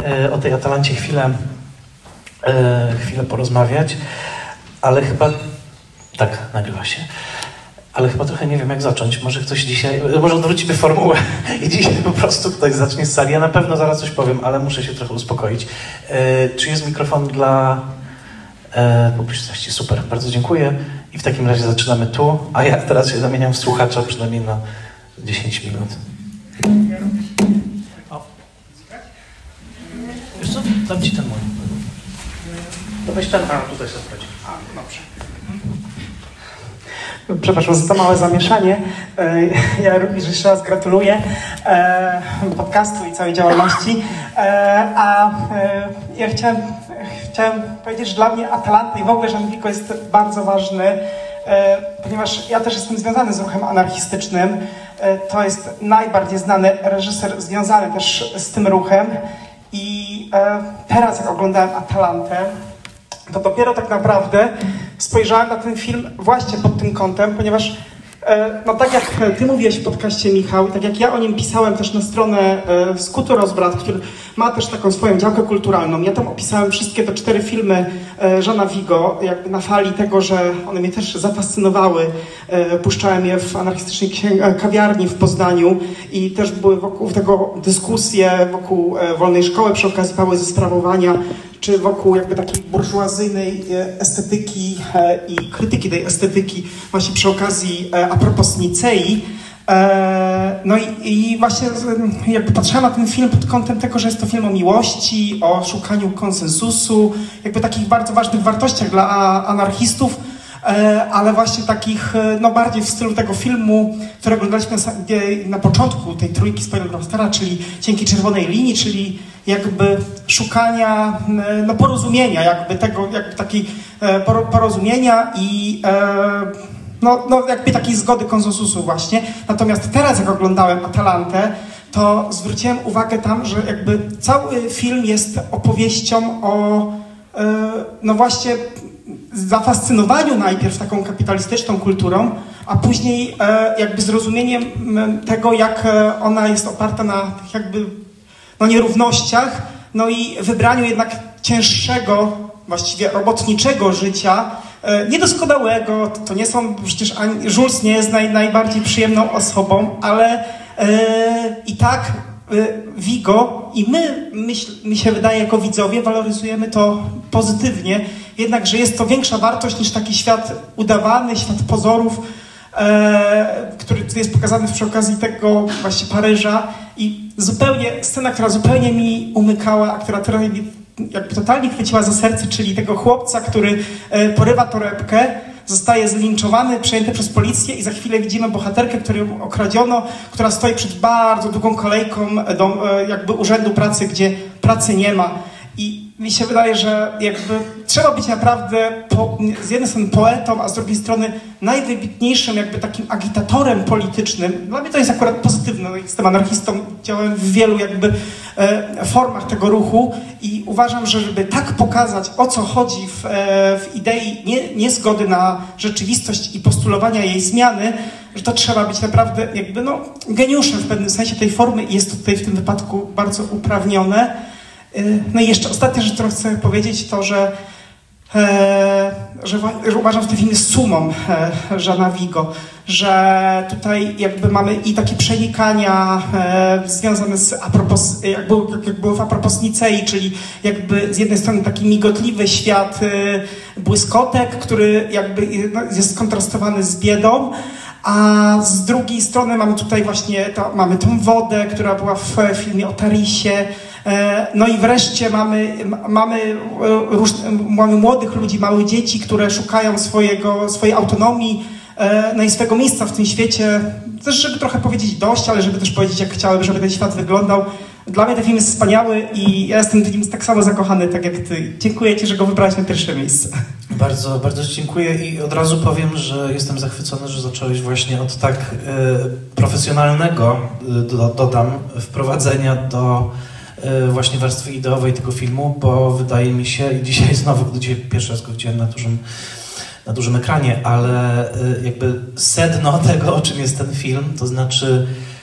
o tej Atalancie chwilę porozmawiać, ale chyba... Tak, nagrywa się. Ale chyba trochę nie wiem, jak zacząć. Może ktoś dzisiaj... Może odwrócimy formułę i dzisiaj po prostu ktoś zacznie z sali. Ja na pewno zaraz coś powiem, ale muszę się trochę uspokoić. Czy jest mikrofon dla publiczności? Super, bardzo dziękuję. I w takim razie zaczynamy tu, a ja teraz się zamieniam w słuchacza przynajmniej na 10 minut. O. Wiesz co? Dam ci ten mój. To weź ten, a tutaj sobie sprawdzi. A, dobrze. Przepraszam za to małe zamieszanie. Ja również jeszcze raz gratuluję podcastu i całej działalności. Ja chciałem powiedzieć, że dla mnie Atalanta i w ogóle Jean Vigo jest bardzo ważny, ponieważ ja też jestem związany z ruchem anarchistycznym. To jest najbardziej znany reżyser związany też z tym ruchem. I teraz jak oglądałem Atalantę, to dopiero tak naprawdę spojrzałem na ten film właśnie pod tym kątem, ponieważ no tak jak ty mówiłeś w podcaście, Michał, tak jak ja o nim pisałem też na stronę Skutu Rozbrat, który ma też taką swoją działkę kulturalną. Ja tam opisałem wszystkie te 4 filmy Jeana Vigo, jakby na fali tego, że one mnie też zafascynowały. Puszczałem je w anarchistycznej kawiarni w Poznaniu i też były wokół tego dyskusje wokół Wolnej Szkoły przy okazji Pały ze sprawowania, czy wokół jakby takiej burżuazyjnej estetyki i krytyki tej estetyki właśnie przy okazji a propos Nicei. No i właśnie jakby patrzyłem na ten film pod kątem tego, że jest to film o miłości, o szukaniu konsensusu, jakby takich bardzo ważnych wartościach dla anarchistów, ale właśnie takich no bardziej w stylu tego filmu, który oglądaliśmy na początku tej trójki Spielbergera, czyli Cienkiej Czerwonej Linii, czyli jakby szukania no porozumienia, jakby tego, jakby takiej porozumienia i no jakby takiej zgody, konsensusu właśnie. Natomiast teraz jak oglądałem Atalantę, to zwróciłem uwagę tam, że jakby cały film jest opowieścią o no właśnie zafascynowaniu najpierw taką kapitalistyczną kulturą, a później jakby zrozumieniem tego, jak ona jest oparta na tych jakby no nierównościach, no i wybraniu jednak cięższego, właściwie robotniczego życia, niedoskonałego. To nie są przecież ani Jules nie jest najbardziej przyjemną osobą, ale i tak Vigo i mi się wydaje jako widzowie waloryzujemy to pozytywnie, jednakże jest to większa wartość niż taki świat udawany, świat pozorów, który jest pokazany przy okazji tego właśnie Paryża i zupełnie, scena, która zupełnie mi umykała, a która teraz jakby totalnie chwyciła za serce, czyli tego chłopca, który porywa torebkę, zostaje zlinczowany, przejęty przez policję i za chwilę widzimy bohaterkę, którą okradziono, która stoi przed bardzo długą kolejką do jakby urzędu pracy, gdzie pracy nie ma. I mi się wydaje, że jakby trzeba być naprawdę z jednej strony poetą, a z drugiej strony najwybitniejszym jakby takim agitatorem politycznym. Dla mnie to jest akurat pozytywne. Jestem anarchistą, działałem w wielu jakby formach tego ruchu i uważam, że żeby tak pokazać, o co chodzi w idei niezgody na rzeczywistość i postulowania jej zmiany, że to trzeba być naprawdę jakby no geniuszem w pewnym sensie tej formy i jest to tutaj w tym wypadku bardzo uprawnione. No i jeszcze ostatnia rzecz, którą chcę powiedzieć, to, że uważam, że ten film jest sumą Jeana Vigo, że tutaj jakby mamy i takie przenikania związane z jak było w A propos Nicei, czyli jakby z jednej strony taki migotliwy świat błyskotek, który jakby jest skontrastowany z biedą, a z drugiej strony mamy tutaj właśnie mamy tą wodę, która była w filmie o Tarisie. No i wreszcie mamy młodych ludzi, małe dzieci, które szukają swojej autonomii, no i swego miejsca w tym świecie. Też, żeby trochę powiedzieć dość, ale żeby też powiedzieć, jak chciałem, żeby ten świat wyglądał. Dla mnie ten film jest wspaniały i ja jestem w nim tak samo zakochany, tak jak ty. Dziękuję ci, że go wybrałeś na pierwsze miejsce. Bardzo, bardzo dziękuję i od razu powiem, że jestem zachwycony, że zacząłeś właśnie od tak profesjonalnego, dodam, wprowadzenia do właśnie warstwy ideowej tego filmu, bo wydaje mi się, i dzisiaj pierwszy raz go widziałem na dużym ekranie, ale jakby sedno tego, o czym jest ten film, to znaczy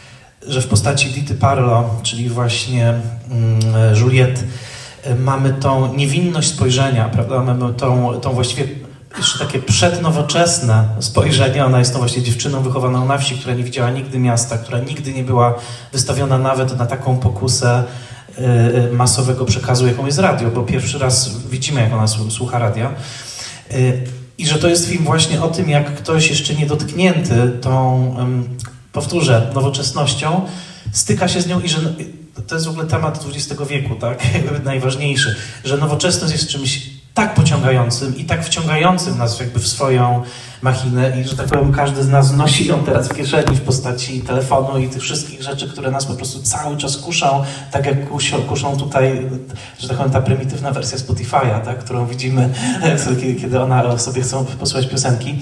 że w postaci Dity Parlo, czyli właśnie Juliette, mamy tą niewinność spojrzenia, prawda? Mamy tą właściwie jeszcze takie przednowoczesne spojrzenie. Ona jest tą właśnie dziewczyną wychowaną na wsi, która nie widziała nigdy miasta, która nigdy nie była wystawiona nawet na taką pokusę masowego przekazu, jaką jest radio, bo pierwszy raz widzimy, jak ona słucha radia. I że to jest film właśnie o tym, jak ktoś jeszcze niedotknięty tą, powtórzę, nowoczesnością, styka się z nią i że to jest w ogóle temat XX wieku, tak? Najważniejszy, że nowoczesność jest czymś tak pociągającym i tak wciągającym nas jakby w swoją machinę i, że tak powiem, każdy z nas nosi ją teraz w kieszeni w postaci telefonu i tych wszystkich rzeczy, które nas po prostu cały czas kuszą, tak jak kuszą tutaj, że tak powiem, ta prymitywna wersja Spotify'a, tak? Którą widzimy, kiedy ona sobie chcą posłuchać piosenki.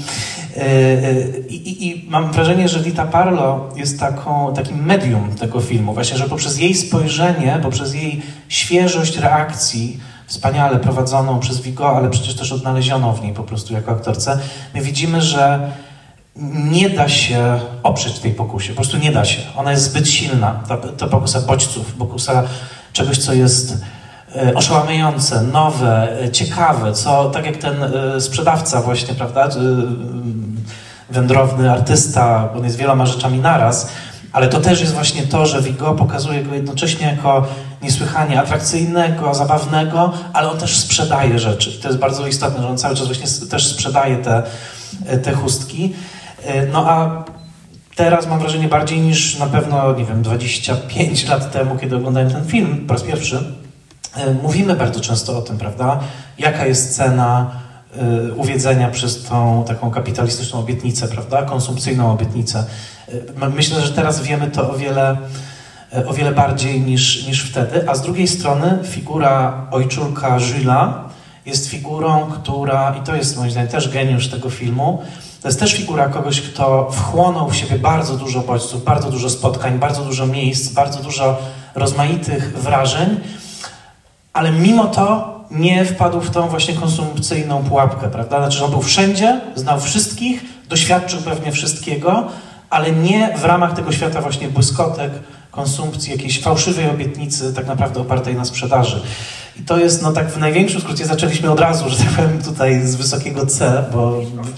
I mam wrażenie, że Dita Parlo jest takim medium tego filmu, właśnie, że poprzez jej spojrzenie, poprzez jej świeżość reakcji, wspaniale prowadzoną przez Viggo, ale przecież też odnalezioną w niej po prostu jako aktorce, my widzimy, że nie da się oprzeć tej pokusie, po prostu nie da się. Ona jest zbyt silna, ta pokusa bodźców, pokusa czegoś, co jest oszałamiające, nowe, ciekawe, co tak jak ten sprzedawca właśnie, prawda, wędrowny artysta, on jest wieloma rzeczami naraz, ale to też jest właśnie to, że Viggo pokazuje go jednocześnie jako niesłychanie atrakcyjnego, zabawnego, ale on też sprzedaje rzeczy. I to jest bardzo istotne, że on cały czas właśnie też sprzedaje te chustki. No a teraz mam wrażenie bardziej niż na pewno, nie wiem, 25 lat temu, kiedy oglądałem ten film po raz pierwszy, mówimy bardzo często o tym, prawda? Jaka jest cena uwiedzenia przez tą taką kapitalistyczną obietnicę, prawda? Konsumpcyjną obietnicę. Myślę, że teraz wiemy to o wiele bardziej niż wtedy, a z drugiej strony figura ojczulka Jules'a jest figurą, która, i to jest moim zdaniem też geniusz tego filmu, to jest też figura kogoś, kto wchłonął w siebie bardzo dużo bodźców, bardzo dużo spotkań, bardzo dużo miejsc, bardzo dużo rozmaitych wrażeń, ale mimo to nie wpadł w tą właśnie konsumpcyjną pułapkę, prawda? Znaczy, że on był wszędzie, znał wszystkich, doświadczył pewnie wszystkiego, ale nie w ramach tego świata właśnie błyskotek, konsumpcji, jakiejś fałszywej obietnicy, tak naprawdę opartej na sprzedaży. I to jest, no tak w największym skrócie, zaczęliśmy od razu, że tak powiem, tutaj z wysokiego C, bo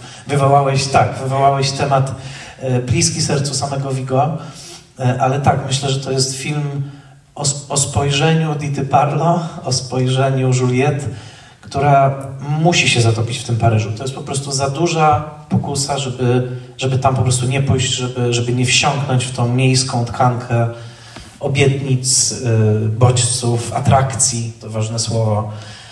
wywołałeś temat bliski sercu samego Viggo, ale tak, myślę, że to jest film o spojrzeniu Dity Parlo, o spojrzeniu Juliette, która musi się zatopić w tym Paryżu. To jest po prostu za duża pokusa, żeby tam po prostu nie pójść, żeby nie wsiąknąć w tą miejską tkankę obietnic, bodźców, atrakcji, to ważne słowo.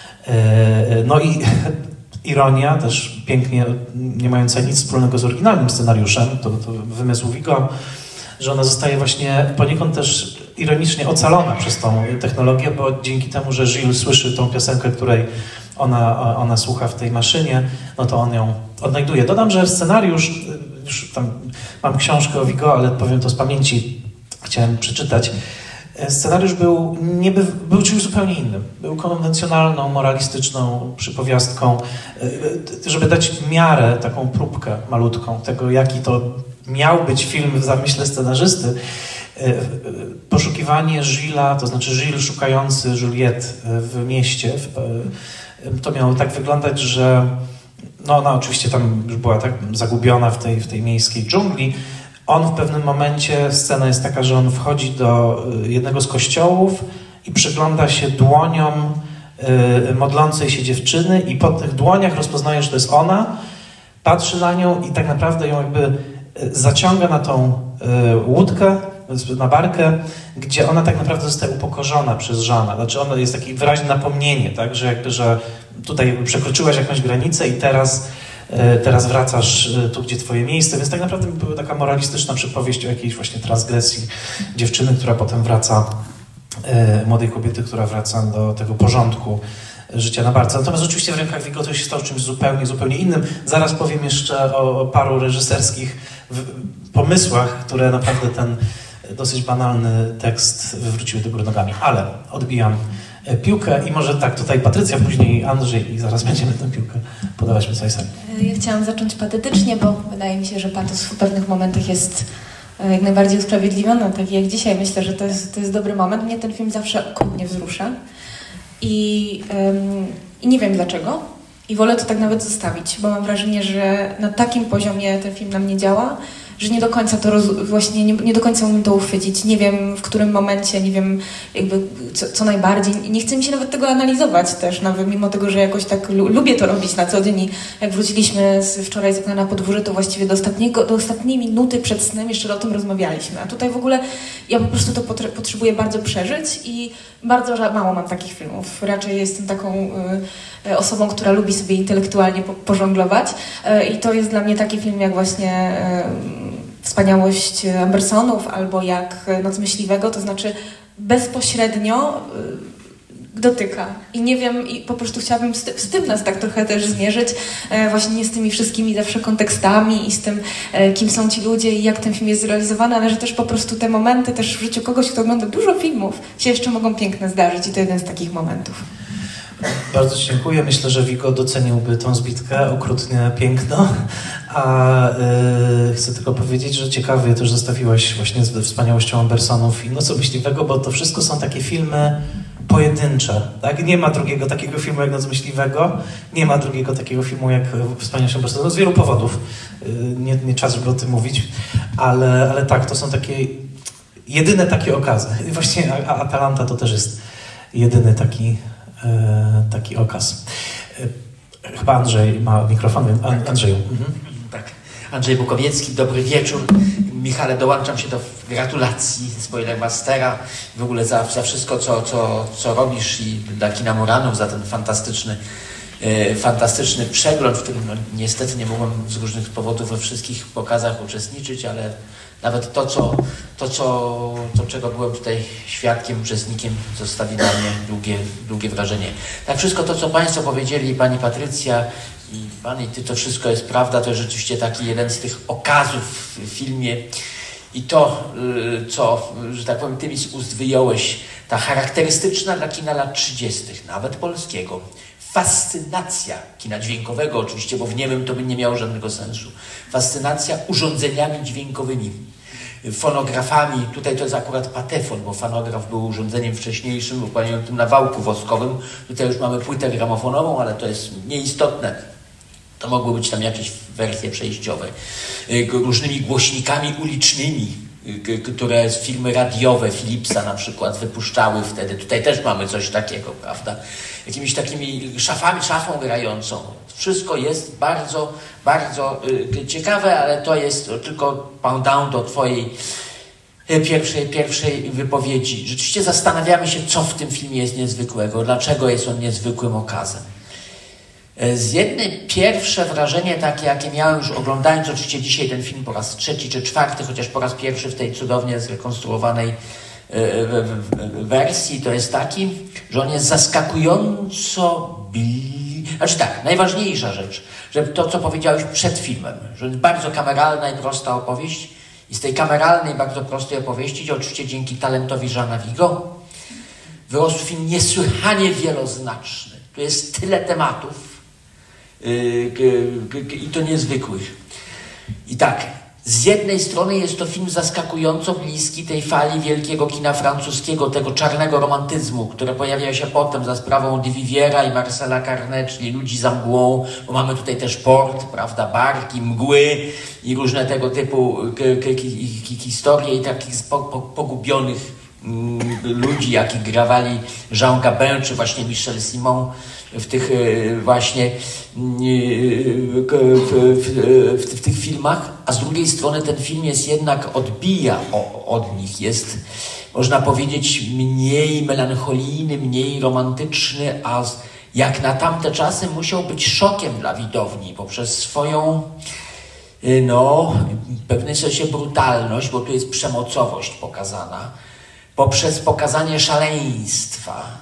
No i ironia, też pięknie, nie mająca nic wspólnego z oryginalnym scenariuszem, to wymysł Viggo, że ona zostaje właśnie poniekąd też ironicznie ocalona przez tą technologię, bo dzięki temu, że Gilles słyszy tą piosenkę, której ona słucha w tej maszynie, no to on ją odnajduje. Dodam, że scenariusz, już tam mam książkę o Viggo, ale powiem to z pamięci, chciałem przeczytać. Scenariusz był czymś zupełnie innym. Był konwencjonalną, moralistyczną przypowiastką, żeby dać miarę, taką próbkę malutką tego, jaki to miał być film w zamyśle scenarzysty. Poszukiwanie Gilles'a, to znaczy Gilles szukający Juliette w mieście, to miało tak wyglądać, że no ona oczywiście tam już była tak zagubiona w tej miejskiej dżungli. On w pewnym momencie, scena jest taka, że on wchodzi do jednego z kościołów i przygląda się dłoniom modlącej się dziewczyny i po tych dłoniach rozpoznaje, że to jest ona, patrzy na nią i tak naprawdę ją jakby zaciąga na tą łódkę, na barkę, gdzie ona tak naprawdę zostaje upokorzona przez Jeana. Znaczy ona jest takie wyraźne napomnienie, tak, że jakby, że tutaj jakby przekroczyłaś jakąś granicę i teraz wracasz tu, gdzie twoje miejsce, więc tak naprawdę była taka moralistyczna przypowieść o jakiejś właśnie transgresji dziewczyny, która potem wraca, młodej kobiety, która wraca do tego porządku życia na barce. Natomiast oczywiście w rękach Viggo to się stało czymś zupełnie innym. Zaraz powiem jeszcze o paru reżyserskich pomysłach, które naprawdę ten dosyć banalny tekst wywróciły do góry nogami. Ale odbijam piłkę i może tak, tutaj Patrycja, później Andrzej i zaraz będziemy tę piłkę podawać my sobie sami. Ja chciałam zacząć patetycznie, bo wydaje mi się, że patos w pewnych momentach jest jak najbardziej usprawiedliwiona, tak jak dzisiaj. Myślę, że to jest dobry moment. Mnie ten film zawsze okrutnie wzrusza i nie wiem dlaczego. I wolę to tak nawet zostawić, bo mam wrażenie, że na takim poziomie ten film na mnie działa, że nie do końca właśnie nie do końca umiem to uchwycić. Nie wiem, w którym momencie, nie wiem jakby co najbardziej. Nie chce mi się nawet tego analizować też, nawet mimo tego, że jakoś tak lubię to robić na co dzień. I jak wróciliśmy wczoraj z okna na podwórze, to właściwie do ostatniej minuty przed snem jeszcze o tym rozmawialiśmy. A tutaj w ogóle ja po prostu to potrzebuję bardzo przeżyć i bardzo mało mam takich filmów. Raczej jestem taką osobą, która lubi sobie intelektualnie pożonglować i to jest dla mnie taki film jak właśnie Wspaniałość Ambersonów albo jak Noc Myśliwego, to znaczy bezpośrednio dotyka. I nie wiem, i po prostu chciałabym z tym nas tak trochę też zmierzyć, właśnie nie z tymi wszystkimi zawsze kontekstami i z tym, kim są ci ludzie i jak ten film jest zrealizowany, ale że też po prostu te momenty też w życiu kogoś, kto ogląda dużo filmów, się jeszcze mogą piękne zdarzyć i to jeden z takich momentów. Bardzo Ci dziękuję. Myślę, że Wiko doceniłby tą zbitkę, okrutnie piękno. A chcę tylko powiedzieć, że ciekawie też zostawiłaś właśnie z Wspaniałością Ambersonów i Noc Myśliwego, bo to wszystko są takie filmy pojedyncze. Tak? Nie ma drugiego takiego filmu jak Noc Myśliwego, nie ma drugiego takiego filmu jak Wspaniałość Ambersonów z wielu powodów. Nie czas, żeby o tym mówić, ale tak, to są takie jedyne takie okazy. I właśnie Atalanta to też jest jedyny taki okaz. Chyba Andrzej ma mikrofon, więc Andrzeju. Tak. Andrzej Bukowiecki, dobry wieczór. Michale, dołączam się do gratulacji Spoilermastera. W ogóle za wszystko, co robisz i dla kina Muranów, za ten fantastyczny przegląd, w którym niestety nie mogłem z różnych powodów we wszystkich pokazach uczestniczyć, ale nawet czego byłem tutaj świadkiem, uczestnikiem, zostawi na mnie długie wrażenie. Tak, wszystko to, co Państwo powiedzieli, Pani Patrycja i Pan i Ty, to wszystko jest prawda, to jest rzeczywiście taki jeden z tych okazów w filmie i to, co, że tak powiem, Ty mi z ust wyjąłeś, ta charakterystyczna dla kina lat 30., nawet polskiego, fascynacja kina dźwiękowego oczywiście, bo w niemym to by nie miało żadnego sensu. Fascynacja urządzeniami dźwiękowymi, fonografami. Tutaj to jest akurat patefon, bo fonograf był urządzeniem wcześniejszym, układającym na wałku woskowym. Tutaj już mamy płytę gramofonową, ale to jest nieistotne. To mogły być tam jakieś wersje przejściowe. Różnymi głośnikami ulicznymi, które filmy radiowe Philipsa na przykład wypuszczały wtedy. Tutaj też mamy coś takiego, prawda? Jakimiś takimi szafą grającą. Wszystko jest bardzo, bardzo ciekawe, ale to jest tylko countdown do Twojej pierwszej wypowiedzi. Rzeczywiście zastanawiamy się, co w tym filmie jest niezwykłego, dlaczego jest on niezwykłym okazem. Z jednej pierwsze wrażenie takie, jakie miałem już oglądając oczywiście dzisiaj ten film po raz trzeci czy czwarty, chociaż po raz pierwszy w tej cudownie zrekonstruowanej wersji, to jest taki, że on jest zaskakująco Znaczy tak, najważniejsza rzecz, że to, co powiedziałeś przed filmem, że jest bardzo kameralna i prosta opowieść i z tej kameralnej, bardzo prostej opowieści, oczywiście dzięki talentowi Jeana Vigo, wyrósł film niesłychanie wieloznaczny. Tu jest tyle tematów i to niezwykłych. I tak, z jednej strony jest to film zaskakująco bliski tej fali wielkiego kina francuskiego, tego czarnego romantyzmu, które pojawia się potem za sprawą de Viviera i Marcela Carné, czyli Ludzi za mgłą, bo mamy tutaj też port, prawda, barki, mgły i różne tego typu historie i takich pogubionych ludzi, jakich grawali Jean Gabin czy właśnie Michel Simon w tych właśnie w tych filmach, a z drugiej strony ten film jest jednak odbija od nich, jest można powiedzieć mniej melancholijny, mniej romantyczny, a jak na tamte czasy musiał być szokiem dla widowni poprzez swoją w pewnym sensie brutalność, bo tu jest przemocowość pokazana, poprzez pokazanie szaleństwa,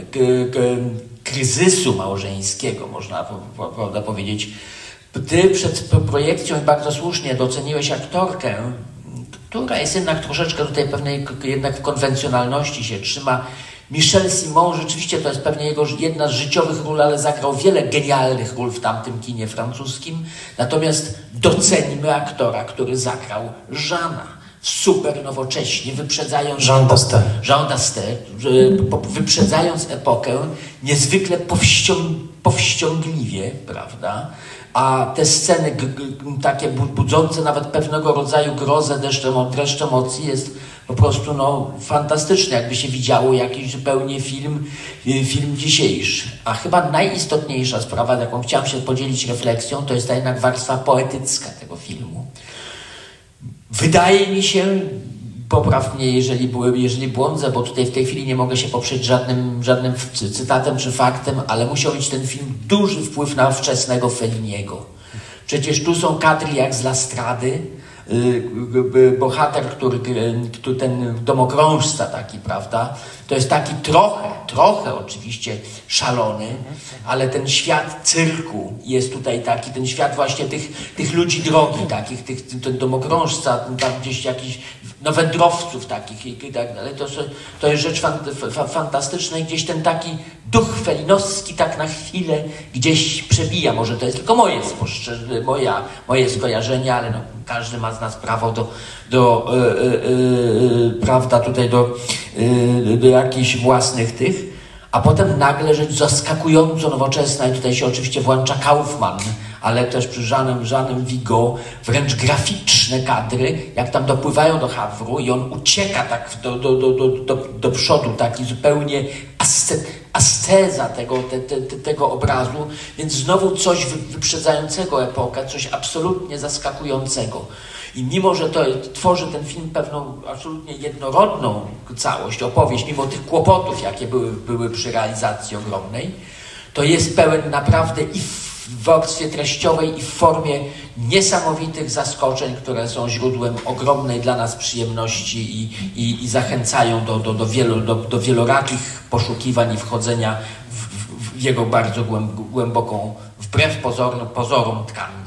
kryzysu małżeńskiego, można prawda powiedzieć. Ty przed projekcją i bardzo słusznie doceniłeś aktorkę, która jest jednak troszeczkę tutaj pewnej jednak w konwencjonalności się trzyma. Michel Simon, rzeczywiście to jest pewnie jego jedna z życiowych ról, ale zagrał wiele genialnych ról w tamtym kinie francuskim. Natomiast docenimy aktora, który zagrał Jeana super nowocześnie, wyprzedzając Jean d'Astel, wyprzedzając epokę, niezwykle powściągliwie, prawda? A te sceny takie budzące nawet pewnego rodzaju grozę, dreszcz emocji jest po prostu fantastyczny, jakby się widziało jakiś zupełnie film dzisiejszy. A chyba najistotniejsza sprawa, jaką chciałem się podzielić refleksją, to jest ta jednak warstwa poetycka tego filmu. Wydaje mi się, popraw mnie, jeżeli błądzę, bo tutaj w tej chwili nie mogę się poprzeć żadnym cytatem czy faktem, ale musiał mieć ten film duży wpływ na wczesnego Felliniego. Przecież tu są kadry jak z Lastrady, bohater, który ten domokrążca taki, prawda, to jest taki trochę oczywiście szalony, ale ten świat cyrku jest tutaj taki, ten świat właśnie tych ludzi drogi takich, ten domokrążca, tam gdzieś jakiś wędrowców takich i tak dalej, to jest rzecz fantastyczna i gdzieś ten taki duch felinowski tak na chwilę gdzieś przebija. Może to jest tylko moje skojarzenie, ale każdy ma z nas prawo prawda, tutaj do jakichś własnych tych, a potem nagle rzecz zaskakująco nowoczesna i tutaj się oczywiście włącza Kaufman, ale też przy Jeanem Vigo wręcz graficzne kadry, jak tam dopływają do Hawru i on ucieka tak do przodu, taki zupełnie asceza tego obrazu, więc znowu coś wyprzedzającego epokę, coś absolutnie zaskakującego. I mimo, że to tworzy ten film pewną absolutnie jednorodną całość, opowieść, mimo tych kłopotów, jakie były przy realizacji ogromnej, to jest pełen naprawdę i w warstwie treściowej i w formie niesamowitych zaskoczeń, które są źródłem ogromnej dla nas przyjemności i zachęcają do wielorakich poszukiwań i wchodzenia w jego bardzo głęboką, wbrew pozorom tkankę.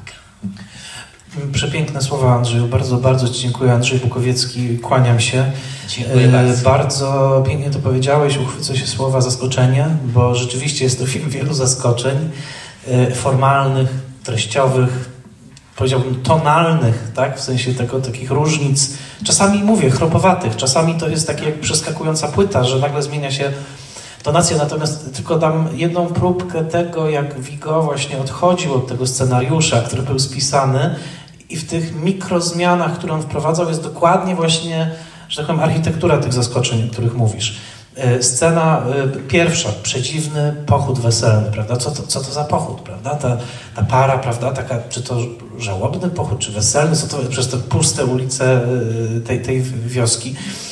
Przepiękne słowa, Andrzeju. Bardzo, bardzo Ci dziękuję. Andrzej Bukowiecki, kłaniam się. Dziękuję bardzo. Bardzo pięknie to powiedziałeś. Uchwycę się słowa zaskoczenie, bo rzeczywiście jest to film wielu zaskoczeń formalnych, treściowych, powiedziałbym tonalnych, tak? W sensie takich różnic. Czasami mówię chropowatych, czasami to jest takie jak przeskakująca płyta, że nagle zmienia się tonacja. Natomiast tylko dam jedną próbkę tego, jak Vigo właśnie odchodził od tego scenariusza, który był spisany i w tych mikrozmianach, które on wprowadzał, jest dokładnie właśnie, że tak powiem, architektura tych zaskoczeń, o których mówisz. Scena pierwsza, przedziwny pochód weselny, prawda? Co to za pochód, prawda? Ta para, prawda? Taka, czy to żałobny pochód, czy weselny? Co to przez te puste ulice tej wioski?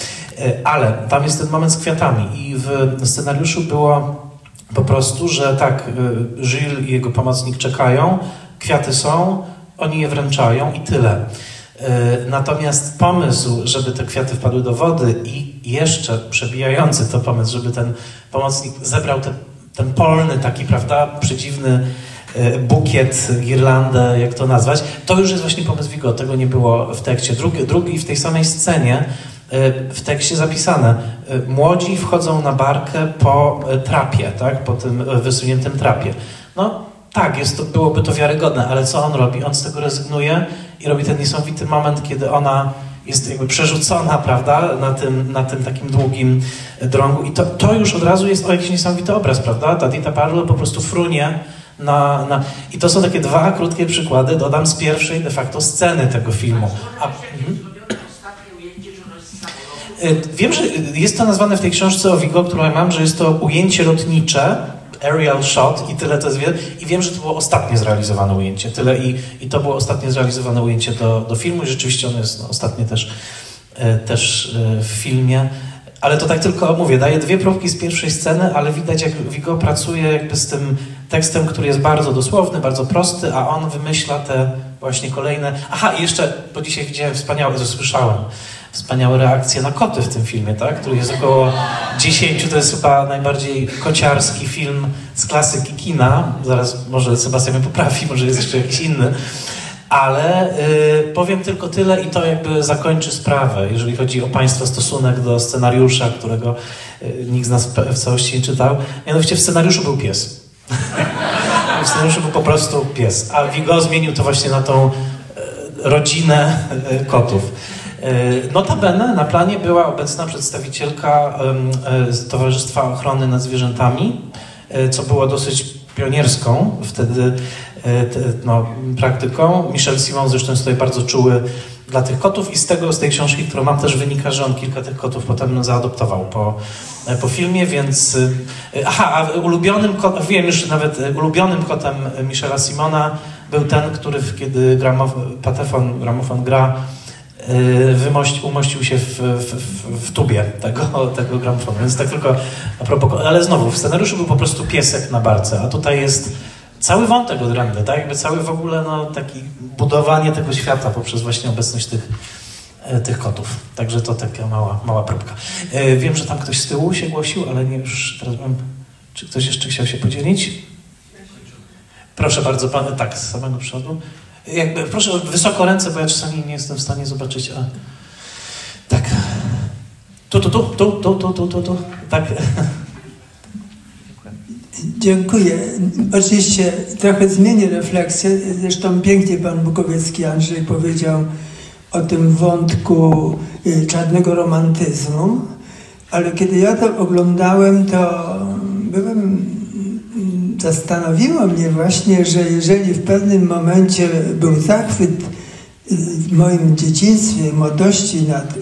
Ale tam jest ten moment z kwiatami i w scenariuszu było po prostu, że tak, Gilles i jego pomocnik czekają, kwiaty są, oni je wręczają i tyle. Natomiast pomysł, żeby te kwiaty wpadły do wody i jeszcze przebijający to pomysł, żeby ten pomocnik zebrał ten polny taki, prawda, przedziwny bukiet, girlandę, jak to nazwać, to już jest właśnie pomysł Vigo, tego nie było w tekście. Drugi w tej samej scenie w tekście zapisane. Młodzi wchodzą na barkę po trapie, tak, po tym wysuniętym trapie. No tak, byłoby to wiarygodne, ale co on robi? On z tego rezygnuje i robi ten niesamowity moment, kiedy ona jest jakby przerzucona, prawda, na tym takim długim drągu. I to już od razu jest jakiś niesamowity obraz, prawda? Ta Dita Parlo po prostu frunie I to są takie dwa krótkie przykłady, dodam, z pierwszej de facto sceny tego filmu. Wiem, że jest to nazwane w tej książce o Vigo, którą ja mam, że jest to ujęcie lotnicze, aerial shot i tyle to jest wiele. I wiem, że to było ostatnie zrealizowane ujęcie, tyle i to było ostatnie zrealizowane ujęcie do filmu i rzeczywiście ono jest ostatnie też w filmie. Ale to tak tylko mówię, daję dwie próbki z pierwszej sceny, ale widać, jak Vigo pracuje jakby z tym tekstem, który jest bardzo dosłowny, bardzo prosty, a on wymyśla te właśnie kolejne... Aha, i jeszcze, bo dzisiaj widziałem wspaniałe reakcje na koty w tym filmie, tak? Który jest około 10, to jest chyba najbardziej kociarski film z klasyki kina. Zaraz może Sebastian mnie poprawi, może jest jeszcze jakiś inny. Ale powiem tylko tyle i to jakby zakończy sprawę, jeżeli chodzi o Państwa stosunek do scenariusza, którego nikt z nas w całości nie czytał. Mianowicie w scenariuszu był pies. W scenariuszu był po prostu pies, a Vigo zmienił to właśnie na tą rodzinę kotów. Notabene na planie była obecna przedstawicielka Towarzystwa Ochrony nad Zwierzętami, co było dosyć pionierską wtedy praktyką. Michel Simon zresztą jest tutaj bardzo czuły dla tych kotów i z tej książki, którą mam, też wynika, że on kilka tych kotów potem zaadoptował po filmie, więc... a wiem już, nawet ulubionym kotem Michela Simona był ten, który kiedy gramofon gra, umościł się w tubie tego gramofonu, więc tak tylko a propos, ale znowu, w scenariuszu był po prostu piesek na barce, a tutaj jest cały wątek odrębny, tak? Jakby cały w ogóle taki budowanie tego świata poprzez właśnie obecność tych kotów. Także to taka mała próbka. Wiem, że tam ktoś z tyłu się głosił, ale nie już teraz czy ktoś jeszcze chciał się podzielić? Proszę bardzo, pan, tak, z samego przodu. Proszę wysoko ręce, bo ja czasami nie jestem w stanie zobaczyć, a tak. Tu. Tak. Dziękuję. Oczywiście trochę zmienię refleksję. Zresztą pięknie pan Bukowiecki Andrzej powiedział o tym wątku czarnego romantyzmu, ale kiedy ja to oglądałem, to zastanowiło mnie właśnie, że jeżeli w pewnym momencie był zachwyt w moim dzieciństwie, młodości nad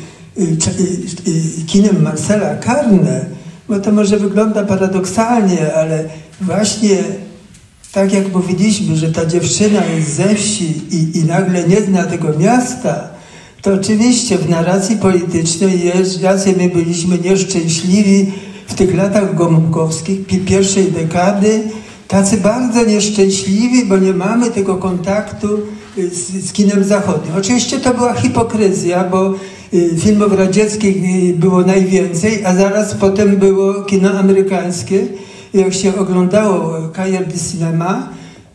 kinem Marcela Carné, bo to może wygląda paradoksalnie, ale właśnie tak jak mówiliśmy, że ta dziewczyna jest ze wsi i nagle nie zna tego miasta, to oczywiście w narracji politycznej jest, jacy my byliśmy nieszczęśliwi w tych latach gomułkowskich, pierwszej dekady, tacy bardzo nieszczęśliwi, bo nie mamy tego kontaktu z kinem zachodnim. Oczywiście to była hipokryzja, bo filmów radzieckich było najwięcej, a zaraz potem było kino amerykańskie. Jak się oglądało Cahiers du Cinema,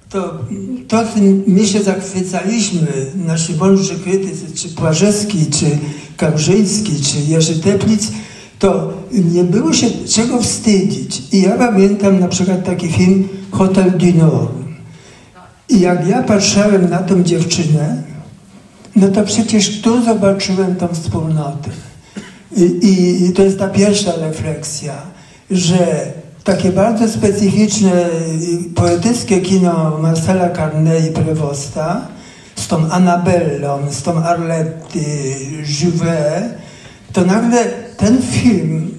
to my się zachwycaliśmy, nasi mądrzy krytycy, czy Płażewski, czy Kamrzyński, czy Jerzy Teplitz, to nie było się czego wstydzić. I ja pamiętam na przykład taki film Hotel du Nord. I jak ja patrzyłem na tą dziewczynę, no to przecież tu zobaczyłem tą wspólnotę. I to jest ta pierwsza refleksja, że takie bardzo specyficzne, poetyckie kino Marcela Carné i Prévosta, z tą Annabellą, z tą Arletty, Jouvet, to nagle ten film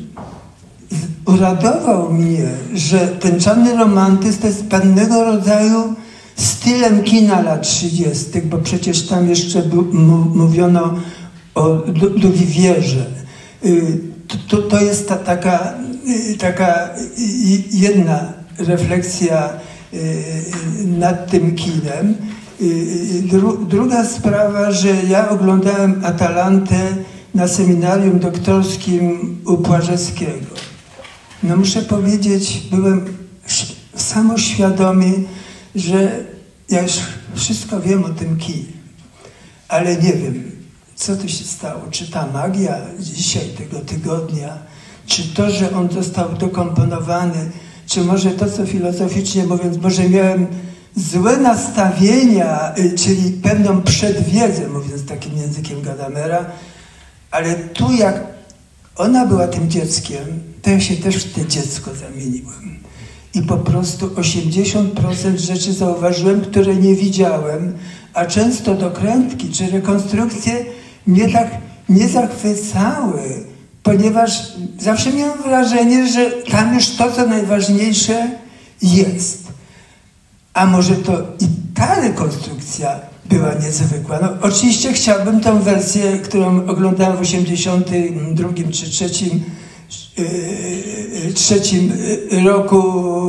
uradował mnie, że ten czarny romantyzm to jest pewnego rodzaju stylem kina lat 30., bo przecież tam jeszcze mówiono o Duvivierze. To jest taka jedna refleksja nad tym kinem. Druga sprawa, że ja oglądałem Atalantę na seminarium doktorskim u Płażewskiego. No muszę powiedzieć, byłem samoświadomy, że ja już wszystko wiem o tym kinie, ale nie wiem, co tu się stało. Czy ta magia dzisiaj, tego tygodnia, czy to, że on został dokomponowany, czy może to, co filozoficznie mówiąc, może miałem złe nastawienia, czyli pewną przedwiedzę, mówiąc takim językiem Gadamera, ale tu jak ona była tym dzieckiem, to ja się też w to dziecko zamieniłem. I po prostu 80% rzeczy zauważyłem, które nie widziałem, a często dokrętki czy rekonstrukcje mnie tak nie zachwycały, ponieważ zawsze miałem wrażenie, że tam już to, co najważniejsze jest. A może to i ta rekonstrukcja była niezwykła. No, oczywiście chciałbym tą wersję, którą oglądałem w 82 czy 3 roku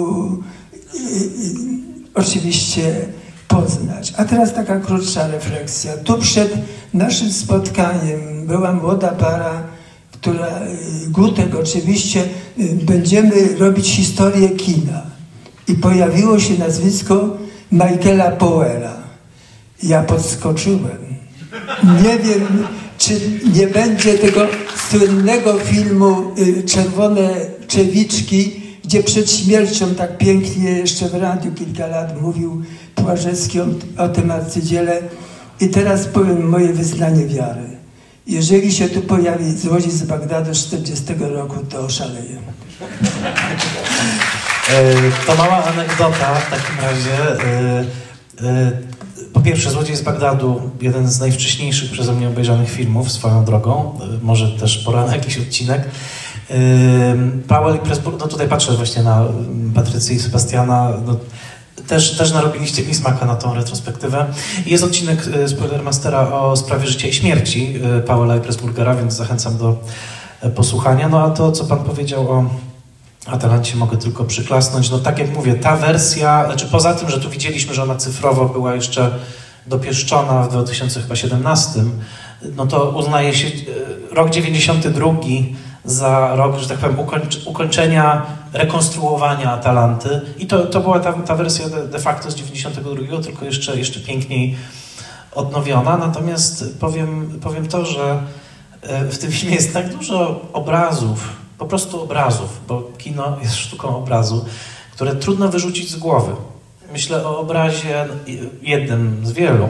oczywiście poznać. A teraz taka krótsza refleksja. Tu przed naszym spotkaniem była młoda para, która, Gutek oczywiście, będziemy robić historię kina. I pojawiło się nazwisko Michaela Powella. Ja podskoczyłem. Nie wiem, czy nie będzie tego słynnego filmu Czerwone Czewiczki, gdzie przed śmiercią tak pięknie jeszcze w radiu kilka lat mówił Płażewski o tym arcydziele. I teraz powiem moje wyznanie wiary. Jeżeli się tu pojawi Złodziej z Bagdadu z 40 roku, to szaleje. To mała anegdota w takim razie. Po pierwsze, Złodziej z Bagdadu, jeden z najwcześniejszych przeze mnie obejrzanych filmów swoją drogą, może też pora na jakiś odcinek. Powell i Pressburger, no tutaj patrzę właśnie na Patrycję i Sebastiana, no, też narobiliście mi smaka na tą retrospektywę. Jest odcinek Spoilermastera o sprawie życia i śmierci Powella i Pressburgera, więc zachęcam do posłuchania. No a to, co pan powiedział o Atalancie, mogę tylko przyklasnąć. No tak jak mówię, ta wersja, znaczy poza tym, że tu widzieliśmy, że ona cyfrowo była jeszcze dopieszczona w 2017, no to uznaje się rok 92 za rok, że tak powiem, ukończenia rekonstruowania Atalanty. I to była ta wersja de facto z 92, tylko jeszcze piękniej odnowiona. Natomiast powiem to, że w tym filmie jest tak dużo obrazów, po prostu obrazów, bo kino jest sztuką obrazu, które trudno wyrzucić z głowy. Myślę o obrazie, jednym z wielu,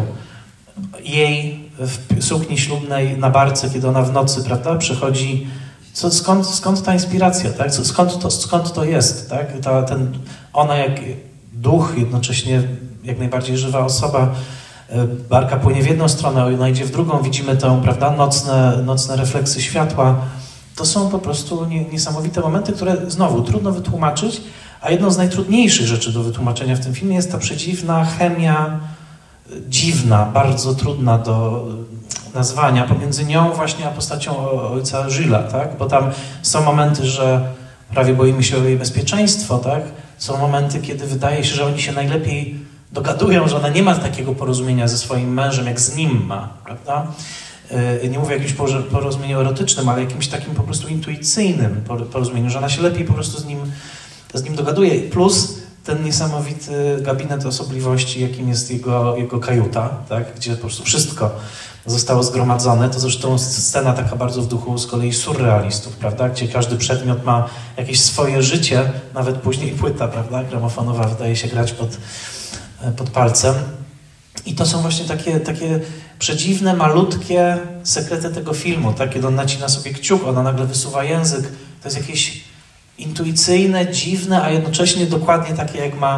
jej w sukni ślubnej na barce, kiedy ona w nocy, prawda, przychodzi. Skąd ta inspiracja, tak? Skąd to jest, tak? Ona jak duch, jednocześnie jak najbardziej żywa osoba, barka płynie w jedną stronę, ona idzie w drugą, widzimy tę, prawda, nocne refleksy światła. To są po prostu niesamowite momenty, które znowu trudno wytłumaczyć, a jedną z najtrudniejszych rzeczy do wytłumaczenia w tym filmie jest ta przedziwna chemia, dziwna, bardzo trudna do nazwania pomiędzy nią właśnie a postacią ojca Gillesa, tak? Bo tam są momenty, że prawie boimy się o jej bezpieczeństwo, tak? Są momenty, kiedy wydaje się, że oni się najlepiej dogadują, że ona nie ma takiego porozumienia ze swoim mężem, jak z nim ma, prawda? Nie mówię o jakimś porozumieniu erotycznym, ale jakimś takim po prostu intuicyjnym porozumieniu, że ona się lepiej po prostu z nim dogaduje. Plus ten niesamowity gabinet osobliwości, jakim jest jego kajuta, tak? Gdzie po prostu wszystko zostało zgromadzone. To zresztą scena taka bardzo w duchu z kolei surrealistów, prawda? Gdzie każdy przedmiot ma jakieś swoje życie, nawet później płyta, prawda? Gramofonowa wydaje się grać pod palcem. I to są właśnie takie przedziwne, malutkie sekrety tego filmu, tak? Kiedy on nacina sobie kciuk, ona nagle wysuwa język. To jest jakieś intuicyjne, dziwne, a jednocześnie dokładnie takie,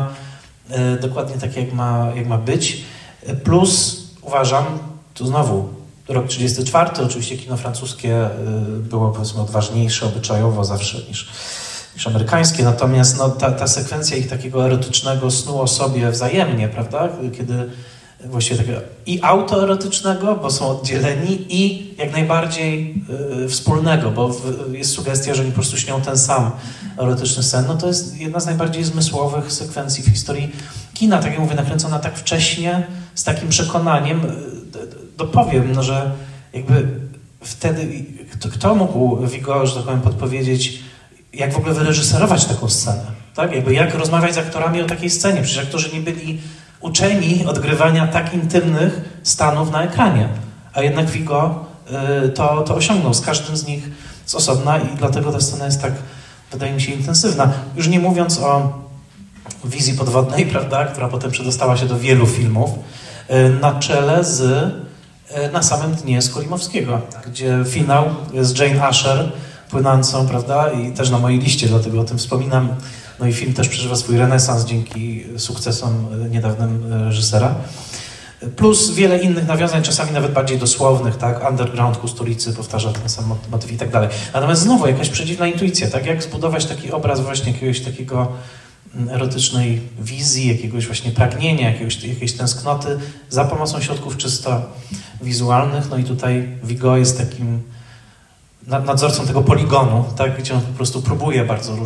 jak ma być. Plus uważam, tu znowu rok 34, oczywiście kino francuskie było, powiedzmy, odważniejsze obyczajowo zawsze niż amerykańskie, natomiast no, ta sekwencja ich takiego erotycznego snu o sobie wzajemnie, prawda, kiedy właściwie takiego i autoerotycznego, bo są oddzieleni, i jak najbardziej wspólnego, bo jest sugestia, że oni po prostu śnią ten sam erotyczny sen. No to jest jedna z najbardziej zmysłowych sekwencji w historii kina, tak jak mówię, nakręcona tak wcześnie, z takim przekonaniem. Dopowiem, no, że jakby wtedy kto mógł Vigo, że tak powiem, podpowiedzieć, jak w ogóle wyreżyserować taką scenę, tak? Jakby jak rozmawiać z aktorami o takiej scenie, przecież aktorzy nie byli uczeni odgrywania tak intymnych stanów na ekranie, a jednak Vigo to osiągnął z każdym z nich z osobna i dlatego ta scena jest tak, wydaje mi się, intensywna. Już nie mówiąc o wizji podwodnej, prawda, która potem przedostała się do wielu filmów, na czele Na samym dnie Skolimowskiego, gdzie finał z Jane Asher płynącą, prawda, i też na mojej liście, dlatego o tym wspominam. No i film też przeżywa swój renesans dzięki sukcesom niedawnym reżysera. Plus wiele innych nawiązań, czasami nawet bardziej dosłownych, tak? Underground ku stolicy powtarza ten sam motyw i tak dalej. Natomiast znowu jakaś przedziwna intuicja, tak? Jak zbudować taki obraz właśnie jakiegoś takiego erotycznej wizji, jakiegoś właśnie pragnienia, jakiejś tęsknoty za pomocą środków czysto wizualnych. No i tutaj Vigo jest takim nadzorcą tego poligonu, tak? Gdzie on po prostu próbuje bardzo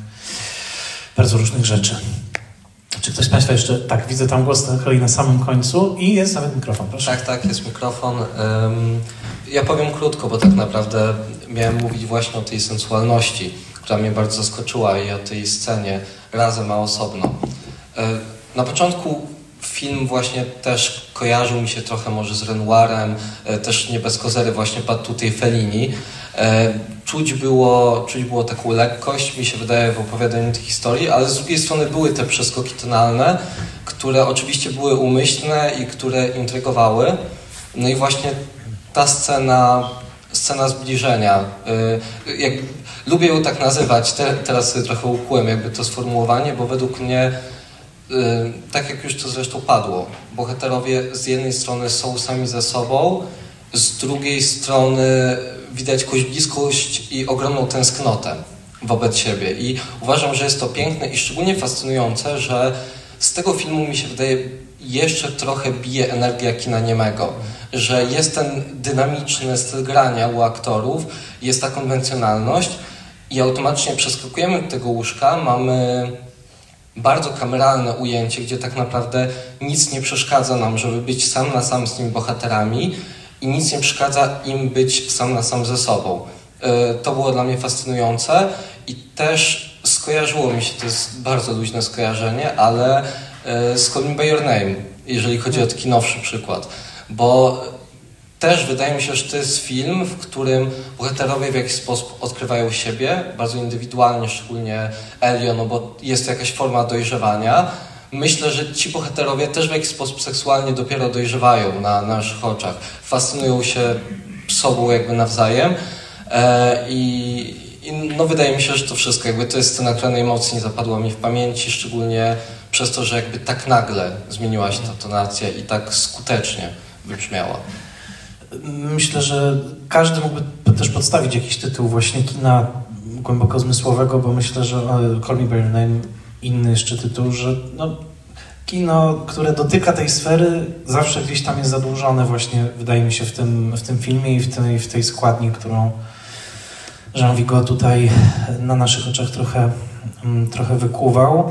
różnych rzeczy. Czy ktoś z Państwa jeszcze... Tak, widzę tam głos na samym końcu i jest nawet mikrofon, proszę. Tak, jest mikrofon. Ja powiem krótko, bo tak naprawdę miałem mówić właśnie o tej sensualności, która mnie bardzo zaskoczyła, i o tej scenie razem, a osobno. Na początku film właśnie też kojarzył mi się trochę może z Renoirem, też nie bez kozery właśnie padł tutaj Fellini. Czuć było taką lekkość, mi się wydaje, w opowiadaniu tej historii, ale z drugiej strony były te przeskoki tonalne, które oczywiście były umyślne i które intrygowały. No i właśnie ta scena scena zbliżenia. Lubię ją tak nazywać, teraz sobie trochę ukułem jakby to sformułowanie, bo według mnie, tak jak już to zresztą padło, bohaterowie z jednej strony są sami ze sobą, z drugiej strony widać jakąś bliskość i ogromną tęsknotę wobec siebie. I uważam, że jest to piękne i szczególnie fascynujące, że z tego filmu mi się wydaje jeszcze trochę bije energia kina niemego, że jest ten dynamiczny styl grania u aktorów, jest ta konwencjonalność i automatycznie przeskakujemy do tego łóżka, mamy bardzo kameralne ujęcie, gdzie tak naprawdę nic nie przeszkadza nam, żeby być sam na sam z tymi bohaterami i nic nie przeszkadza im być sam na sam ze sobą. To było dla mnie fascynujące i też skojarzyło mi się, to jest bardzo luźne skojarzenie, ale z Call Me By Your Name, jeżeli chodzi o taki nowszy przykład. Bo też wydaje mi się, że to jest film, w którym bohaterowie w jakiś sposób odkrywają siebie, bardzo indywidualnie, szczególnie Elio, no bo jest to jakaś forma dojrzewania. Myślę, że ci bohaterowie też w jakiś sposób seksualnie dopiero dojrzewają na naszych oczach. Fascynują się sobą jakby nawzajem no wydaje mi się, że to wszystko, jakby to jest scena, która najmocniej zapadła mi w pamięci, szczególnie przez to, że jakby tak nagle zmieniła się ta tonacja i tak skutecznie wybrzmiała. Myślę, że każdy mógłby też podstawić jakiś tytuł właśnie kina głęboko zmysłowego, bo myślę, że Call Me By Your Name, inny jeszcze tytuł, że no, kino, które dotyka tej sfery, zawsze gdzieś tam jest zadłużone właśnie, wydaje mi się, w tym filmie i w tej składni, którą Jean Vigo tutaj na naszych oczach trochę wykuwał.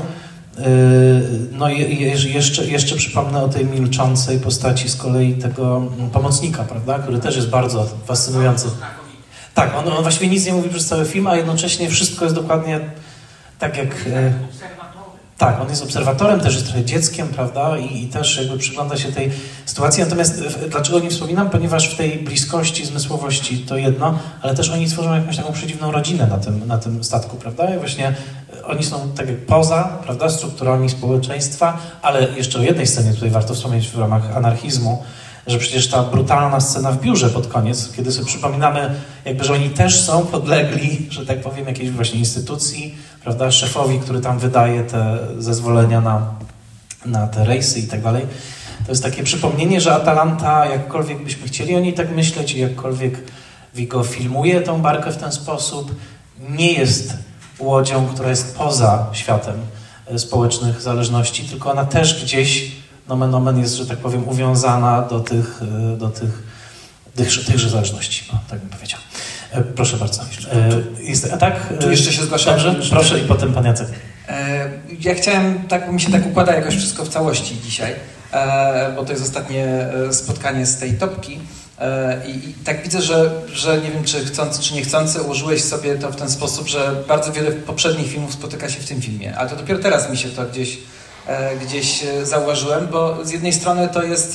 No i jeszcze przypomnę o tej milczącej postaci z kolei tego pomocnika, prawda, który też jest bardzo fascynujący. Tak, on właściwie nic nie mówi przez cały film, a jednocześnie wszystko jest dokładnie tak jak... Tak, on jest obserwatorem, też jest trochę dzieckiem, prawda, i też jakby przygląda się tej sytuacji. Natomiast dlaczego nie wspominam? Ponieważ w tej bliskości, zmysłowości to jedno, ale też oni tworzą jakąś taką przedziwną rodzinę na tym statku, prawda? I właśnie oni są tak jak poza, prawda, strukturami społeczeństwa, ale jeszcze o jednej scenie tutaj warto wspomnieć w ramach anarchizmu, że przecież ta brutalna scena w biurze pod koniec, kiedy sobie przypominamy, jakby, że oni też są podlegli, że tak powiem, jakiejś właśnie instytucji, prawda, szefowi, który tam wydaje te zezwolenia na te rejsy i tak dalej. To jest takie przypomnienie, że Atalanta, jakkolwiek byśmy chcieli o niej tak myśleć i jakkolwiek Vigo filmuje tą barkę w ten sposób, nie jest łodzią, która jest poza światem społecznych zależności, tylko ona też gdzieś nomen omen jest, że tak powiem, uwiązana do tychże zależności, no, tak bym powiedział. Proszę bardzo. Tak? Tu jeszcze się zgłaszam. Dobrze, proszę i potem pan Jacek. Ja chciałem, tak mi się tak układa jakoś wszystko w całości dzisiaj, bo to jest ostatnie spotkanie z tej topki i tak widzę, że nie wiem, czy chcący, czy niechcący ułożyłeś sobie to w ten sposób, że bardzo wiele poprzednich filmów spotyka się w tym filmie, ale to dopiero teraz mi się to gdzieś zauważyłem, bo z jednej strony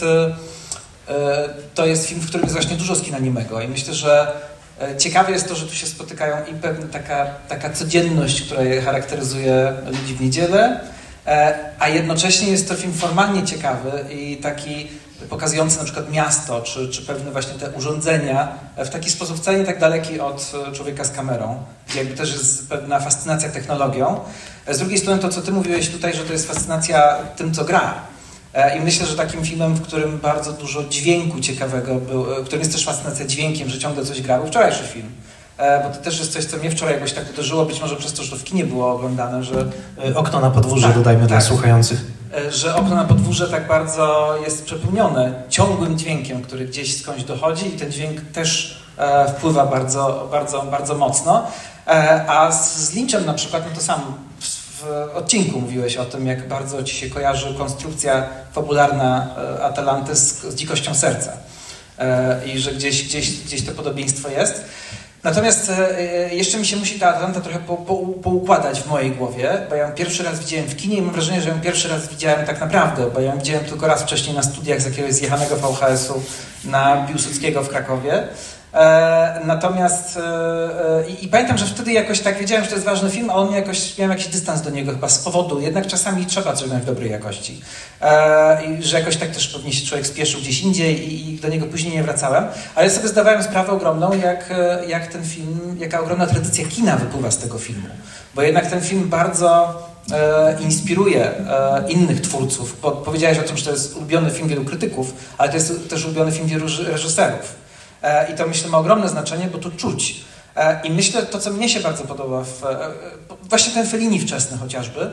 to jest film, w którym jest właśnie dużo z kina niemego i myślę, że ciekawe jest to, że tu się spotykają i pewna taka codzienność, która je charakteryzuje ludzi w niedzielę, a jednocześnie jest to film formalnie ciekawy i taki pokazujący na przykład miasto, czy pewne właśnie te urządzenia w taki sposób wcale nie tak daleki od Człowieka z kamerą, gdzie jakby też jest pewna fascynacja technologią. Z drugiej strony to, co ty mówiłeś tutaj, że to jest fascynacja tym, co gra. I myślę, że takim filmem, w którym bardzo dużo dźwięku ciekawego był, w którym jest też fascynacja dźwiękiem, że ciągle coś gra, był wczorajszy film. Bo to też jest coś, co mnie wczoraj jakoś tak uderzyło, być może przez to, że to w kinie było oglądane, że... Okno na podwórze, tak, dodajmy dla słuchających. Że okno na podwórze tak bardzo jest przepełnione ciągłym dźwiękiem, który gdzieś skądś dochodzi i ten dźwięk też wpływa bardzo, bardzo, bardzo mocno. A z Lynchem na przykład, no to sam w odcinku mówiłeś o tym, jak bardzo ci się kojarzy konstrukcja fabularna Atalanty z dzikością serca. I że gdzieś to podobieństwo jest. Natomiast jeszcze mi się musi ta Atalanta trochę poukładać w mojej głowie, bo ja ją pierwszy raz widziałem w kinie i mam wrażenie, że ją pierwszy raz widziałem tak naprawdę, bo ja ją widziałem tylko raz wcześniej na studiach z jakiegoś zjechanego VHS-u na Piłsudskiego w Krakowie. Natomiast i pamiętam, że wtedy jakoś tak wiedziałem, że to jest ważny film, a on miałem jakiś dystans do niego chyba z powodu, jednak czasami trzeba coś w dobrej jakości. I że jakoś tak też pewnie się człowiek spieszył gdzieś indziej i do niego później nie wracałem, ale sobie zdawałem sprawę ogromną, jak ten film, jaka ogromna tradycja kina wypływa z tego filmu. Bo jednak ten film bardzo inspiruje innych twórców. Powiedziałeś o tym, że to jest ulubiony film wielu krytyków, ale to jest też ulubiony film wielu reżyserów. I to myślę ma ogromne znaczenie, bo to czuć. I myślę, to co mnie się bardzo podoba, właśnie ten Fellini wczesny chociażby,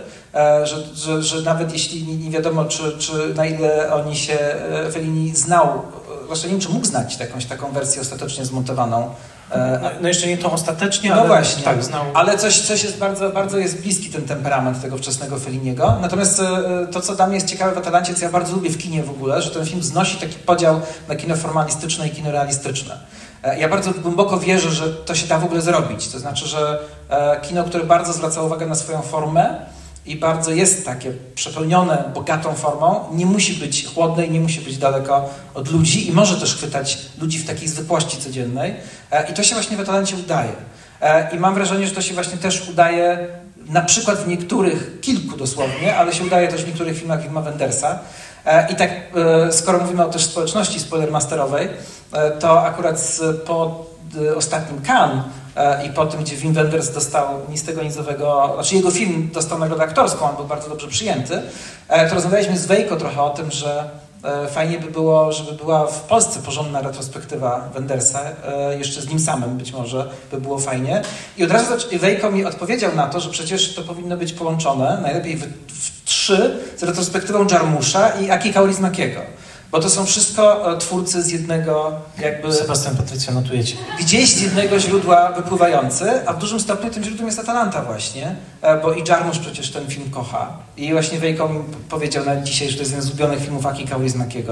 że nawet jeśli nie wiadomo, czy na ile Fellini znał, zwłaszcza nie wiem, czy mógł znać jakąś taką wersję ostatecznie zmontowaną. No jeszcze nie tą ostatecznie, no ale właśnie, tak, znał. Ale coś jest bardzo, bardzo jest bliski ten temperament tego wczesnego Felliniego. Natomiast to, co dla mnie jest ciekawe w Atalancie, co ja bardzo lubię w kinie w ogóle, że ten film znosi taki podział na kino formalistyczne i kino realistyczne. Ja bardzo głęboko wierzę, że to się da w ogóle zrobić. To znaczy, że kino, które bardzo zwraca uwagę na swoją formę i bardzo jest takie przepełnione bogatą formą, nie musi być chłodne i nie musi być daleko od ludzi i może też chwytać ludzi w takiej zwykłości codziennej. I to się właśnie w Atalancie udaje. I mam wrażenie, że to się właśnie też udaje na przykład w niektórych, kilku dosłownie, ale się udaje też w niektórych filmach Wima Wendersa. I tak, skoro mówimy o też społeczności spoilermasterowej, to akurat po ostatnim Cannes i po tym, gdzie Wim Wenders dostał nic tego nizowego, znaczy jego film dostał nagrodę aktorską, on był bardzo dobrze przyjęty, to rozmawialiśmy z Wejko trochę o tym, że fajnie by było, żeby była w Polsce porządna retrospektywa Wendersa, jeszcze z nim samym być może by było fajnie. I od razu Wejko mi odpowiedział na to, że przecież to powinno być połączone, najlepiej w trzy, z retrospektywą Jarmusza i Aki Kaurismäkiego. Bo to są wszystko twórcy z jednego jakby... Sebastian, Patrycja, notujecie. Gdzieś z jednego źródła wypływający, a w dużym stopniu tym źródłem jest Atalanta właśnie, bo i Jarmusz przecież ten film kocha. I właśnie Wejko mi powiedział nawet dzisiaj, że to jest jeden z ulubionych filmów Aki Kaurismäkiego.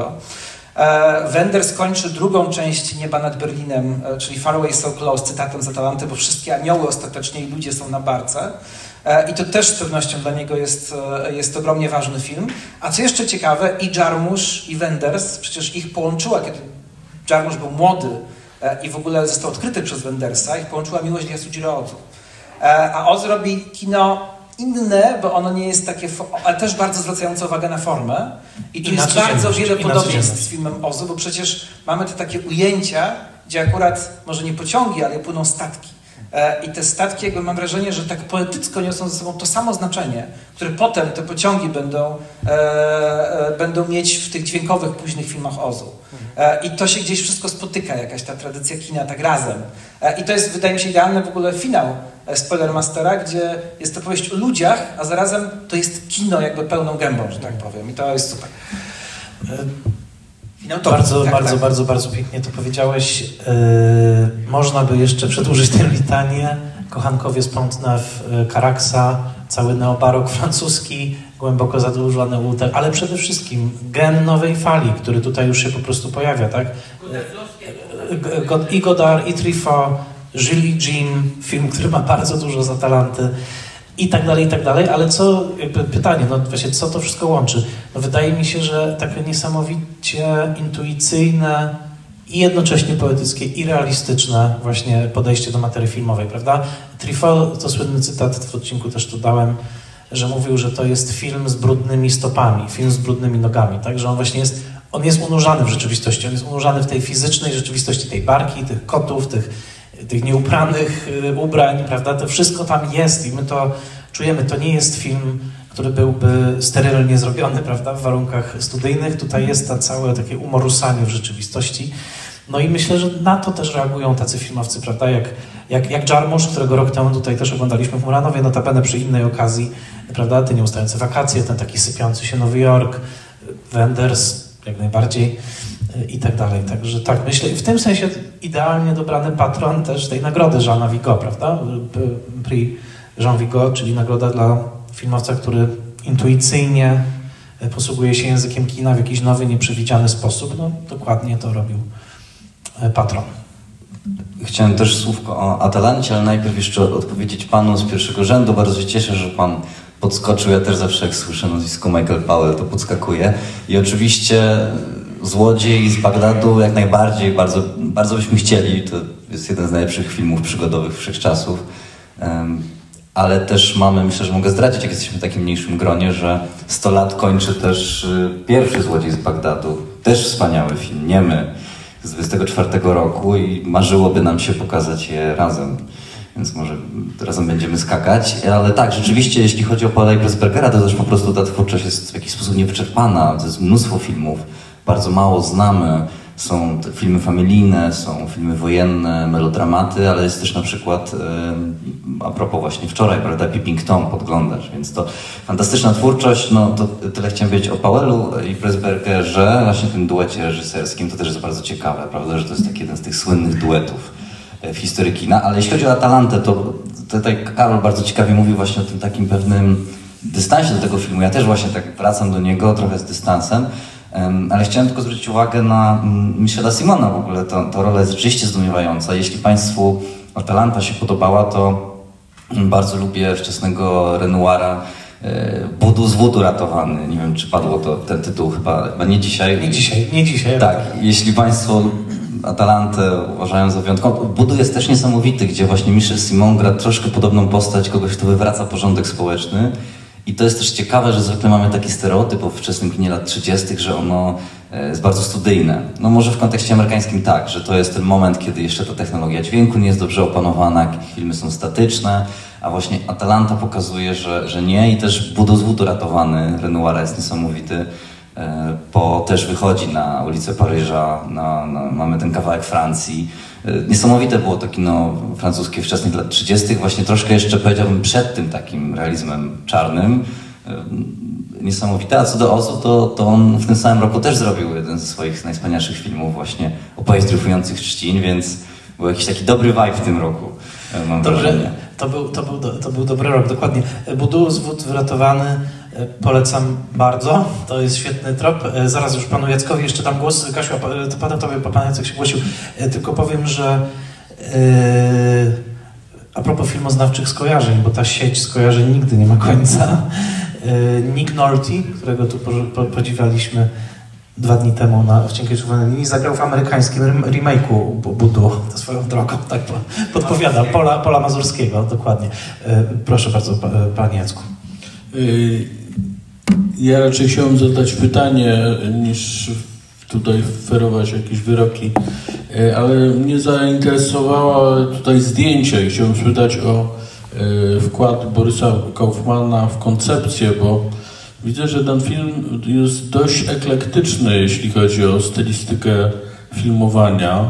Wenders kończy drugą część Nieba nad Berlinem, czyli Far Away So Close, cytatem z Atalanty, bo wszystkie anioły ostatecznie i ludzie są na barce. I to też z pewnością dla niego jest ogromnie ważny film. A co jeszcze ciekawe, i Jarmusz, i Wenders, przecież ich połączyła, kiedy Jarmusz był młody i w ogóle został odkryty przez Wendersa, ich połączyła miłość do Yasujiro Ozu. A Oz robi kino inne, bo ono nie jest takie, ale też bardzo zwracające uwagę na formę. I tu jest bardzo wiele podobieństw z filmem Ozu, bo przecież mamy te takie ujęcia, gdzie akurat może nie pociągi, ale płyną statki. I te statki, jakby mam wrażenie, że tak poetycko niosą ze sobą to samo znaczenie, które potem te pociągi będą mieć w tych dźwiękowych, późnych filmach Ozu. I to się gdzieś wszystko spotyka, jakaś ta tradycja kina tak razem. I to jest, wydaje mi się, idealny w ogóle finał Spoilermastera, gdzie jest to powieść o ludziach, a zarazem to jest kino jakby pełną gębą, że tak powiem. I to jest super. Bardzo pięknie to powiedziałeś. Można by jeszcze przedłużyć tę litanię. Kochankowie z Pont-Neuf, Caraxa, cały neobarok francuski, głęboko zadłużony Ulter, ale przede wszystkim gen nowej fali, który tutaj już się po prostu pojawia, tak? I Godard, i Truffaut, Jules Jean, film, który ma bardzo dużo z Atalanty, i tak dalej, ale pytanie, no właśnie, co to wszystko łączy? No wydaje mi się, że takie niesamowicie intuicyjne i jednocześnie poetyckie i realistyczne właśnie podejście do materii filmowej, prawda? Truffaut, to słynny cytat, w odcinku też to dałem, że mówił, że to jest film z brudnymi stopami, film z brudnymi nogami, tak? Że on właśnie jest unurzany w rzeczywistości, on jest unurzany w tej fizycznej rzeczywistości, tej barki, tych kotów, tych nieupranych ubrań, prawda? To wszystko tam jest i my to czujemy. To nie jest film, który byłby sterylnie zrobiony, prawda? W warunkach studyjnych. Tutaj jest całe takie umorusanie w rzeczywistości. No i myślę, że na to też reagują tacy filmowcy, prawda? Jak Jarmusz, którego rok temu tutaj też oglądaliśmy w Muranowie, notabene przy innej okazji, prawda? Te nieustające wakacje, ten taki sypiący się Nowy Jork, Wenders, jak najbardziej. I tak dalej. Także tak myślę. I w tym sensie idealnie dobrany patron też tej nagrody Jeana Vigo, prawda? Prix Jean Vigo, czyli nagroda dla filmowca, który intuicyjnie posługuje się językiem kina w jakiś nowy, nieprzewidziany sposób. No dokładnie to robił patron. Chciałem też słówko o Atalancie, ale najpierw jeszcze odpowiedzieć panu z pierwszego rzędu. Bardzo się cieszę, że pan podskoczył. Ja też zawsze jak słyszę nazwisko Michael Powell, to podskakuję. I oczywiście Złodziej z Bagdadu jak najbardziej, bardzo, bardzo byśmy chcieli. To jest jeden z najlepszych filmów przygodowych wszechczasów. Ale też mamy, myślę, że mogę zdradzić, jak jesteśmy w takim mniejszym gronie, że 100 lat kończy też pierwszy Złodziej z Bagdadu. Też wspaniały film, niemy, z 24 roku i marzyłoby nam się pokazać je razem. Więc może razem będziemy skakać. Ale tak, rzeczywiście, jeśli chodzi o Paula i Pressburgera, to też po prostu ta twórczość jest w jakiś sposób niewyczerpana. To jest mnóstwo filmów, bardzo mało znamy. Są filmy familijne, są filmy wojenne, melodramaty, ale jest też na przykład, a propos właśnie wczoraj, prawda, Peeping Tom podglądasz, więc to fantastyczna twórczość. No to tyle chciałem powiedzieć o Powellu i Pressburgerze, właśnie tym duecie reżyserskim, to też jest bardzo ciekawe, prawda, że to jest taki jeden z tych słynnych duetów w historii kina. Ale jeśli chodzi o Atalantę, to tutaj Karol bardzo ciekawie mówił właśnie o tym takim pewnym dystansie do tego filmu. Ja też właśnie tak wracam do niego trochę z dystansem. Ale chciałem tylko zwrócić uwagę na Michela Simona w ogóle. Ta rola jest rzeczywiście zdumiewająca. Jeśli Państwu Atalanta się podobała, to bardzo lubię wczesnego Renoira, Budu z Wudu ratowany. Nie wiem, czy padło to ten tytuł, chyba nie dzisiaj. Nie dzisiaj. Tak, jeśli Państwo Atalantę uważają za wyjątkową. Budu jest też niesamowity, gdzie właśnie Michel Simon gra troszkę podobną postać, kogoś, kto wywraca porządek społeczny. I to jest też ciekawe, że zwykle mamy taki stereotyp o wczesnym kinie lat 30., że ono jest bardzo studyjne. No może w kontekście amerykańskim tak, że to jest ten moment, kiedy jeszcze ta technologia dźwięku nie jest dobrze opanowana, filmy są statyczne, a właśnie Atalanta pokazuje, że nie. I też Budu z Wudu ratowany Renoira jest niesamowity, bo też wychodzi na ulicę Paryża, mamy ten kawałek Francji. Niesamowite było to kino francuskie wczesnych lat 30., właśnie troszkę jeszcze powiedziałbym przed tym takim realizmem czarnym. Niesamowite, a co do Ozu, to on w tym samym roku też zrobił jeden ze swoich najwspanialszych filmów właśnie Opowieść triumfujących trzcin, więc był jakiś taki dobry vibe w tym roku, mam wrażenie. To był dobry rok, dokładnie. Budu z Wód wyratowany, polecam bardzo, to jest świetny trop. Zaraz już panu Jackowi jeszcze dam głos. Kasiu, to potem tobie pan Jacek się głosił. Tylko powiem, że a propos filmoznawczych skojarzeń, bo ta sieć skojarzeń nigdy nie ma końca. Nick Nolte, którego tu podziwialiśmy 2 dni temu w Cienkiej Czerwonej Linii, zagrał w amerykańskim remake'u Budu, to swoją drogą, tak podpowiada, Pola Mazurskiego, dokładnie. Proszę bardzo, panie Jacku. Ja raczej chciałem zadać pytanie, niż tutaj ferować jakieś wyroki, ale mnie zainteresowało tutaj zdjęcie i chciałem spytać o wkład Borysa Kaufmana w koncepcję, bo widzę, że ten film jest dość eklektyczny, jeśli chodzi o stylistykę filmowania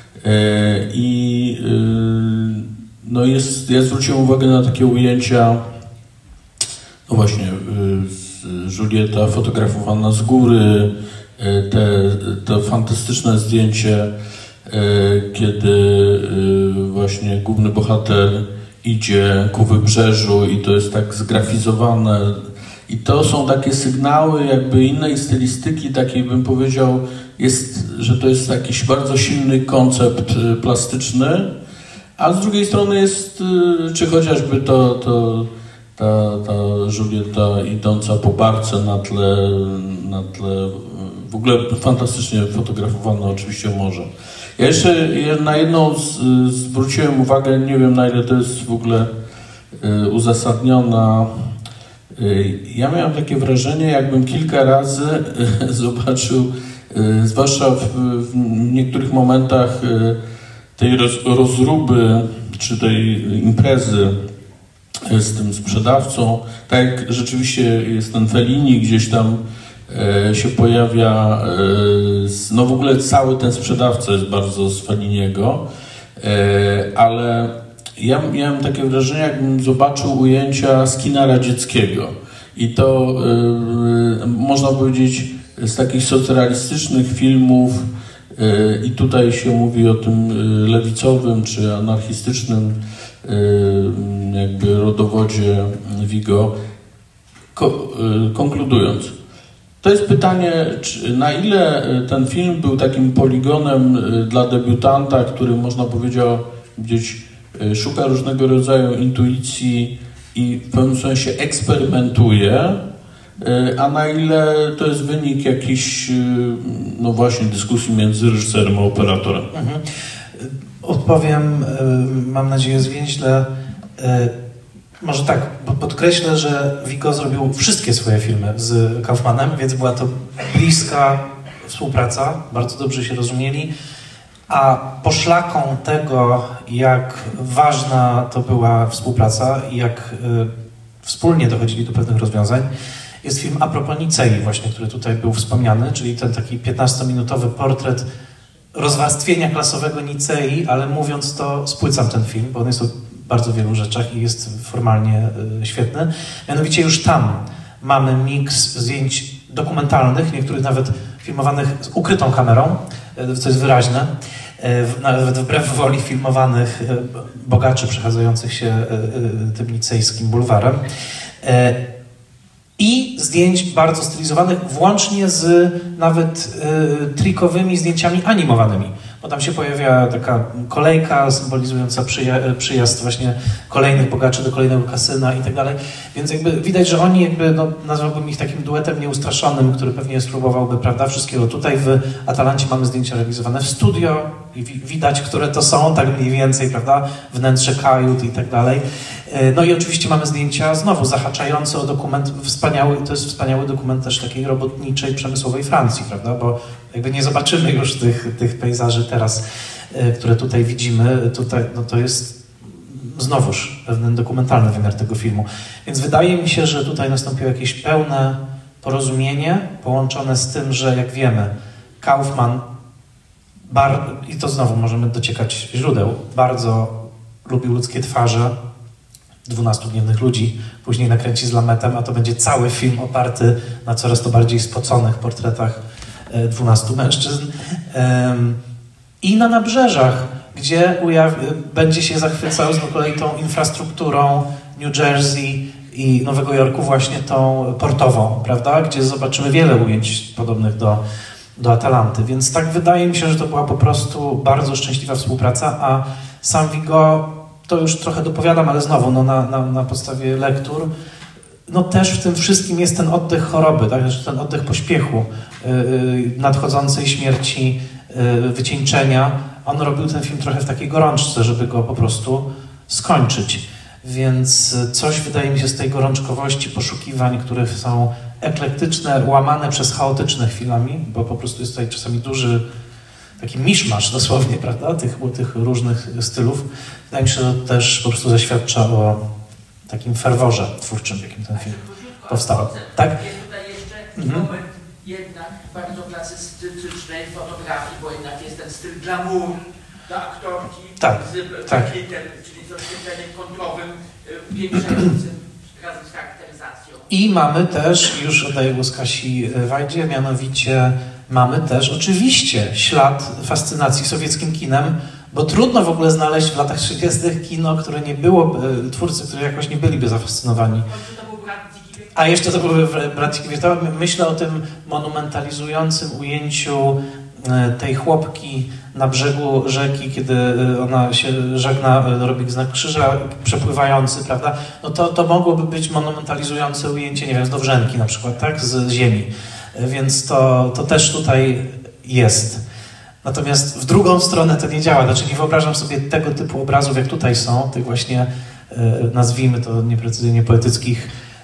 i no ja zwróciłem uwagę na takie ujęcia, no właśnie, Julieta fotografowana z góry, to fantastyczne zdjęcie, kiedy właśnie główny bohater idzie ku wybrzeżu i to jest tak zgrafizowane. I to są takie sygnały jakby innej stylistyki, takiej bym powiedział, że to jest jakiś bardzo silny koncept plastyczny, a z drugiej strony jest, czy chociażby ta Julieta idąca po barce na tle w ogóle fantastycznie fotografowane oczywiście morze. Ja jeszcze na jedną zwróciłem uwagę, nie wiem na ile to jest w ogóle uzasadniona. Ja miałem takie wrażenie, jakbym kilka razy zobaczył, zwłaszcza w niektórych momentach tej rozruby, czy tej imprezy z tym sprzedawcą, tak jak rzeczywiście jest ten Fellini, gdzieś tam się pojawia, no w ogóle cały ten sprzedawca jest bardzo z Felliniego, ale ja miałem takie wrażenie, jakbym zobaczył ujęcia z kina radzieckiego i to można powiedzieć z takich socrealistycznych filmów i tutaj się mówi o tym lewicowym czy anarchistycznym jakby rodowodzie Vigo. Konkludując, to jest pytanie, na ile ten film był takim poligonem dla debiutanta, który można powiedzieć szuka różnego rodzaju intuicji i w pewnym sensie eksperymentuje, a na ile to jest wynik jakiejś, no właśnie, dyskusji między reżyserem a operatorem? Odpowiem, mam nadzieję, zwięźle. Może tak, bo podkreślę, że Viggo zrobił wszystkie swoje filmy z Kaufmanem, więc była to bliska współpraca, bardzo dobrze się rozumieli, a poszlaką tego, jak ważna to była współpraca i jak wspólnie dochodzili do pewnych rozwiązań, jest film A propos Nicei właśnie, który tutaj był wspomniany, czyli ten taki 15-minutowy portret rozwarstwienia klasowego Nicei, ale mówiąc to, spłycam ten film, bo on jest o bardzo wielu rzeczach i jest formalnie świetny. Mianowicie już tam mamy miks zdjęć dokumentalnych, niektórych nawet filmowanych z ukrytą kamerą, co jest wyraźne, nawet wbrew woli filmowanych bogaczy przechadzających się tym nicejskim bulwarem. I zdjęć bardzo stylizowanych, włącznie z nawet trikowymi zdjęciami animowanymi. Bo tam się pojawia taka kolejka symbolizująca przyjazd właśnie kolejnych bogaczy do kolejnego kasyna i tak dalej. Więc jakby widać, że oni jakby, no, nazwałbym ich takim duetem nieustraszonym, który pewnie spróbowałby, prawda, wszystkiego. Tutaj w Atalancie mamy zdjęcia realizowane w studio i widać, które to są, tak mniej więcej, prawda, wnętrze kajut i tak dalej. No i oczywiście mamy zdjęcia znowu zahaczające o dokument wspaniały, to jest wspaniały dokument też takiej robotniczej, przemysłowej Francji, prawda, bo jakby nie zobaczymy już tych pejzaży teraz, które tutaj widzimy, tutaj, no to jest znowuż pewien dokumentalny wymiar tego filmu. Więc wydaje mi się, że tutaj nastąpiło jakieś pełne porozumienie połączone z tym, że jak wiemy, Kaufman, i to znowu możemy dociekać źródeł, bardzo lubił ludzkie twarze, 12-dniewnych ludzi, później nakręci z Lametem, a to będzie cały film oparty na coraz to bardziej spoconych portretach 12 mężczyzn. I na nabrzeżach, gdzie będzie się zachwycał z kolei tą infrastrukturą New Jersey i Nowego Jorku, właśnie tą portową, prawda? Gdzie zobaczymy wiele ujęć podobnych do Atalanty. Więc tak wydaje mi się, że to była po prostu bardzo szczęśliwa współpraca, a sam Viggo, to już trochę dopowiadam, ale znowu no na podstawie lektur, no też w tym wszystkim jest ten oddech choroby, tak? Ten oddech pośpiechu, nadchodzącej śmierci, wycieńczenia. On robił ten film trochę w takiej gorączce, żeby go po prostu skończyć. Więc coś wydaje mi się z tej gorączkowości poszukiwań, które są eklektyczne, łamane przez chaotyczne chwilami, bo po prostu jest tutaj czasami duży taki miszmasz dosłownie, prawda, tych różnych stylów. Wydaje mi się, że to też po prostu zaświadcza o takim ferworze twórczym, w jakim ten film powstał. Tak? Jest tutaj jeszcze moment jednak bardzo klasycznej fotografii, bo jednak jest ten styl glamour do aktorki z pakietem, czyli z oświetleniem kontrowym upiększającym razem z charakteryzacją. I mamy też, już oddaję głos Kasi Wajdzie, mianowicie mamy też oczywiście ślad fascynacji sowieckim kinem, bo trudno w ogóle znaleźć w latach 30. kino, które nie było, twórcy, którzy jakoś nie byliby zafascynowani. A jeszcze to był brat Dziki Wiertała. Myślę o tym monumentalizującym ujęciu tej chłopki na brzegu rzeki, kiedy ona się żegna, robi znak krzyża przepływający, prawda? No to mogłoby być monumentalizujące ujęcie, nie wiem, z Dowrzenki na przykład, tak? Z ziemi. Więc to też tutaj jest. Natomiast w drugą stronę to nie działa. Znaczy nie wyobrażam sobie tego typu obrazów, jak tutaj są, tych właśnie, nazwijmy to nieprecyzyjnie poetyckich,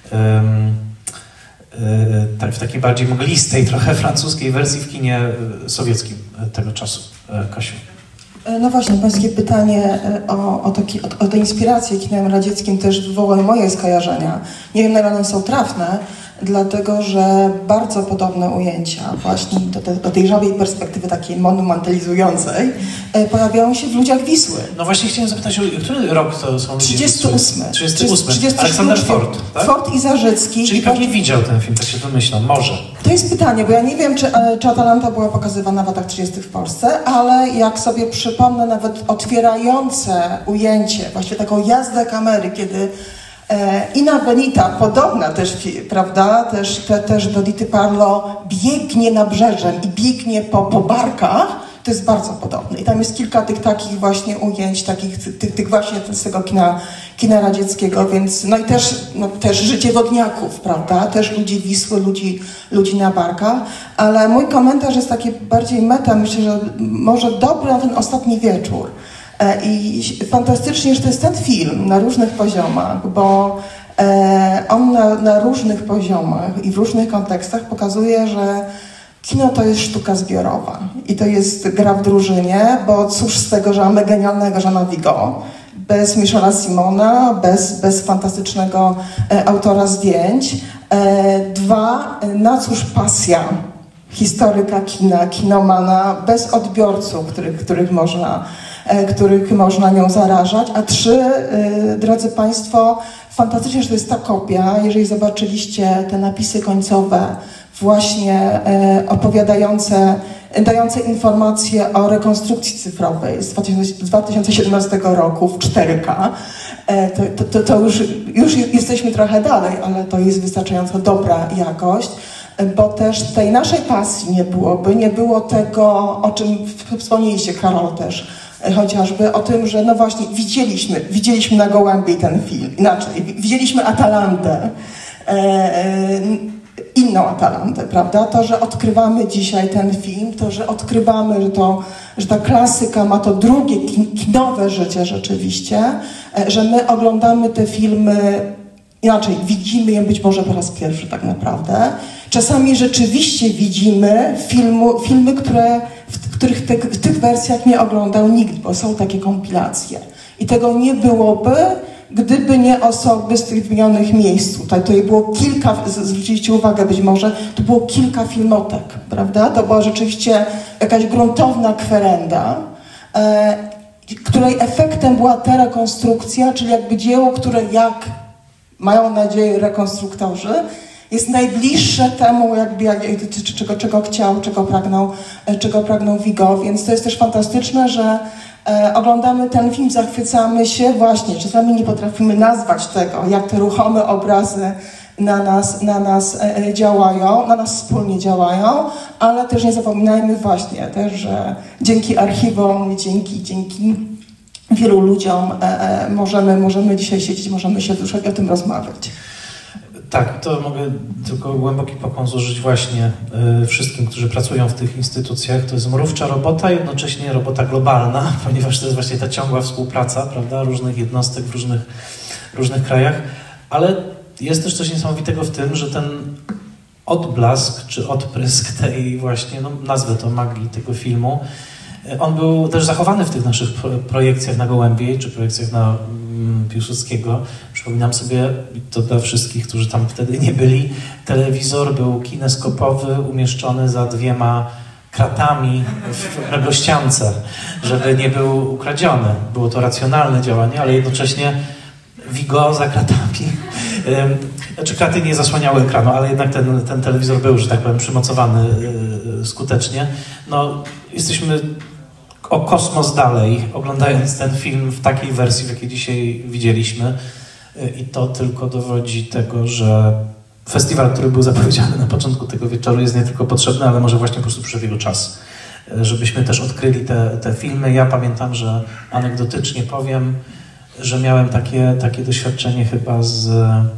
w takiej bardziej mglistej, trochę francuskiej wersji w kinie sowieckim tego czasu. Kasiu. No właśnie, pańskie pytanie o tę inspirację kinem radzieckim też wywołały moje skojarzenia. Nie wiem, na ile one są trafne, dlatego że bardzo podobne ujęcia właśnie do tej żabiej perspektywy takiej monumentalizującej pojawiają się w Ludziach Wisły. No właśnie chciałem zapytać, który rok to są Ludzie 38. 38. Aleksander Ford, tak? Ford i Zarzycki. Czyli pewnie widział ten film, tak się domyślam, może. To jest pytanie, bo ja nie wiem, czy Atalanta była pokazywana w latach 30. w Polsce, ale jak sobie przypomnę nawet otwierające ujęcie, właśnie taką jazdę kamery, kiedy Ina Benita, podobna też, prawda, też do Dity Parlo, biegnie nabrzeżem i biegnie po barkach, to jest bardzo podobne. I tam jest kilka tych takich właśnie ujęć, tych właśnie z tego kina radzieckiego, więc no i też życie wodniaków, prawda? Też ludzi Wisły, ludzi na barkach. Ale mój komentarz jest taki bardziej meta, myślę, że może dobry na ten ostatni wieczór. I fantastycznie, że to jest ten film na różnych poziomach, bo on na różnych poziomach i w różnych kontekstach pokazuje, że kino to jest sztuka zbiorowa i to jest gra w drużynie, bo cóż z tego, że mamy genialnego Jeana Vigo, bez Michela Simona, bez fantastycznego autora zdjęć. Dwa, na cóż pasja historyka kina, kinomana, bez odbiorców, których można nią zarażać. A trzy, drodzy Państwo, fantastycznie, że to jest ta kopia, jeżeli zobaczyliście te napisy końcowe, właśnie dające informacje o rekonstrukcji cyfrowej z 2017 roku w 4K, to już jesteśmy trochę dalej, ale to jest wystarczająco dobra jakość, bo też tej naszej pasji nie było tego, o czym wspomnieliście, Karol, też, chociażby o tym, że no właśnie widzieliśmy na Gołębiej ten film, inaczej, widzieliśmy Atalantę, inną Atalantę, prawda? To, że odkrywamy dzisiaj ten film, to, że odkrywamy, że ta klasyka ma to drugie kinowe życie rzeczywiście, że my oglądamy te filmy inaczej, widzimy je być może po raz pierwszy tak naprawdę. Czasami rzeczywiście widzimy filmy, których w tych wersjach nie oglądał nikt, bo są takie kompilacje. I tego nie byłoby, gdyby nie osoby z tych wymienionych miejsc. Tutaj było kilka, zwróciliście uwagę być może, to było kilka filmotek, prawda? To była rzeczywiście jakaś gruntowna kwerenda, której efektem była ta rekonstrukcja, czyli jakby dzieło, które jak mają nadzieję rekonstruktorzy, jest najbliższe temu, czego chciał, czego pragnął Vigo, więc to jest też fantastyczne, że oglądamy ten film, zachwycamy się właśnie, czasami nie potrafimy nazwać tego, jak te ruchome obrazy na nas działają, na nas wspólnie działają, ale też nie zapominajmy właśnie też, że dzięki archiwom, dzięki wielu ludziom możemy dzisiaj siedzieć, możemy się duszać i o tym rozmawiać. Tak, to mogę tylko głęboki pokłon złożyć właśnie wszystkim, którzy pracują w tych instytucjach. To jest mrówcza robota, jednocześnie robota globalna, ponieważ to jest właśnie ta ciągła współpraca, prawda, różnych jednostek w różnych krajach, ale jest też coś niesamowitego w tym, że ten odblask czy odprysk tej właśnie, no nazwę to magii tego filmu, on był też zachowany w tych naszych projekcjach na Gołębiej, czy projekcjach na Piłsudskiego. Przypominam sobie, to dla wszystkich, którzy tam wtedy nie byli, telewizor był kineskopowy, umieszczony za 2 kratami na gościance, żeby nie był ukradziony. Było to racjonalne działanie, ale jednocześnie Vigo za kratami. Znaczy kraty nie zasłaniały ekranu, ale jednak ten telewizor był, że tak powiem, przymocowany skutecznie. No, jesteśmy o kosmos dalej, oglądając ten film w takiej wersji, w jakiej dzisiaj widzieliśmy. I to tylko dowodzi tego, że festiwal, który był zapowiedziany na początku tego wieczoru, jest nie tylko potrzebny, ale może właśnie po prostu przyszedł jego czas, żebyśmy też odkryli te filmy. Ja pamiętam, że anegdotycznie powiem, że miałem takie doświadczenie chyba z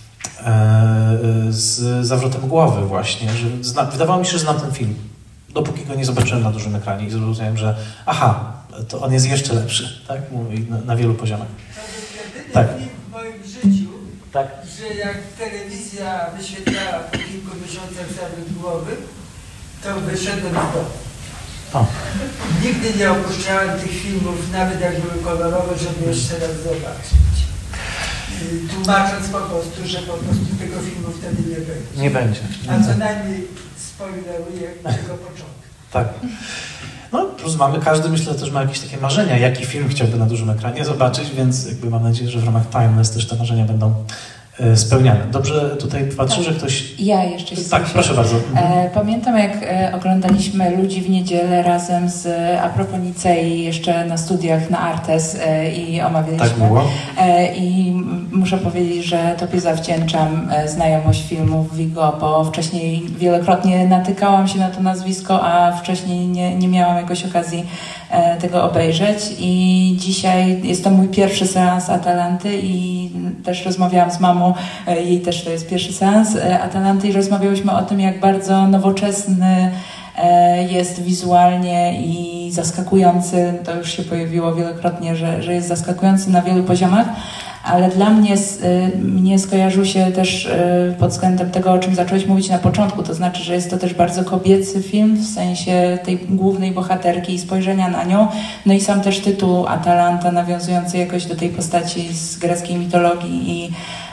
zawrotem głowy właśnie, że wydawało mi się, że znam ten film, dopóki go nie zobaczyłem na dużym ekranie i zrozumiałem, że aha, to on jest jeszcze lepszy, tak? Mówi na wielu poziomach. Tak. W moim życiu, tak, że jak telewizja wyświetlała po kilku miesiącach zawrót głowy, to wyszedłem w dom. Nigdy nie opuszczałem tych filmów, nawet jak były kolorowe, żeby jeszcze raz zobaczyć. Tłumacząc po prostu, że po prostu tego filmu wtedy nie będzie. Nie będzie. A co najmniej spoileruję tego początku. Tak. No, plus każdy myślę też ma jakieś takie marzenia, jaki film chciałby na dużym ekranie zobaczyć, więc jakby mam nadzieję, że w ramach Timeless też te marzenia będą spełniane. Dobrze tutaj patrzę, że ktoś... Ja jeszcze się Tak, proszę bardzo. Pamiętam, jak oglądaliśmy Ludzi w niedzielę razem z A propos Nicei jeszcze na studiach na Artes i omawialiśmy. Tak było. I muszę powiedzieć, że tobie zawdzięczam znajomość filmów Viggo, bo wcześniej wielokrotnie natykałam się na to nazwisko, a wcześniej nie miałam jakoś okazji tego obejrzeć i dzisiaj jest to mój pierwszy seans Atalanty i też rozmawiałam z mamą, jej też to jest pierwszy seans Atalanty i rozmawiałyśmy o tym, jak bardzo nowoczesny jest wizualnie i zaskakujący, to już się pojawiło wielokrotnie, że jest zaskakujący na wielu poziomach, ale dla mnie skojarzył się też pod względem tego, o czym zacząłeś mówić na początku, to znaczy, że jest to też bardzo kobiecy film w sensie tej głównej bohaterki i spojrzenia na nią, no i sam też tytuł Atalanta nawiązujący jakoś do tej postaci z greckiej mitologii i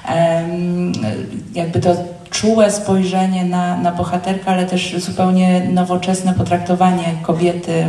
jakby to czułe spojrzenie na bohaterkę, ale też zupełnie nowoczesne potraktowanie kobiety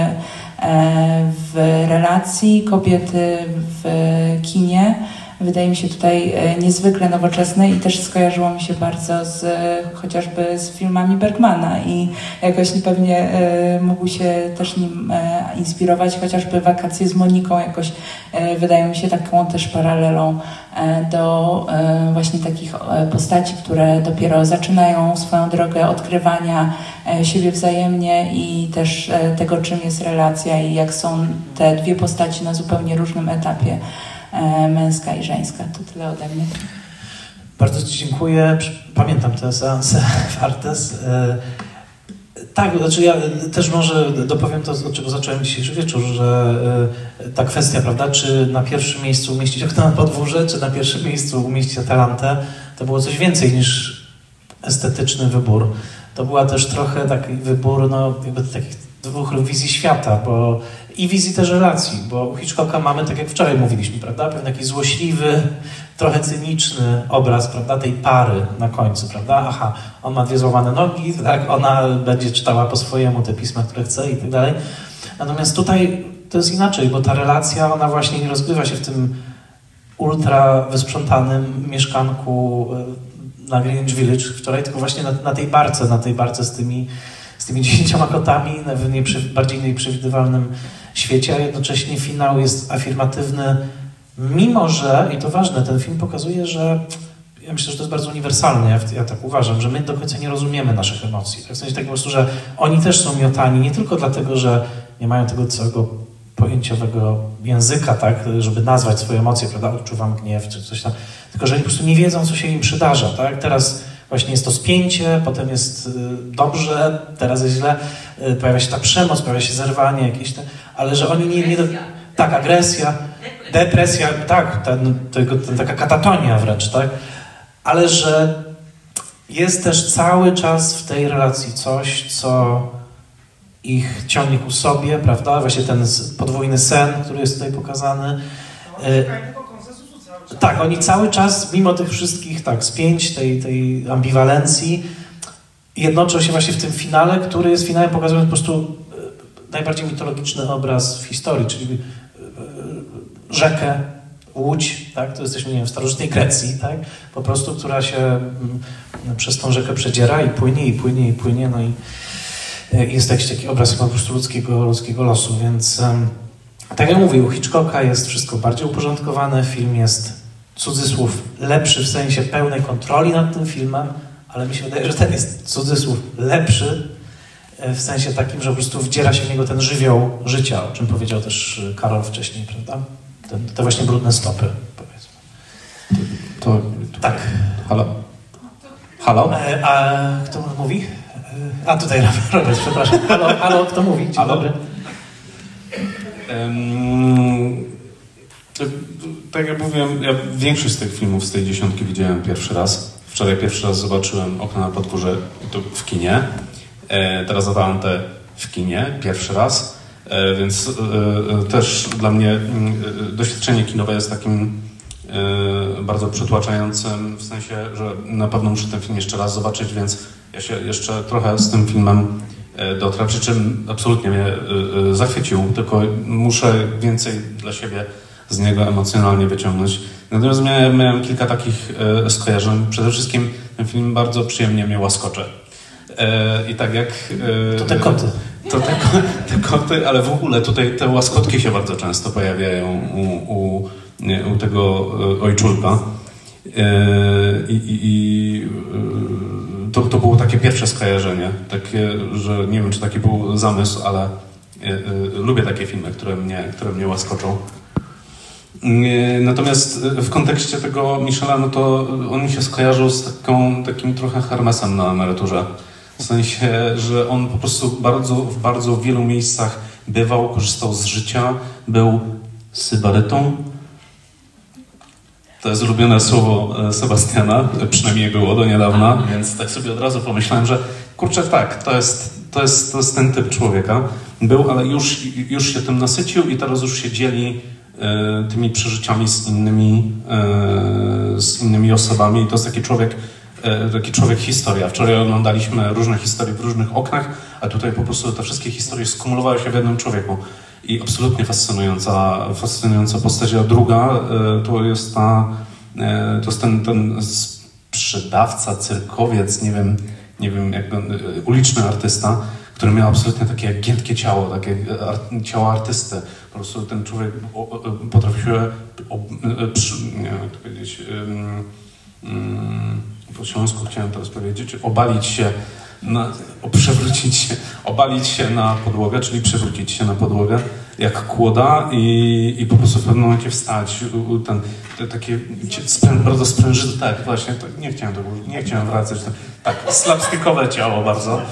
w relacji, kobiety w kinie. Wydaje mi się tutaj niezwykle nowoczesne i też skojarzyło mi się bardzo chociażby z filmami Bergmana i jakoś pewnie mógł się też nim inspirować, chociażby Wakacje z Moniką jakoś wydaje mi się taką też paralelą do właśnie takich postaci, które dopiero zaczynają swoją drogę odkrywania siebie wzajemnie i też tego, czym jest relacja i jak są te dwie postaci na zupełnie różnym etapie, męska i żeńska. To tyle ode mnie. Bardzo Ci dziękuję. Pamiętam te seanse w Artes. Tak, znaczy ja też może dopowiem to, od czego zacząłem dzisiejszy wieczór, że ta kwestia, prawda, czy na pierwszym miejscu umieścić Okno na podwórze, czy na pierwszym miejscu umieścić Atalantę, to było coś więcej niż estetyczny wybór. To była też trochę taki wybór, no, jakby takich dwóch wizji świata, bo i wizji też relacji, bo u Hitchcocka mamy, tak jak wczoraj mówiliśmy, prawda, pewien taki złośliwy, trochę cyniczny obraz, prawda, tej pary na końcu, prawda, aha, on ma dwie złamane nogi, tak, ona będzie czytała po swojemu te pisma, które chce i tak dalej. Natomiast tutaj to jest inaczej, bo ta relacja, ona właśnie nie rozgrywa się w tym ultra wysprzątanym mieszkanku na Greenwich Village wczoraj, tylko właśnie na tej barce z tymi 10 kotami w bardziej nieprzewidywalnym świecie, a jednocześnie finał jest afirmatywny, mimo że, i to ważne, ten film pokazuje, że ja myślę, że to jest bardzo uniwersalne, ja tak uważam, że my do końca nie rozumiemy naszych emocji. W sensie tak po prostu, że oni też są miotani, nie tylko dlatego, że nie mają tego całego pojęciowego języka, tak, żeby nazwać swoje emocje, prawda, odczuwam gniew, czy coś tam, tylko że oni po prostu nie wiedzą, co się im przydarza, tak, teraz właśnie jest to spięcie, potem jest dobrze, teraz jest źle, pojawia się ta przemoc, pojawia się zerwanie jakieś, ale że oni nie tak, agresja, depresja, tak, taka katatonia wręcz, tak, ale że jest też cały czas w tej relacji coś, co ich ciągnie ku sobie, prawda, właśnie ten podwójny sen, który jest tutaj pokazany. Tak, oni cały czas, mimo tych wszystkich spięć, tej ambiwalencji, jednoczą się właśnie w tym finale, który jest finałem pokazując po prostu najbardziej mitologiczny obraz w historii, czyli rzekę, łódź, tak, to jesteśmy, nie wiem, w starożytnej Grecji, tak, po prostu, która się przez tą rzekę przedziera i płynie, no i jest jakiś taki obraz po prostu ludzkiego losu, więc tak jak mówię, u Hitchcocka jest wszystko bardziej uporządkowane, film jest, cudzysłów, lepszy w sensie pełnej kontroli nad tym filmem, ale mi się wydaje, że ten jest, cudzysłów, lepszy w sensie takim, że po prostu wdziera się w niego ten żywioł życia, o czym powiedział też Karol wcześniej, prawda? Te właśnie brudne stopy, powiedzmy. To tak. Halo? A kto mówi? A tutaj Robert, przepraszam. Halo, kto mówi? Dzień dobry. Tak jak mówiłem, ja większość z tych filmów z tej 10 widziałem pierwszy raz. Wczoraj pierwszy raz zobaczyłem Okno na podwórze to w kinie. Teraz Atalantę w kinie, pierwszy raz. Więc też dla mnie doświadczenie kinowe jest takim bardzo przytłaczającym, w sensie, że na pewno muszę ten film jeszcze raz zobaczyć, więc ja się jeszcze trochę z tym filmem dotrę, przy czym absolutnie mnie zachwycił, tylko muszę więcej dla siebie z niego emocjonalnie wyciągnąć. Natomiast miałem kilka takich skojarzeń. Przede wszystkim ten film bardzo przyjemnie mnie łaskocze. I tak jak... To te koty. To te koty, ale w ogóle tutaj te łaskotki się bardzo często pojawiają u tego ojczulka. To było takie pierwsze skojarzenie, takie, że nie wiem, czy taki był zamysł, ale lubię takie filmy, które mnie łaskoczą. Natomiast w kontekście tego Michela, no to on mi się skojarzył z takim trochę Hermesem na emeryturze. W sensie, że on po prostu w bardzo wielu miejscach bywał, korzystał z życia, był sybarytą. To jest ulubione słowo Sebastiana, przynajmniej było do niedawna, więc tak sobie od razu pomyślałem, że kurczę, tak, to jest ten typ człowieka. Był, ale już się tym nasycił i teraz już się dzieli tymi przeżyciami z innymi osobami. I to jest taki człowiek historia. Wczoraj oglądaliśmy różne historie w różnych oknach, a tutaj po prostu te wszystkie historie skumulowały się w jednym człowieku. I absolutnie fascynująca postać. A druga to jest ten sprzedawca, cyrkowiec, nie wiem jak uliczny artysta, który miał absolutnie takie jak giętkie ciało, takie ciało artysty. Po prostu ten człowiek potrafił się jak to powiedzieć, po śląsku chciałem teraz powiedzieć, obalić się na podłogę, czyli przewrócić się na podłogę jak kłoda i po prostu w pewnym momencie wstać. Takie bardzo sprężyste, tak właśnie, nie chciałem wracać. Tak, slapstickowe ciało bardzo.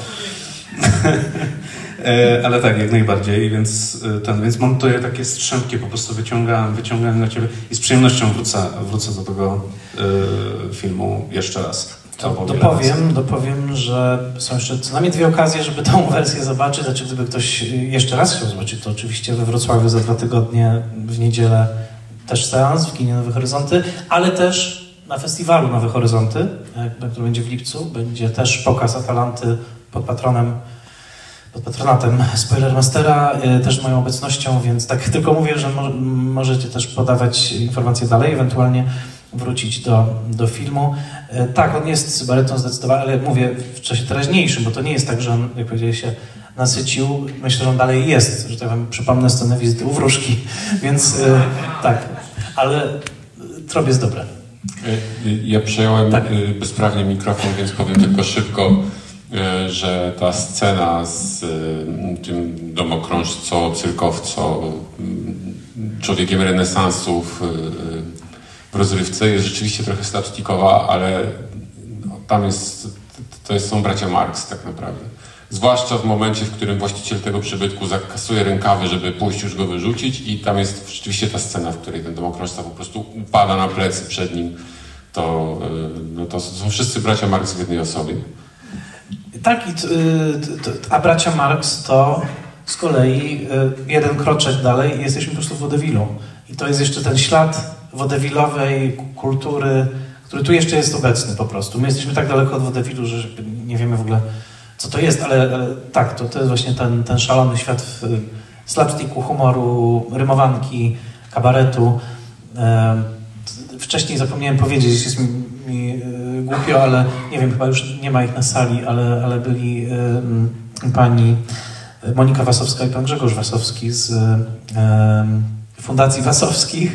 Ale tak, jak najbardziej, więc mam tutaj takie strzępki, po prostu wyciągałem na ciebie i z przyjemnością wrócę do tego filmu jeszcze raz. Dopowiem, że są jeszcze co najmniej 2 okazje, żeby tą wersję zobaczyć. Znaczy, gdyby ktoś jeszcze raz chciał zobaczyć, to oczywiście we Wrocławiu za 2 tygodnie w niedzielę też seans w kinie Nowe Horyzonty, ale też na festiwalu Nowe Horyzonty, który będzie w lipcu, będzie też pokaz Atalanty pod patronatem Spoilermastera, też moją obecnością, więc tak tylko mówię, że możecie też podawać informacje dalej, ewentualnie wrócić do filmu. Tak, on jest sybarytą zdecydowanie, ale mówię w czasie teraźniejszym, bo to nie jest tak, że on, jak powiedziałeś, się nasycił. Myślę, że on dalej jest, że tak powiem, przypomnę scenę wizyty u wróżki, więc tak, ale trop jest dobre. Ja przejąłem bezprawnie mikrofon, więc powiem tylko szybko, że ta scena z tym domokrążco, cyrkowco, człowiekiem renesansu w rozrywce jest rzeczywiście trochę slapstickowa, ale tam są bracia Marx tak naprawdę. Zwłaszcza w momencie, w którym właściciel tego przybytku zakasuje rękawy, żeby pójść już go wyrzucić i tam jest rzeczywiście ta scena, w której ten domokrążca po prostu upada na plecy przed nim. To są wszyscy bracia Marx w jednej osobie. Tak, a bracia Marx to z kolei jeden kroczek dalej i jesteśmy po prostu w Waudevillu. I to jest jeszcze ten ślad waudevillowej kultury, który tu jeszcze jest obecny po prostu. My jesteśmy tak daleko od Waudevillu, że nie wiemy w ogóle, co to jest, ale tak, to jest właśnie ten szalony świat slapsticku, humoru, rymowanki, kabaretu. Wcześniej zapomniałem powiedzieć, jest mi głupio, ale nie wiem, chyba już nie ma ich na sali, ale byli pani Monika Wasowska i pan Grzegorz Wasowski z Fundacji Wasowskich.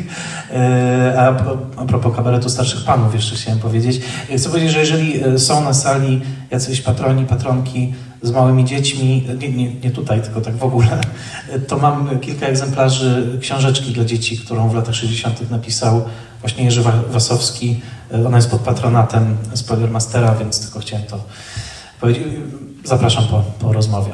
A propos kabaretu starszych panów jeszcze chciałem powiedzieć. Chcę powiedzieć, że jeżeli są na sali jacyś patroni, patronki z małymi dziećmi, nie tutaj, tylko tak w ogóle, to mam kilka egzemplarzy książeczki dla dzieci, którą w latach 60. napisał właśnie Jerzy Wasowski. Ona jest pod patronatem Spoilermastera, więc tylko chciałem to powiedzieć. Zapraszam po rozmowie.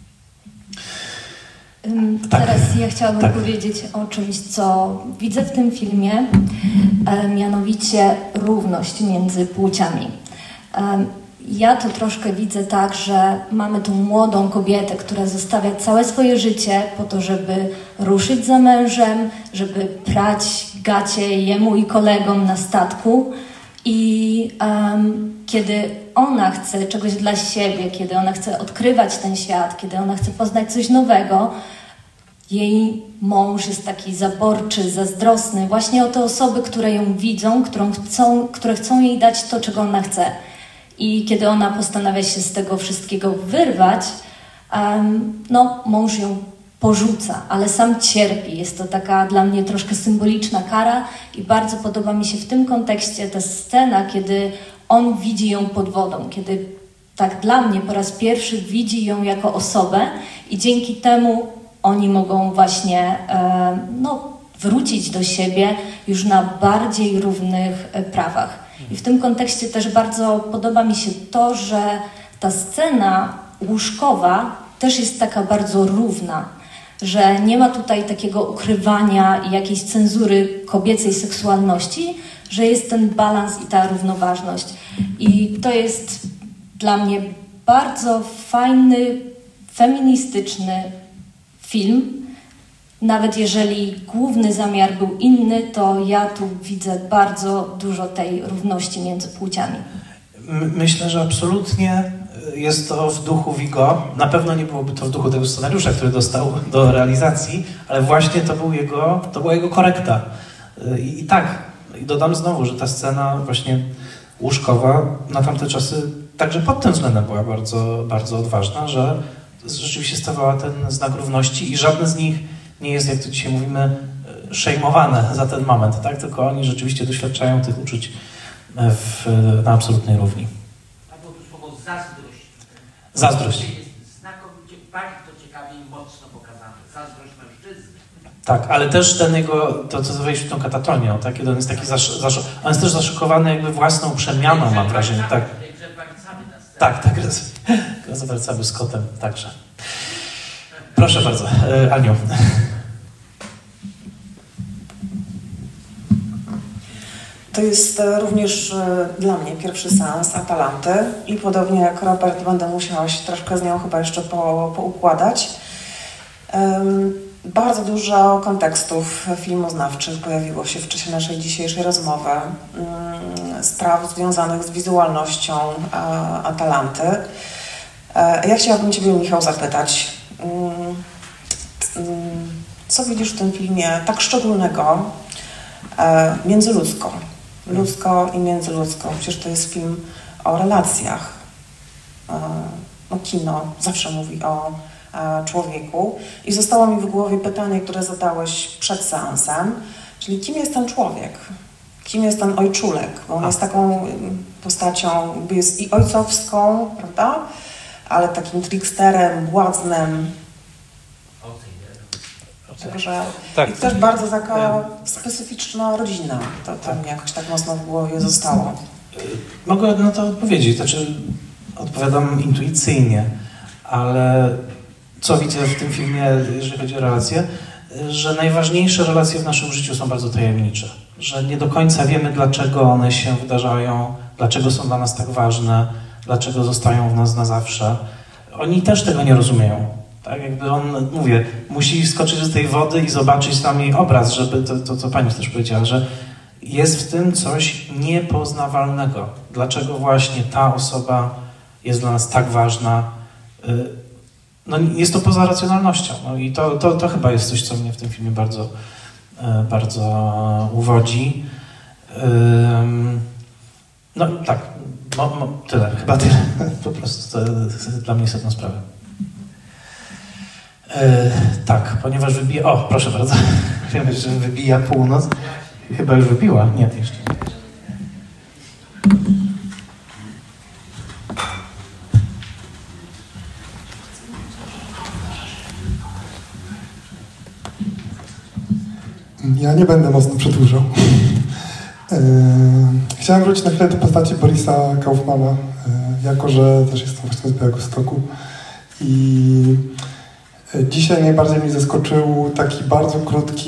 Teraz ja chciałabym powiedzieć o czymś, co widzę w tym filmie, mianowicie równość między płciami. Ja to troszkę widzę tak, że mamy tu młodą kobietę, która zostawia całe swoje życie po to, żeby ruszyć za mężem, żeby prać gacie jemu i kolegom na statku. I kiedy ona chce czegoś dla siebie, kiedy ona chce odkrywać ten świat, kiedy ona chce poznać coś nowego, jej mąż jest taki zaborczy, zazdrosny właśnie o te osoby, które ją widzą, które chcą jej dać to, czego ona chce. I kiedy ona postanawia się z tego wszystkiego wyrwać, no mąż ją porzuca, ale sam cierpi. Jest to taka dla mnie troszkę symboliczna kara i bardzo podoba mi się w tym kontekście ta scena, kiedy on widzi ją pod wodą, kiedy tak dla mnie po raz pierwszy widzi ją jako osobę i dzięki temu oni mogą właśnie wrócić do siebie już na bardziej równych prawach. I w tym kontekście też bardzo podoba mi się to, że ta scena łóżkowa też jest taka bardzo równa, że nie ma tutaj takiego ukrywania i jakiejś cenzury kobiecej seksualności, że jest ten balans i ta równoważność. I to jest dla mnie bardzo fajny, feministyczny film. Nawet jeżeli główny zamiar był inny, to ja tu widzę bardzo dużo tej równości między płciami. Myślę, że absolutnie jest to w duchu Viggo. Na pewno nie byłoby to w duchu tego scenariusza, który dostał do realizacji, ale właśnie to była jego korekta. I tak, i dodam znowu, że ta scena właśnie łóżkowa na tamte czasy także pod tym względem była bardzo, bardzo odważna, że rzeczywiście stawała ten znak równości i żadne z nich nie jest, jak to dzisiaj mówimy, szejmowane za ten moment, tak? Tylko oni rzeczywiście doświadczają tych uczuć na absolutnej równi. Padło tu słowo zazdrość. Zazdrość. Jest znakomicie, bardzo ciekawie i mocno pokazane. Zazdrość mężczyzny. Tak, ale też ten jego, to co wejść w tą katatonię, tak? Kiedy on jest taki on jest też zaszokowany jakby własną przemianą, mam wrażenie. Tak, tak, zawracamy z kotem także. Proszę bardzo, Aniu. To jest również dla mnie pierwszy seans Atalanty i podobnie jak Robert będę musiała się troszkę z nią chyba jeszcze poukładać. Bardzo dużo kontekstów filmoznawczych pojawiło się w czasie naszej dzisiejszej rozmowy. Spraw związanych z wizualnością Atalanty. Ja chciałabym Ciebie, Michał, zapytać, co widzisz w tym filmie tak szczególnego międzyludzko? Ludzko i międzyludzko. Przecież to jest film o relacjach. Kino zawsze mówi o człowieku. I zostało mi w głowie pytanie, które zadałeś przed seansem, czyli kim jest ten człowiek? Kim jest ten ojczulek? Bo on jest taką postacią, jest i ojcowską, prawda? Ale takim tricksterem, błaznem. Także tak. I też bardzo taka specyficzna rodzina. To mi jakoś tak mocno w głowie zostało. Mogę na to odpowiedzieć, znaczy odpowiadam intuicyjnie, ale co widzę w tym filmie, jeżeli chodzi o relacje, że najważniejsze relacje w naszym życiu są bardzo tajemnicze, że nie do końca wiemy, dlaczego one się wydarzają, dlaczego są dla nas tak ważne, dlaczego zostają w nas na zawsze. Oni też tego nie rozumieją. Tak, jakby on, mówię, musi skoczyć z tej wody i zobaczyć tam jej obraz, żeby to co pani też powiedziała, że jest w tym coś niepoznawalnego. Dlaczego właśnie ta osoba jest dla nas tak ważna? No, jest to poza racjonalnością. No i to chyba jest coś, co mnie w tym filmie bardzo, bardzo uwodzi. No tak, tyle, chyba tyle. Po prostu to dla mnie istotna sprawa. Tak, ponieważ wybija... O, proszę bardzo. Wiemy, że wybija północ. Chyba już wybiła. Nie, jeszcze nie. Ja nie będę mocno przedłużał. Chciałem wrócić na chwilę do postaci Borisa Kaufmana, jako że też jestem właśnie z Białegostoku. I dzisiaj najbardziej mnie zaskoczył taki bardzo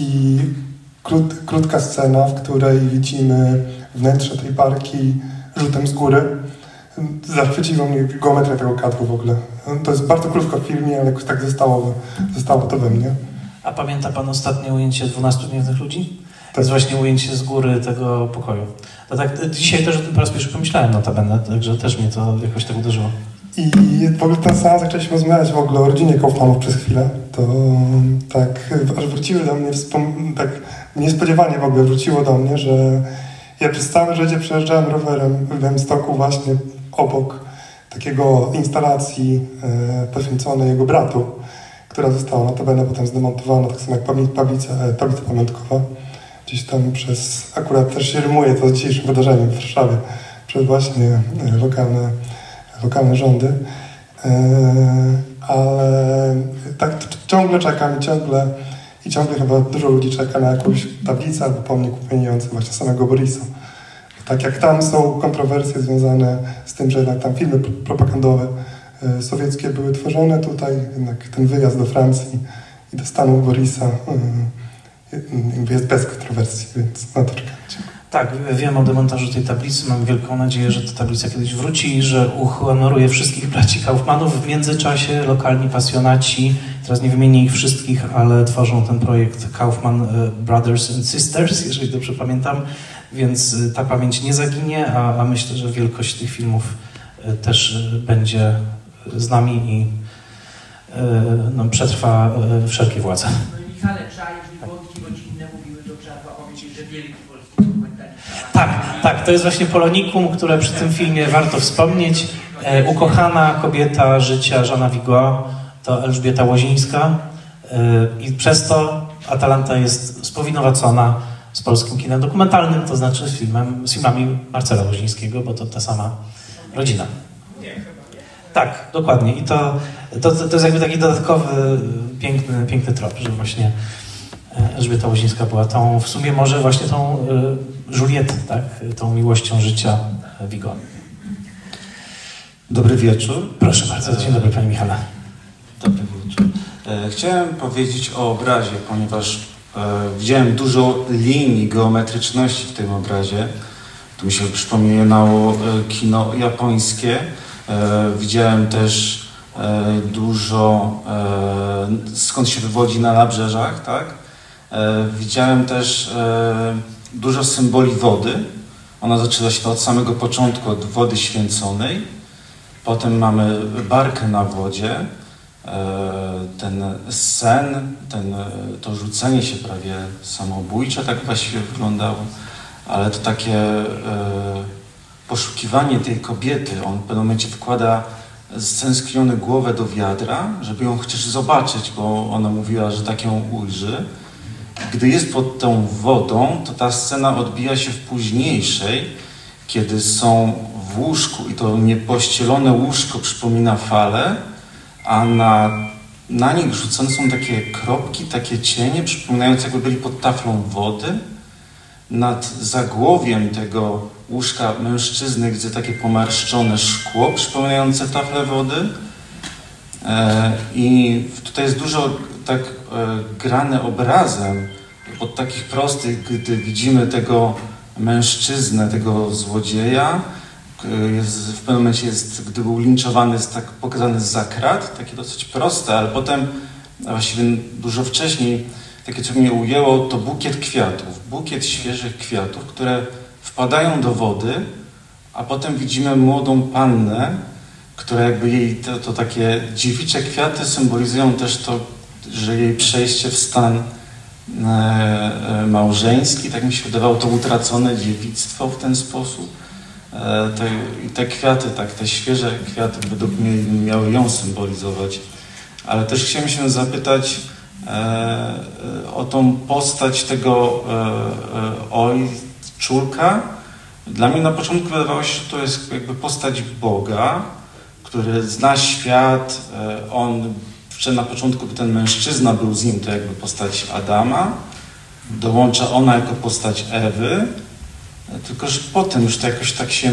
krótka scena, w której widzimy wnętrze tej barki rzutem z góry. Zachwyciło mnie geometria tego kadru w ogóle. To jest bardzo krótko w filmie, ale jakoś tak zostało to we mnie. A pamięta pan ostatnie ujęcie 12 gniewnych ludzi? To jest właśnie ujęcie z góry tego pokoju. To tak, dzisiaj też o tym po raz pierwszy pomyślałem notabene, także też mnie to jakoś tak uderzyło. I w ogóle ten seans, zaczęliśmy rozmawiać w ogóle o rodzinie Kaufmanów przez chwilę, to tak aż wróciły do mnie, tak niespodziewanie w ogóle wróciło do mnie, że ja przez całe życie przejeżdżałem rowerem w Białymstoku właśnie obok takiego instalacji poświęconej jego bratu, która została notabene potem zdemontowana, tak samo jak tablica pamiątkowa. Gdzieś tam akurat też się rymuje to z dzisiejszym wydarzeniem w Warszawie, przez właśnie lokalne rządy. Ale tak ciągle czekam i ciągle chyba dużo ludzi czeka na jakąś tablicę albo pomnik upamiętniający właśnie samego Borisa. Tak jak tam są kontrowersje związane z tym, że jednak tam filmy propagandowe sowieckie były tworzone, tutaj jednak ten wyjazd do Francji i do Stanów Borisa jest bez kontrowersji, więc na to czekam. Tak, wiem o demontażu tej tablicy. Mam wielką nadzieję, że ta tablica kiedyś wróci i że uhonoruje wszystkich braci Kaufmanów. W międzyczasie lokalni pasjonaci, teraz nie wymienię ich wszystkich, ale tworzą ten projekt Kaufman Brothers and Sisters, jeżeli dobrze pamiętam, więc ta pamięć nie zaginie, a myślę, że wielkość tych filmów też będzie z nami i przetrwa wszelkie władze. No i Michale, trzeba, jeżeli wątki rodzinne mówiły, to trzeba powiedzieć, że wielki polski dokumentalista. Tak, to jest właśnie Polonikum, które przy tym filmie warto wspomnieć. Ukochana kobieta życia Jeana Vigo to Elżbieta Łozińska i przez to Atalanta jest spowinowacona z polskim kinem dokumentalnym, to znaczy z filmami Marcela Łozińskiego, bo to ta sama rodzina. Tak, dokładnie. I to jest jakby taki dodatkowy, piękny trop, że właśnie Elżbieta Łozińska była tą, w sumie może właśnie tą Julietę, tak? Tą miłością życia Vigo. Dobry wieczór. Proszę bardzo, dzień dobry Panie Michale. Dobry wieczór. Chciałem powiedzieć o obrazie, ponieważ widziałem dużo linii, geometryczności w tym obrazie. Tu mi się przypominało kino japońskie. Widziałem też dużo, skąd się wywodzi na nabrzeżach, tak? Widziałem też dużo symboli wody. Ona zaczyna się od samego początku, od wody święconej. Potem mamy barkę na wodzie. Ten sen, to rzucenie się prawie samobójcze tak właściwie wyglądało, ale to takie poszukiwanie tej kobiety. On w pewnym momencie wkłada stęskniony głowę do wiadra, żeby ją chociaż zobaczyć, bo ona mówiła, że tak ją ujrzy. Gdy jest pod tą wodą, to ta scena odbija się w późniejszej, kiedy są w łóżku i to niepościelone łóżko przypomina falę, a na nich rzucone są takie kropki, takie cienie, przypominające jakby byli pod taflą wody. Nad zagłowiem tego łóżka mężczyzny widzę takie pomarszczone szkło, przypominające taflę wody. I tutaj jest dużo tak grane obrazem, od takich prostych, gdy widzimy tego mężczyznę, tego złodzieja, w pewnym momencie gdy był linczowany, jest tak pokazany zza krat, takie dosyć proste, ale potem, a właściwie dużo wcześniej, takie co mnie ujęło, to bukiet świeżych kwiatów, które wpadają do wody, a potem widzimy młodą pannę, która jakby jej, to takie dziewicze kwiaty symbolizują też to, że jej przejście w stan małżeński, tak mi się wydawało, to utracone dziewictwo w ten sposób. Te kwiaty, tak, te świeże kwiaty według mnie miały ją symbolizować. Ale też chciałem się zapytać o tą postać tego ojczulka. Dla mnie na początku wydawało się, że to jest jakby postać Boga, który zna świat. Na początku ten mężczyzna był z nim, to jakby postać Adama. Dołącza ona jako postać Ewy. Tylko że potem już to jakoś tak się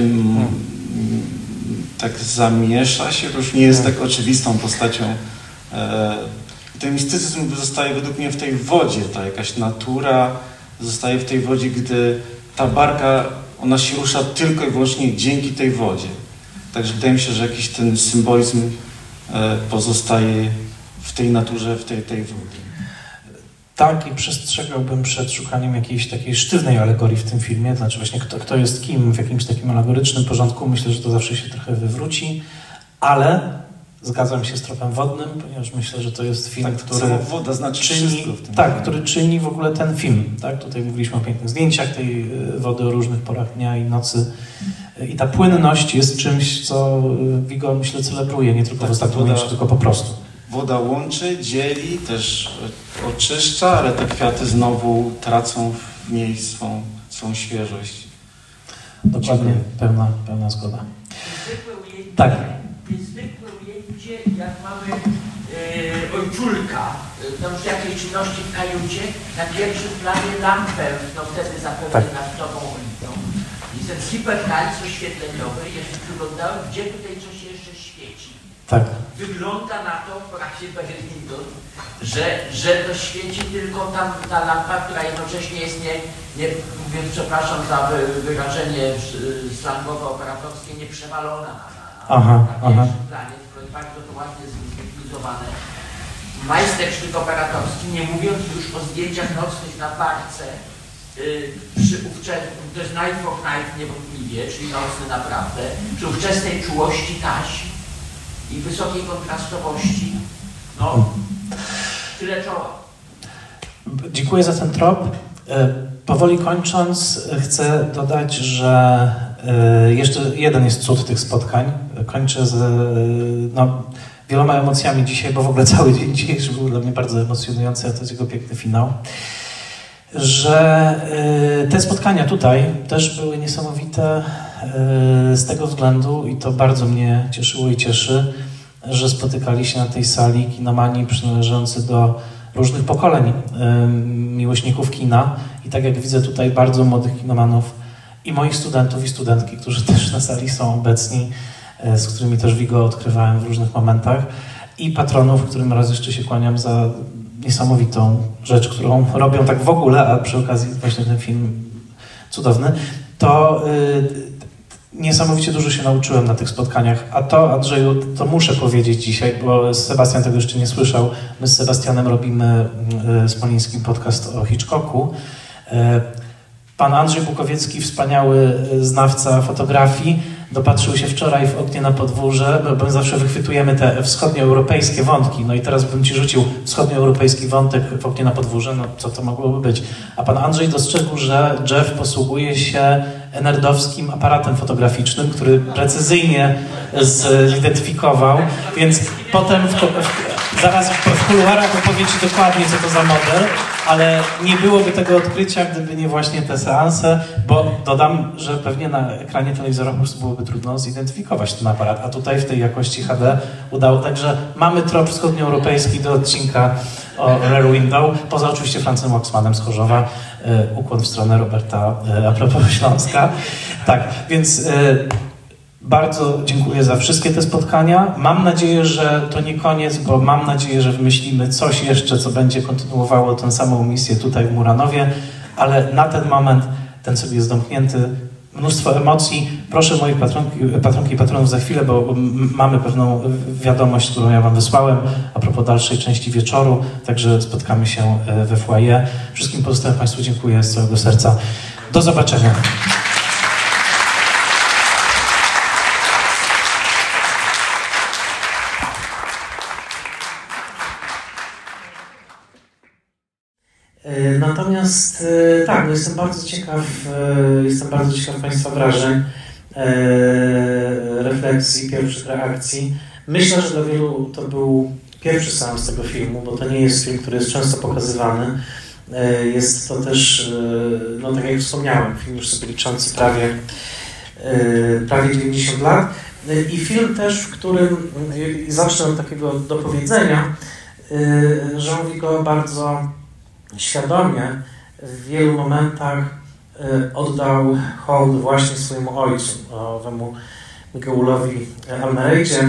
tak zamiesza się, to już nie jest tak oczywistą postacią. Ten mistycyzm zostaje według mnie w tej wodzie, ta jakaś natura zostaje w tej wodzie, gdy ta barka, ona się rusza tylko i wyłącznie dzięki tej wodzie. Także wydaje mi się, że jakiś ten symbolizm pozostaje w tej naturze, w tej wodzie. Tak, i przestrzegałbym przed szukaniem jakiejś takiej sztywnej alegorii w tym filmie, znaczy właśnie kto jest kim w jakimś takim alegorycznym porządku. Myślę, że to zawsze się trochę wywróci, ale zgadzam się z Tropem Wodnym, ponieważ myślę, że to jest film, tak, który woda znaczy czyni, w tym który czyni w ogóle ten film. Tak? Tutaj mówiliśmy o pięknych zdjęciach tej wody o różnych porach dnia i nocy. I ta płynność jest czymś, co Viggo, myślę, celebruje, nie tylko w ostatnim momencie, tylko po prostu. Woda łączy, dzieli, też oczyszcza, ale te kwiaty znowu tracą w niej swą świeżość. Dokładnie, pełna zgoda. Tak. Niezwykłe ujęcie, jak mamy ojczulka, przy jakiejś czynności w kajucie, na pierwszym planie lampę, no wtedy zapewne naftową ulicą. I ten hiperrealizm oświetleniowy, jeszcze wyglądałem, gdzie tutaj coś jeszcze świeci. Tak. Wygląda na to w praksie Berlington, że to świeci tylko tam ta lampa, która jednocześnie jest nie mówiąc, przepraszam za wyrażenie slangowo-operatorskie, nieprzewalona na pierwszym planie, tylko jest bardzo to ładnie zlikwidowane. Majstersztyk operatorski, nie mówiąc już o zdjęciach nocnych na barce, to jest Night for Night niewątpliwie, czyli nocny naprawdę, przy ówczesnej czułości taśm i wysokiej kontrastowości, tyle czoła. Dziękuję za ten trop. Powoli kończąc, chcę dodać, że jeszcze jeden jest cud tych spotkań. Kończę z wieloma emocjami dzisiaj, bo w ogóle cały dzień dzisiejszy był dla mnie bardzo emocjonujący, a to jest jego piękny finał. Że te spotkania tutaj też były niesamowite z tego względu, i to bardzo mnie cieszyło i cieszy, że spotykali się na tej sali kinomani przynależący do różnych pokoleń miłośników kina. I tak jak widzę tutaj bardzo młodych kinomanów i moich studentów i studentki, którzy też na sali są obecni, z którymi też Viggo odkrywałem w różnych momentach, i patronów, którym raz jeszcze się kłaniam za niesamowitą rzecz, którą robią tak w ogóle, a przy okazji właśnie ten film cudowny, to niesamowicie dużo się nauczyłem na tych spotkaniach. A to, Andrzeju, to muszę powiedzieć dzisiaj, bo Sebastian tego jeszcze nie słyszał. My z Sebastianem robimy z Polińskim podcast o Hitchcocku. Pan Andrzej Bukowiecki, wspaniały znawca fotografii, dopatrzył się wczoraj w Oknie na podwórze, bo my zawsze wychwytujemy te wschodnioeuropejskie wątki. No i teraz bym ci rzucił wschodnioeuropejski wątek w Oknie na podwórze, no co to mogłoby być? A pan Andrzej dostrzegł, że Jeff posługuje się enerdowskim aparatem fotograficznym, który precyzyjnie zidentyfikował, więc potem zaraz w kuluarach opowie ci dokładnie, co to za model, ale nie byłoby tego odkrycia, gdyby nie właśnie te seanse, bo dodam, że pewnie na ekranie telewizora po prostu byłoby trudno zidentyfikować ten aparat, a tutaj w tej jakości HD udało. Także mamy trop wschodnioeuropejski do odcinka o Rare Window, poza oczywiście Francem Waxmanem z Chorzowa, ukłon w stronę Roberta a propos Śląska. Tak, więc bardzo dziękuję za wszystkie te spotkania. Mam nadzieję, że to nie koniec, bo mam nadzieję, że wymyślimy coś jeszcze, co będzie kontynuowało tę samą misję tutaj w Muranowie, ale na ten moment ten sobie jest zamknięty. Mnóstwo emocji. Proszę moich patronki i patronów za chwilę, bo mamy pewną wiadomość, którą ja wam wysłałem a propos dalszej części wieczoru, także spotkamy się we foyer. Wszystkim pozostałym Państwu dziękuję z całego serca. Do zobaczenia. Natomiast tak, no jestem bardzo ciekaw Państwa wrażeń, refleksji, pierwszych reakcji. Myślę, że dla wielu to był pierwszy seans tego filmu, bo to nie jest film, który jest często pokazywany. Jest to też, no tak jak wspomniałem, film już sobie liczący prawie 90 lat. I film też, w którym, zacznę od takiego dopowiedzenia, że mówi go bardzo świadomie, w wielu momentach oddał hołd właśnie swojemu ojcu, owemu Miguelowi Almereydzie.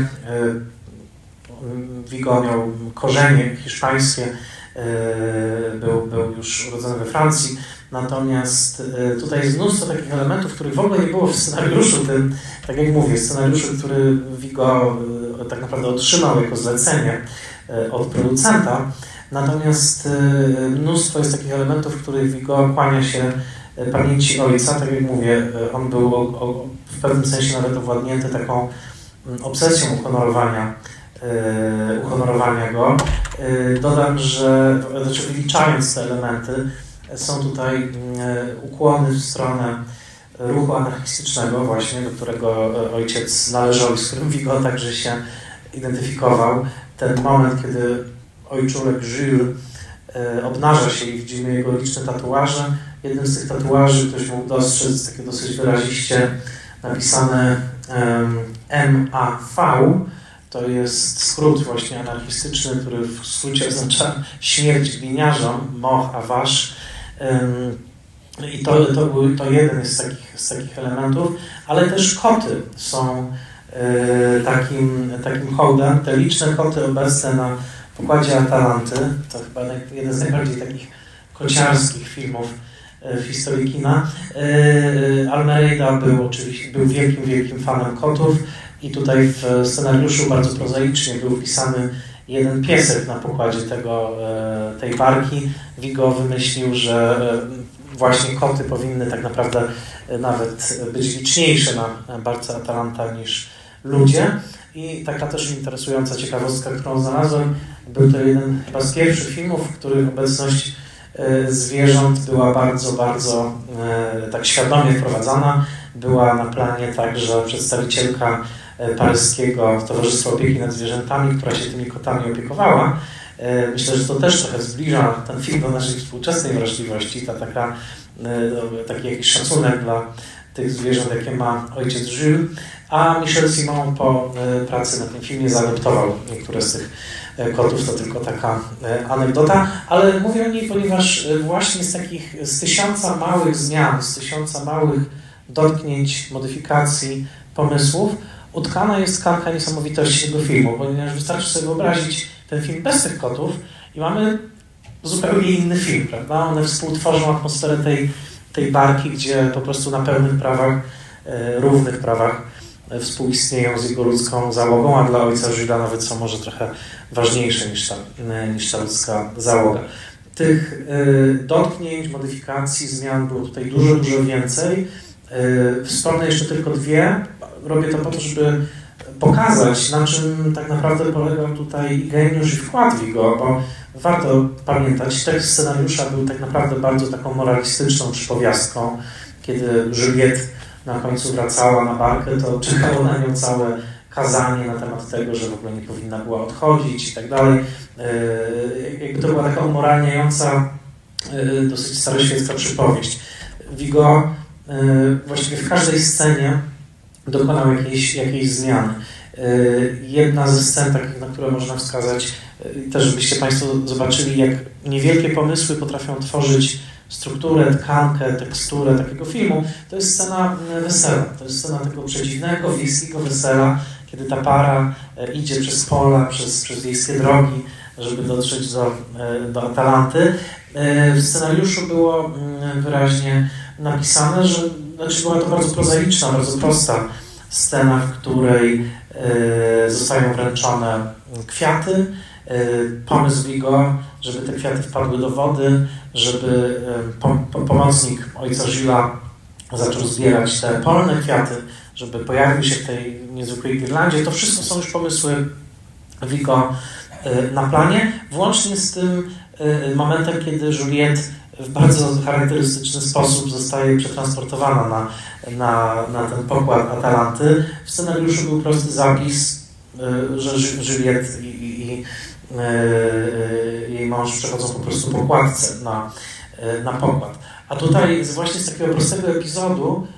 Viggo miał korzenie hiszpańskie, był już urodzony we Francji, natomiast tutaj jest mnóstwo takich elementów, których w ogóle nie było w scenariuszu tym, tak jak mówię, scenariuszu, który Viggo tak naprawdę otrzymał jako zlecenie od producenta. Natomiast mnóstwo jest takich elementów, w których Viggo kłania się pamięci ojca. Tak jak mówię, on był w pewnym sensie nawet owładnięty taką obsesją uhonorowania go. Dodam, że wyliczając te elementy, są tutaj ukłony w stronę ruchu anarchistycznego właśnie, do którego ojciec należał i z którym Vigo także się identyfikował. Ten moment, kiedy ojczulek Jules obnaża się i widzimy jego liczne tatuaże. Jednym z tych tatuaży ktoś mógł dostrzec takie dosyć wyraziście napisane MAV. To jest skrót właśnie anarchistyczny, który w skrócie oznacza śmierć gliniarzom, mort à vache. I to jeden z takich elementów, ale też koty są takim hołdem. Te liczne koty obecne na pokładzie Atalanty, to chyba jeden z najbardziej takich kociarskich filmów w historii kina. Almeida był wielkim fanem kotów i tutaj w scenariuszu bardzo prozaicznie był wpisany jeden piesek na pokładzie tej barki. Vigo wymyślił, że właśnie koty powinny tak naprawdę nawet być liczniejsze na barce Atalanta niż ludzie. I taka też interesująca ciekawostka, którą znalazłem, był to jeden chyba z pierwszych filmów, w których obecność zwierząt była bardzo tak świadomie wprowadzana. Była na planie także przedstawicielka paryskiego Towarzystwa Opieki nad Zwierzętami, która się tymi kotami opiekowała. Myślę, że to też trochę zbliża ten film do naszej współczesnej wrażliwości, taki jakiś szacunek dla tych zwierząt, jakie ma ojciec Jules, a Michel Simon po pracy na tym filmie zaadoptował niektóre z tych kotów, to tylko taka anegdota, ale mówię o niej, ponieważ właśnie z 1000 małych zmian, z 1000 małych dotknięć, modyfikacji, pomysłów, utkana jest tkanka niesamowitości tego filmu, ponieważ wystarczy sobie wyobrazić ten film bez tych kotów i mamy zupełnie inny film, prawda? One współtworzą atmosferę tej barki, gdzie po prostu na pełnych prawach, równych prawach współistnieją z jego ludzką załogą, a dla ojca Julesa nawet są może trochę ważniejsze niż ta ludzka załoga. Tych dotknięć, modyfikacji, zmian było tutaj dużo więcej. Wspomnę jeszcze tylko dwie. Robię to po to, żeby pokazać, na czym tak naprawdę polegał tutaj geniusz i wkład Vigo, bo warto pamiętać, tekst scenariusza był tak naprawdę bardzo taką moralistyczną przypowiastką. Kiedy Juliette na końcu wracała na barkę, to czekało na nią całe kazanie na temat tego, że w ogóle nie powinna była odchodzić i tak dalej. Jakby to była taka umoralniająca, dosyć staroświecka przypowieść. Vigo właściwie w każdej scenie dokonał jakiejś zmiany. Jedna ze scen, takich, na które można wskazać, też żebyście Państwo zobaczyli, jak niewielkie pomysły potrafią tworzyć strukturę, tkankę, teksturę takiego filmu, to jest scena wesela. To jest scena tego przedziwnego, wiejskiego wesela, kiedy ta para idzie przez pola, przez wiejskie drogi, żeby dotrzeć do Atalanty. W scenariuszu było wyraźnie napisane, że była to bardzo prozaiczna, bardzo prosta scena, w której zostają wręczone kwiaty. Pomysł Vigo, żeby te kwiaty wpadły do wody, żeby pomocnik ojca Julesa zaczął zbierać te polne kwiaty, żeby pojawił się w tej niezwykłej girlandzie. To wszystko są już pomysły Vigo na planie, włącznie z tym momentem, kiedy Juliette w bardzo charakterystyczny sposób zostaje przetransportowana na ten pokład Atalanty. W scenariuszu był prosty zapis, że Juliette i jej mąż przechodzą po prostu po kładce na pokład. A tutaj właśnie z takiego prostego epizodu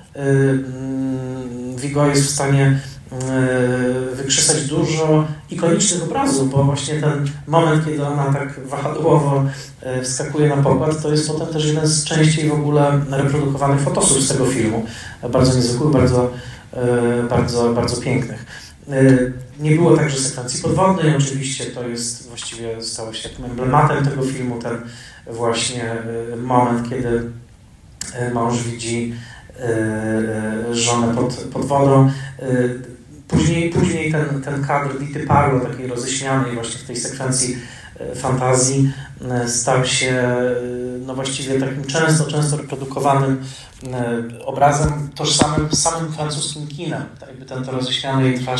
Vigo jest w stanie wykrzesać dużo ikonicznych obrazów, bo właśnie ten moment, kiedy ona tak wahadłowo wskakuje na pokład, to jest potem też jeden z częściej w ogóle reprodukowanych fotosów z tego filmu. Bardzo niezwykłych, bardzo pięknych. Nie było także sekwencji podwodnej, oczywiście to jest właściwie stało się takim emblematem tego filmu, ten właśnie moment, kiedy mąż widzi żonę pod wodą. Później ten kadr Vity Parlo, takiej roześmianej właśnie w tej sekwencji fantazji, stał się właściwie takim często reprodukowanym obrazem tożsamym z samym francuskim kinem. Jakby ten roześmiany jej twarz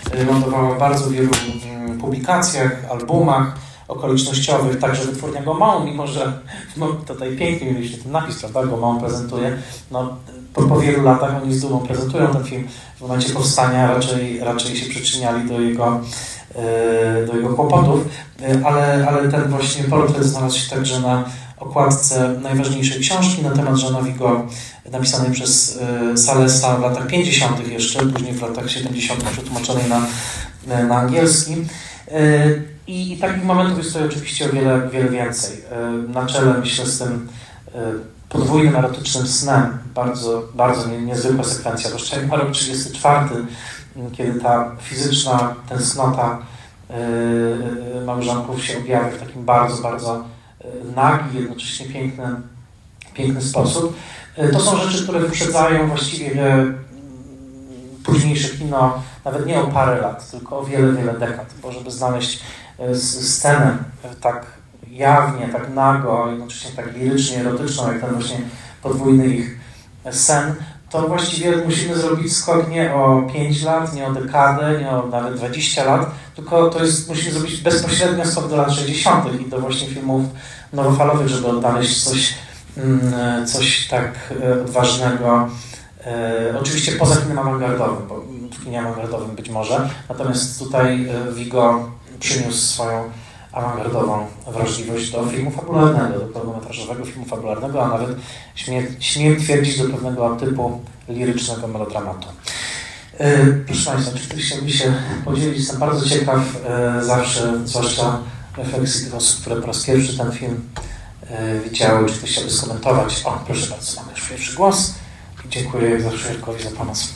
lądowała w bardzo wielu publikacjach, albumach okolicznościowych, także wytwórnia Gaumont, mimo że tutaj pięknie mieliście ten napis, prawda, Gaumont prezentuje, no po wielu latach oni z dumą prezentują ten film. W momencie powstania raczej się przyczyniali do jego kłopotów, ale ten właśnie portret znalazł się także na okładce najważniejszej książki na temat Jeana Vigo, napisanej przez Salesa w latach 50. jeszcze, później w latach 70. przetłumaczonej na angielski. I takich momentów jest tutaj oczywiście o wiele więcej. Na czele, myślę, z tym podwójnym erotycznym snem, bardzo niezwykła sekwencja, zwłaszcza jak ma rok 34, kiedy ta fizyczna tęsknota małżonków się objawia w takim bardzo nagi, jednocześnie piękny sposób. To są rzeczy, które wyprzedzają właściwie późniejsze kino, nawet nie o parę lat, tylko o wiele dekad, bo żeby znaleźć scenę tak jawnie, tak nago, jednocześnie tak lirycznie, erotyczną, jak ten właśnie podwójny ich sen, to właściwie musimy zrobić skok nie o 5 lat, nie o dekadę, nie o nawet 20 lat, tylko musimy zrobić bezpośrednio skok do lat 60. i do właśnie filmów nowofalowych, żeby odnaleźć coś tak odważnego. Oczywiście poza kinem awangardowym, bo w kinie awangardowym być może, natomiast tutaj Vigo przyniósł swoją awangardową wrażliwość do filmu fabularnego, do pełnometrażowego filmu fabularnego, a nawet śmiem twierdzić do pewnego typu lirycznego melodramatu. Proszę Państwa, czy ktoś chciałby się podzielić? Jestem bardzo ciekaw zawsze, zwłaszcza refleksji tych osób, które po raz pierwszy ten film widziały, czy ktoś chciałby skomentować. O, proszę bardzo, mamy już pierwszy głos. Dziękuję jak zawsze Jarkowi za pomoc.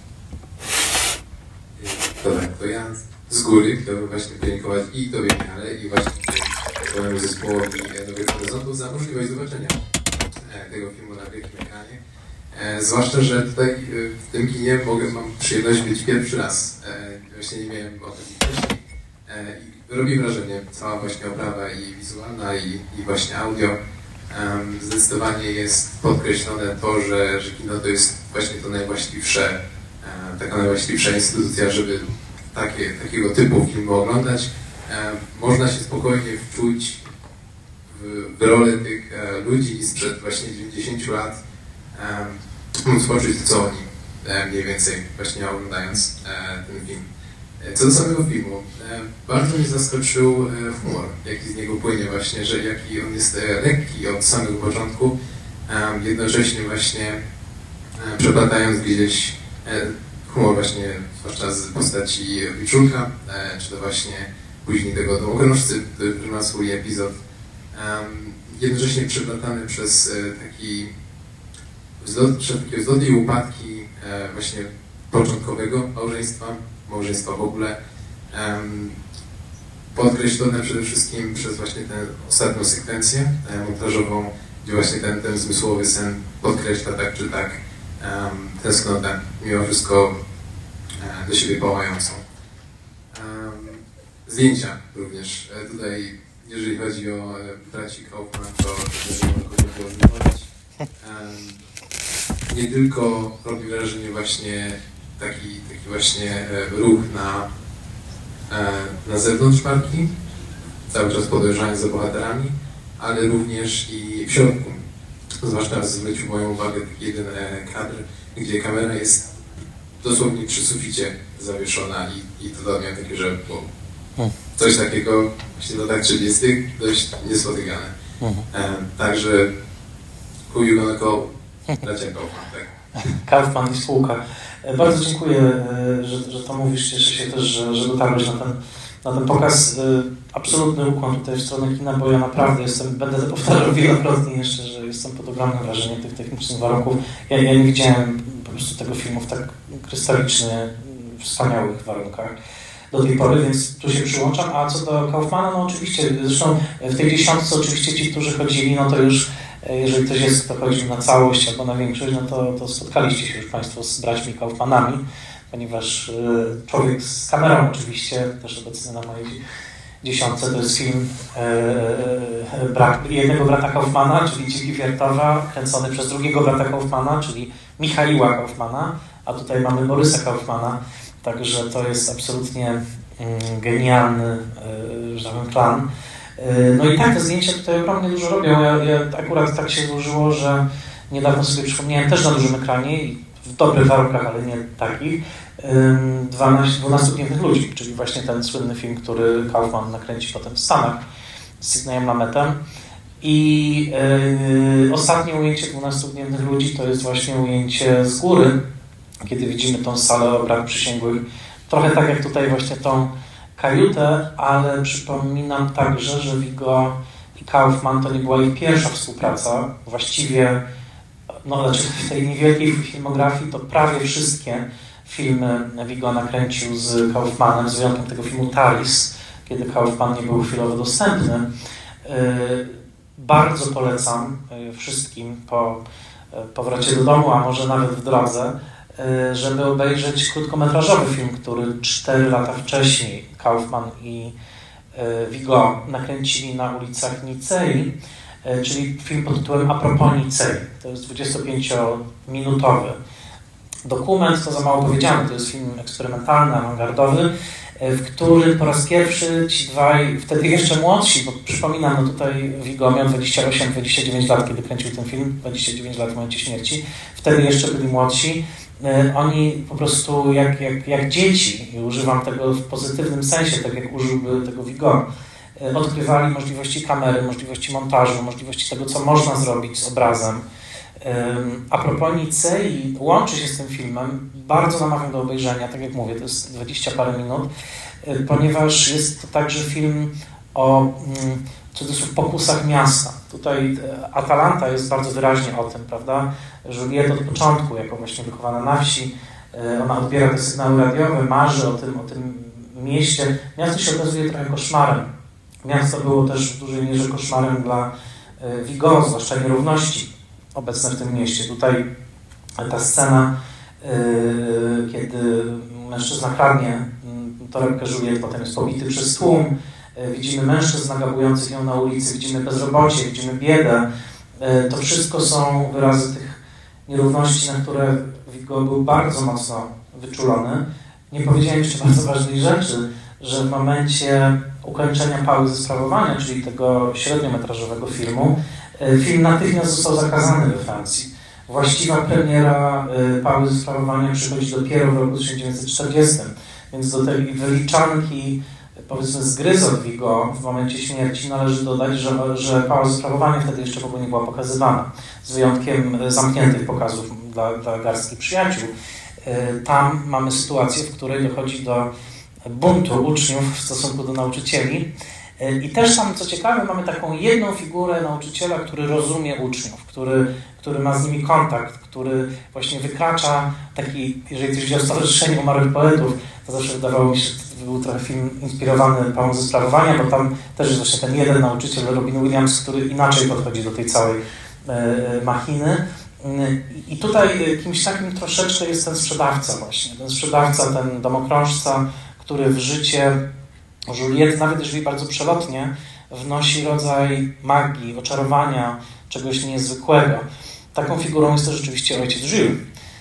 Dobra, to ja z góry chciałbym właśnie podziękować i Tobie, Michale, i właśnie swojemu zespołowi Nowych Horyzontów za możliwość zobaczenia tego filmu na wielkim ekranie. Zwłaszcza, że tutaj w tym kinie mam przyjemność być pierwszy raz. Właśnie nie miałem o tym wcześniej. Robi wrażenie cała właśnie oprawa i wizualna, i właśnie audio. Zdecydowanie jest podkreślone to, że kino to jest właśnie to najwłaściwsze, taka najwłaściwsza instytucja, żeby takiego typu filmu oglądać. Można się spokojnie wczuć w rolę tych ludzi sprzed właśnie 90 lat, móc poczuć to, co oni mniej więcej właśnie oglądając ten film. Co do samego filmu, bardzo mnie zaskoczył humor, jaki z niego płynie właśnie, że jaki on jest lekki od samego początku, jednocześnie właśnie przeplatając gdzieś humor właśnie, zwłaszcza z postaci Wiczulka, czy to właśnie później tego domokrążcy, który ma swój epizod, jednocześnie przeplatany przez takie wzloty i upadki właśnie początkowego małżeństwa w ogóle, podkreślone przede wszystkim przez właśnie tę ostatnią sekwencję montażową, gdzie właśnie ten zmysłowy sen podkreśla tak czy tak tęsknotę, mimo wszystko do siebie pałającą. Zdjęcia również. Tutaj, jeżeli chodzi o braci Kaufman, to mogę było wywołać. Nie tylko robi wrażenie właśnie taki właśnie ruch na zewnątrz marki, cały czas podążając za bohaterami, ale również i w środku. Zwłaszcza zwrócił moją uwagę taki jeden kadr, gdzie kamera jest dosłownie przy suficie zawieszona i to dla mnie takie, że coś takiego właśnie do lat 30. dość niespotykane. Także who you gonna call? Bracia Kaufman, tak. Kaufman i spółka. Bardzo dziękuję, że to mówisz. Cieszę się też, że dotarłeś na ten pokaz. Absolutny ukłon tutaj w stronę kina, bo ja naprawdę będę to powtarzał wielokrotnie jeszcze, że jestem pod ogromnym wrażeniem tych technicznych warunków. Ja nie widziałem po prostu tego filmu w tak krystalicznie wspaniałych warunkach do tej pory, więc tu się przyłączam. A co do Kaufmana, no oczywiście, zresztą w tej dziesiątce oczywiście ci, którzy chodzili, no to już jeżeli ktoś jest, kto chodzi na całość albo na większość, no to spotkaliście się już Państwo z braćmi Kaufmanami, ponieważ Człowiek z kamerą oczywiście, też obecny na mojej dziesiątce, to jest film jednego brata Kaufmana, czyli Dziki Wiertowa, kręcony przez drugiego brata Kaufmana, czyli Michaiła Kaufmana, a tutaj mamy Borysa Kaufmana, Także to jest absolutnie genialny, że tak powiem, plan. No i tak, te zdjęcia tutaj ogromnie dużo robią. Ja akurat tak się złożyło, że niedawno sobie przypomniałem też na dużym ekranie i w dobrych warunkach, ale nie takich, 12 pięknych ludzi, czyli właśnie ten słynny film, który Kaufman nakręci potem w Stanach z Sidneyem Lametem. I ostatnie ujęcie 12 pięknych ludzi to jest właśnie ujęcie z góry, kiedy widzimy tą salę obrad przysięgłych. Trochę tak jak tutaj właśnie tą kajutę, ale przypominam także, że Viggo i Kaufman to nie była ich pierwsza współpraca. Właściwie znaczy w tej niewielkiej filmografii to prawie wszystkie filmy Viggo nakręcił z Kaufmanem, z wyjątkiem tego filmu Talis, kiedy Kaufman nie był chwilowo dostępny. Bardzo polecam wszystkim po powrocie do domu, a może nawet w drodze, żeby obejrzeć krótkometrażowy film, który 4 lata wcześniej Kaufman i Viggo nakręcili na ulicach Nicei, czyli film pod tytułem A propos Nicei. To jest 25-minutowy dokument, to za mało powiedziane, to jest film eksperymentalny, awangardowy, w którym po raz pierwszy ci dwaj, wtedy jeszcze młodsi, bo przypominam, no tutaj Viggo miał 28-29 lat, kiedy kręcił ten film, 29 lat w momencie śmierci, wtedy jeszcze byli młodsi. Oni po prostu jak dzieci, i używam tego w pozytywnym sensie, tak jak użyłby tego Viggo, odkrywali możliwości kamery, możliwości montażu, możliwości tego, co można zrobić z obrazem. A propos Nicei, łączy się z tym filmem, bardzo namawiam do obejrzenia, tak jak mówię, to jest 20 parę minut, ponieważ jest to także film o pokusach miasta. Tutaj Atalanta jest bardzo wyraźnie o tym, prawda? Juliette od początku, jako właśnie wychowana na wsi, ona odbiera te sygnały radiowe, marzy o tym mieście. Miasto się okazuje trochę koszmarem. Miasto było też w dużej mierze koszmarem dla Viggo, zwłaszcza nierówności obecne w tym mieście. Tutaj ta scena, kiedy mężczyzna kradnie torebkę Juliette, potem jest pobity przez tłum, widzimy mężczyzn nagabujących ją na ulicy, widzimy bezrobocie, widzimy biedę. To wszystko są wyrazy tych nierówności, na które Viggo był bardzo mocno wyczulony. Nie powiedziałem jeszcze bardzo ważnej rzeczy, że w momencie ukończenia Pały ze sprawowania, czyli tego średniometrażowego filmu, film natychmiast został zakazany we Francji. Właściwa premiera Pały ze sprawowania przychodzi dopiero w roku 1940, więc do tej wyliczanki, powiedzmy, zgryzot Viggo w momencie śmierci należy dodać, że Pała ze sprawowania wtedy jeszcze w ogóle nie była pokazywana, z wyjątkiem zamkniętych pokazów dla garstki przyjaciół. Tam mamy sytuację, w której dochodzi do buntu uczniów w stosunku do nauczycieli. I też tam, co ciekawe, mamy taką jedną figurę nauczyciela, który rozumie uczniów, który ma z nimi kontakt, który właśnie wykracza taki, jeżeli ktoś wziął Stowarzyszenie Umarłych Poetów, to zawsze wydawało mi się, że był trochę film inspirowany Pałą ze sprawowania, bo tam też jest właśnie ten jeden nauczyciel, Robin Williams, który inaczej podchodzi do tej całej machiny. I tutaj kimś takim troszeczkę jest ten sprzedawca właśnie, ten sprzedawca, ten domokrążca, który w życie Juliette, nawet jeżeli bardzo przelotnie, wnosi rodzaj magii, oczarowania, czegoś niezwykłego. Taką figurą jest to rzeczywiście ojciec Jules,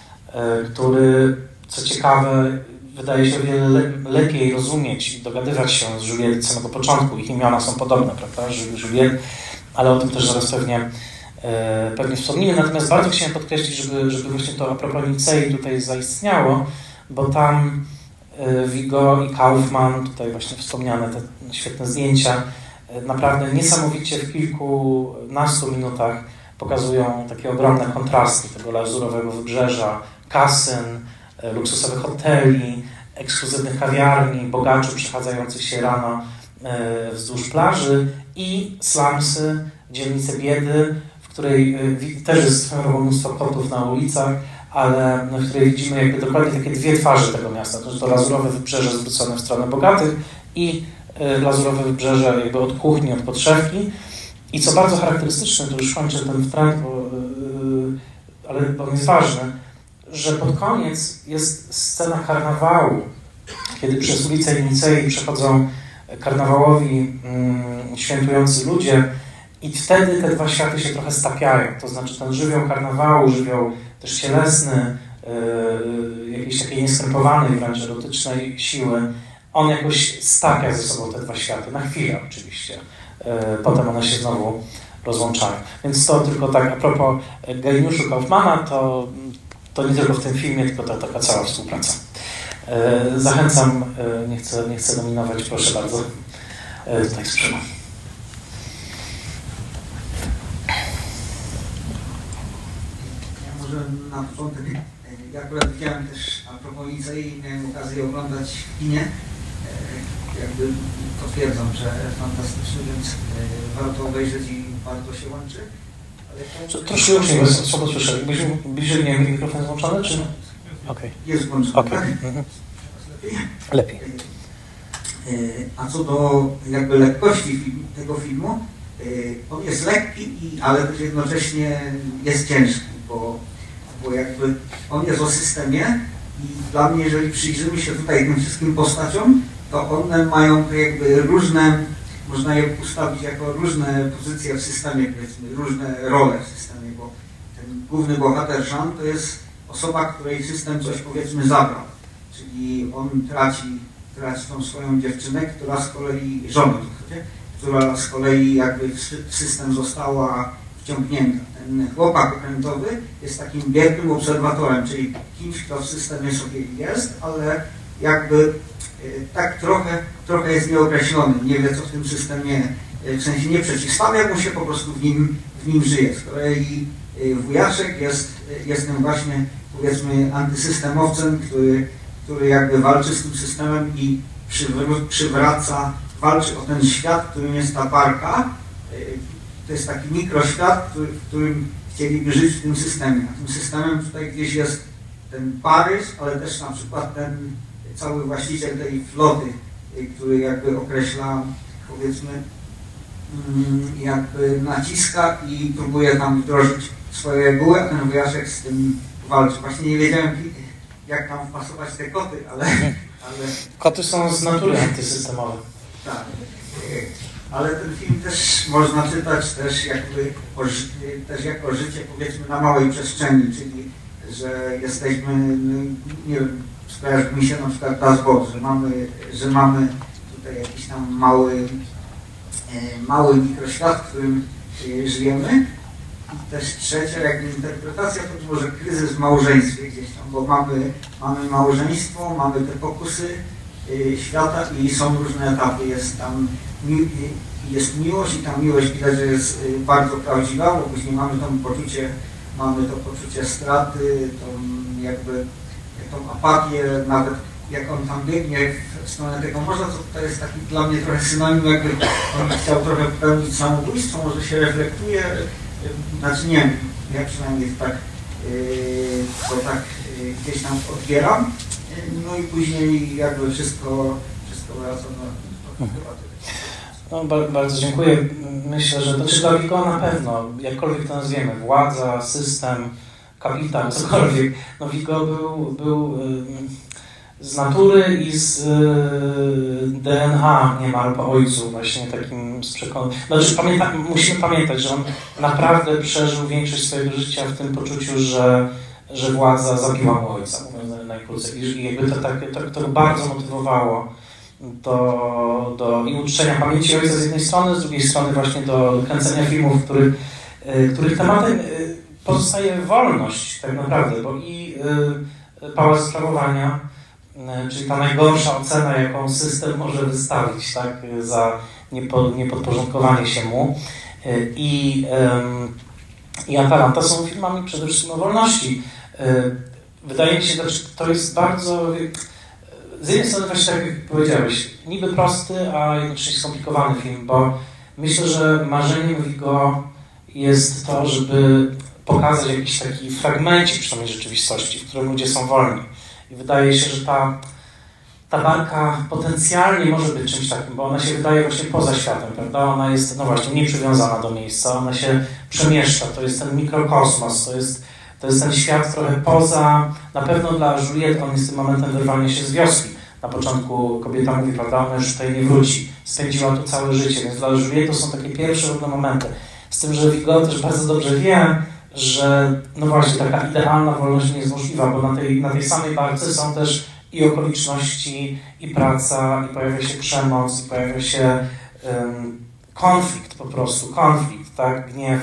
który, co ciekawe, wydaje się o wiele lepiej rozumieć i dogadywać się z Juliette od samego początku. Ich imiona są podobne, prawda? Juliette, ale o tym też zaraz pewnie wspomnimy. Natomiast bardzo chciałem podkreślić, żeby właśnie to a propos Nicei tutaj zaistniało, bo tam Viggo i Kaufman, tutaj właśnie wspomniane te świetne zdjęcia, naprawdę niesamowicie w kilkunastu minutach pokazują takie ogromne kontrasty tego lazurowego wybrzeża, kasyn, luksusowych hoteli, ekskluzywnych kawiarni, bogaczy przechadzających się rano wzdłuż plaży i slumsy, dzielnice biedy, w której też jest mnóstwo kotów na ulicach, ale w której widzimy jakby dokładnie takie dwie twarze tego miasta. To lazurowe wybrzeże zwrócone w stronę bogatych i lazurowe wybrzeże jakby od kuchni, od podszewki. I co bardzo charakterystyczne, to już kończę ten trend, ale on jest ważny, że pod koniec jest scena karnawału, kiedy przez ulicę Nicei przechodzą karnawałowi świętujący ludzie i wtedy te dwa światy się trochę stapiają. To znaczy ten żywioł karnawału, żywioł też cielesny, jakiejś takiej nieskrępowanej, wręcz erotycznej siły, on jakoś stapia ze sobą te dwa światy, na chwilę oczywiście. Potem one się znowu rozłączają. Więc to tylko tak a propos geniuszu Kaufmana, to nie tylko w tym filmie, tylko to taka cała współpraca. Zachęcam, nie chcę dominować, proszę bardzo, tutaj z przodu. Ja może na początek, ja akurat widziałem też a propos Nicei i miałem okazję oglądać w kinie. Jakby potwierdzam, że fantastyczny, więc warto obejrzeć i warto się łączy. Troszkę już nie słabo słyszę. Jakbyśmy bliżej, nie wiem, mikrofon włączony, czy? Okej. Jest włączony, okay. Tak? Lepiej. A co do jakby lekkości tego filmu, on jest lekki, ale też jednocześnie jest ciężki, bo jakby on jest o systemie i dla mnie, jeżeli przyjrzymy się tutaj tym wszystkim postaciom, to one mają jakby różne, można je ustawić jako różne pozycje w systemie, powiedzmy, różne role w systemie, bo ten główny bohater Jean to jest osoba, której system coś, powiedzmy, zabrał, czyli on traci tą swoją dziewczynę, która z kolei, żonę, która z kolei jakby w system została wciągnięta. Ten chłopak okrętowy jest takim biegłym obserwatorem, czyli kimś, kto w systemie sobie jest, ale jakby tak trochę jest nieokreślony, nie wie, co w tym systemie, w sensie nie przeciwstawia mu się, po prostu w nim żyje. Z kolei wujaszek jest tym właśnie, powiedzmy, antysystemowcem, który jakby walczy z tym systemem i walczy o ten świat, którym jest ta barka. To jest taki mikroświat, w którym chcieliby żyć w tym systemie. A tym systemem tutaj gdzieś jest ten Paryż, ale też na przykład ten cały właściciel tej floty, który jakby określa, powiedzmy, jakby naciska i próbuje tam wdrożyć swoje reguły, a ten wujaszek z tym walczy. Właśnie nie wiedziałem, jak tam wpasować te koty, ale... Koty są z natury antysystemowe. Tak. Ale ten film też można czytać też jako życie, powiedzmy, na małej przestrzeni, czyli że jesteśmy, nie wiem, skojarzy mi się na przykład Das Boot, że mamy tutaj jakiś tam mały mikroświat, w którym żyjemy. I też trzecia jakby interpretacja to może kryzys w małżeństwie gdzieś tam, bo mamy małżeństwo, mamy te pokusy świata i są różne etapy. Jest miłość i ta miłość widać, że jest bardzo prawdziwa, bo później mamy to poczucie straty, tą apatię, nawet jak on tam biegnie w stronę tego morza, to tutaj jest taki dla mnie trochę synonim, jakby on chciał trochę popełnić samobójstwo, może się reflektuje, znaczy nie wiem, ja przynajmniej to tak gdzieś tam odbieram, no i później jakby wszystko wraca do No, bardzo dziękuję. Myślę, że to czy dla Vigo na pewno, jakkolwiek to nazwiemy, władza, system, kapitan, cokolwiek. No Vigo był z natury i z DNA niemal po ojcu, właśnie takim z przekonaniem. Znaczy, musimy pamiętać, że on naprawdę przeżył większość swojego życia w tym poczuciu, że władza zabiła mu ojca, mówiąc najkrócej. I jakby to bardzo motywowało do i uczczenia pamięci ojca z jednej strony, z drugiej strony właśnie do kręcenia filmów, których tematem pozostaje wolność tak naprawdę, bo i pałac sprawowania, czyli ta najgorsza ocena, jaką system może wystawić, tak, za niepodporządkowanie się mu, i Atalanta są filmami przede wszystkim o wolności. Wydaje mi się, że to jest bardzo, z jednej strony właśnie tak jak powiedziałeś, niby prosty, a jednocześnie skomplikowany film, bo myślę, że marzeniem Vigo jest to, żeby pokazać jakiś taki fragmencik przynajmniej rzeczywistości, w którym ludzie są wolni. I wydaje się, że ta barka potencjalnie może być czymś takim, bo ona się wydaje właśnie poza światem, prawda? Ona jest, no właśnie, nieprzywiązana do miejsca, ona się przemieszcza, to jest ten mikrokosmos, to jest ten świat trochę poza, na pewno dla Juliette on jest tym momentem wyrwania się z wioski. Na początku kobieta mówi, prawda, ona już tutaj nie wróci, spędziła tu całe życie, więc dla Juliette to są takie pierwsze różne momenty. Z tym, że Vigo też bardzo dobrze wie, że no właśnie taka idealna wolność nie jest możliwa, bo na tej samej barce są też i okoliczności, i praca, i pojawia się przemoc, i pojawia się konflikt po prostu, tak, gniew.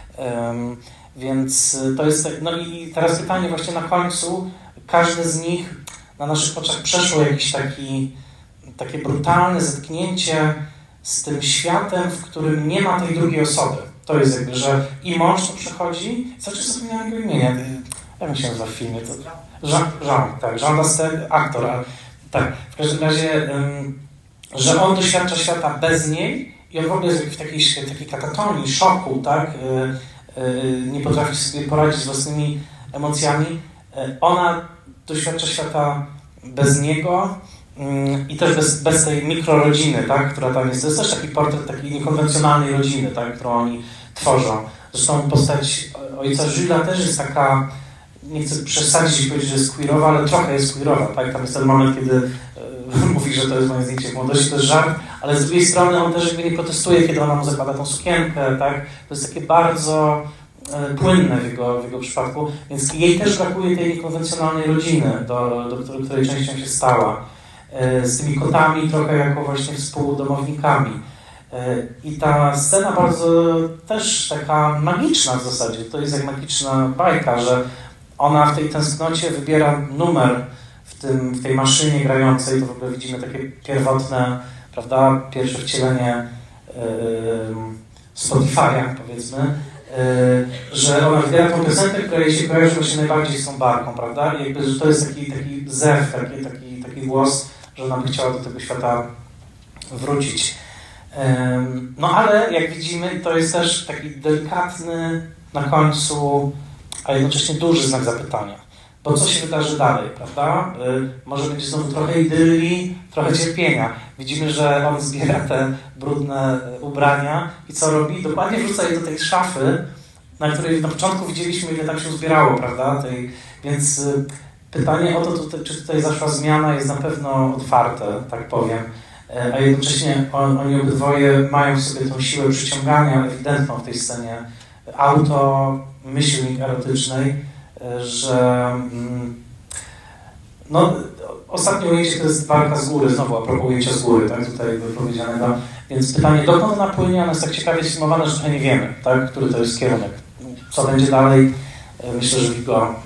Więc to jest, no i teraz pytanie właśnie na końcu, każdy z nich na naszych oczach przeszło jakiś takie brutalne zetknięcie z tym światem, w którym nie ma tej drugiej osoby. To jest jakby, że i mąż to przechodzi, cały czas zapomniałem jego imienia, jak się nazywa w filmie, to Jean Dastel, aktor, tak, w każdym razie, że on doświadcza świata bez niej i on w ogóle jest w takiej katatonii, szoku, tak, nie potrafi sobie poradzić z własnymi emocjami. Ona doświadcza świata bez niego i też bez tej mikrorodziny, tak, która tam jest. To jest też taki portret takiej niekonwencjonalnej rodziny, tak, którą oni tworzą. Zresztą postać ojca Jules też jest taka, nie chcę przesadzić i powiedzieć, że jest queerowa, ale trochę jest queerowa, tak? Tam jest ten moment, kiedy mówi, że to jest moje zdjęcie w młodości, to jest żart, ale z drugiej strony on też jakby nie protestuje, kiedy ona mu zakłada tą sukienkę, tak? To jest takie bardzo płynne w jego przypadku, więc jej też brakuje tej niekonwencjonalnej rodziny, do której częścią się stała. Z tymi kotami trochę jako właśnie współdomownikami. I ta scena bardzo też taka magiczna w zasadzie, to jest jak magiczna bajka, że ona w tej tęsknocie wybiera numer w tej maszynie grającej, to w ogóle widzimy takie pierwotne, prawda, pierwsze wcielenie Spotify'a, powiedzmy, że ona wybiera tą piosenkę, która jej się kojarzy właśnie najbardziej z tą barką, prawda, i jakby, że to jest taki zew, taki głos, że ona by chciała do tego świata wrócić. No ale jak widzimy, to jest też taki delikatny na końcu, a jednocześnie duży znak zapytania. Bo co się wydarzy dalej, prawda? Może będzie znowu trochę idylii, trochę cierpienia. Widzimy, że on zbiera te brudne ubrania i co robi? Dokładnie wrzuca je do tej szafy, na której na początku widzieliśmy, ile tam się zbierało, prawda? Więc pytanie o to, czy tutaj zaszła zmiana, jest na pewno otwarte, tak powiem. A jednocześnie oni obydwoje mają w sobie tą siłę przyciągania ewidentną w tej scenie myśli erotycznej, że no, ostatnie ujęcie to jest walka z góry, znowu a propos ujęcia z góry, tak, tutaj wypowiedzianego. Więc pytanie, dokąd ona płynie, ona jest tak ciekawie sfilmowana, że trochę nie wiemy, tak, który to jest kierunek. Co będzie dalej, myślę, że Viggo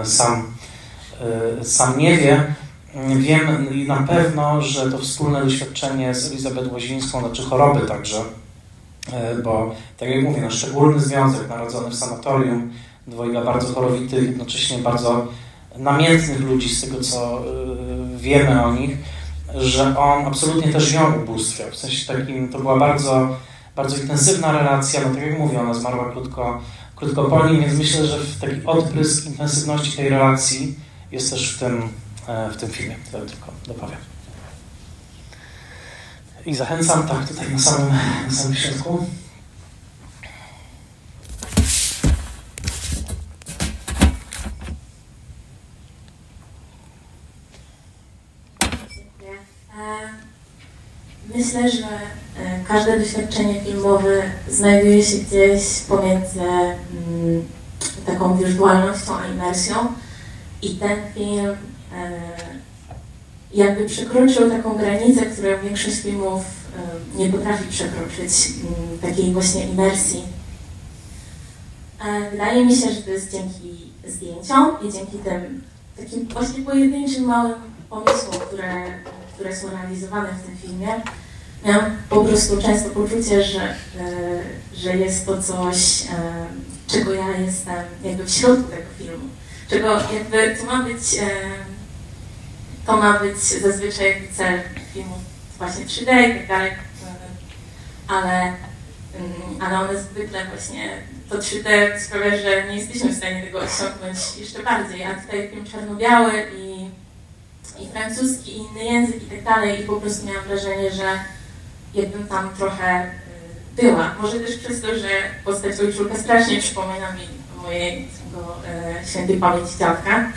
sam nie wie. Wiem na pewno, że to wspólne doświadczenie z Elizabeth Łazińską, znaczy choroby także, bo tak jak mówię, no, szczególny związek, narodzony w sanatorium, dwojga bardzo chorowitych, jednocześnie bardzo namiętnych ludzi, z tego co wiemy o nich, że on absolutnie też ją ubóstwiał. W sensie takim, to była bardzo, bardzo intensywna relacja, no tak jak mówię, ona zmarła krótko po nim, więc myślę, że taki odprysk intensywności tej relacji jest też w tym filmie, to tylko dopowiem. I zachęcam, tak, tutaj na samym środku. Myślę, że każde doświadczenie filmowe znajduje się gdzieś pomiędzy taką wirtualnością a imersją i ten film jakby przekroczył taką granicę, którą większość filmów nie potrafi przekroczyć, takiej właśnie imersji. Wydaje mi się, że to jest dzięki zdjęciom i dzięki tym takim właśnie pojedynczym małym pomysłom, które są realizowane w tym filmie. Miałam po prostu często poczucie, że jest to coś, czego ja jestem jakby w środku tego filmu. Czego jakby to ma być zazwyczaj jakby cel filmu właśnie 3D i tak dalej, ale one zwykle właśnie to 3D sprawia, że nie jesteśmy w stanie tego osiągnąć jeszcze bardziej, a tutaj film czarno-biały i francuski, i inny język i tak dalej i po prostu miałam wrażenie, że jakbym tam trochę była. Może też przez to, że postać ojczulka strasznie przypomina mi mojego świętej pamięci dziadka.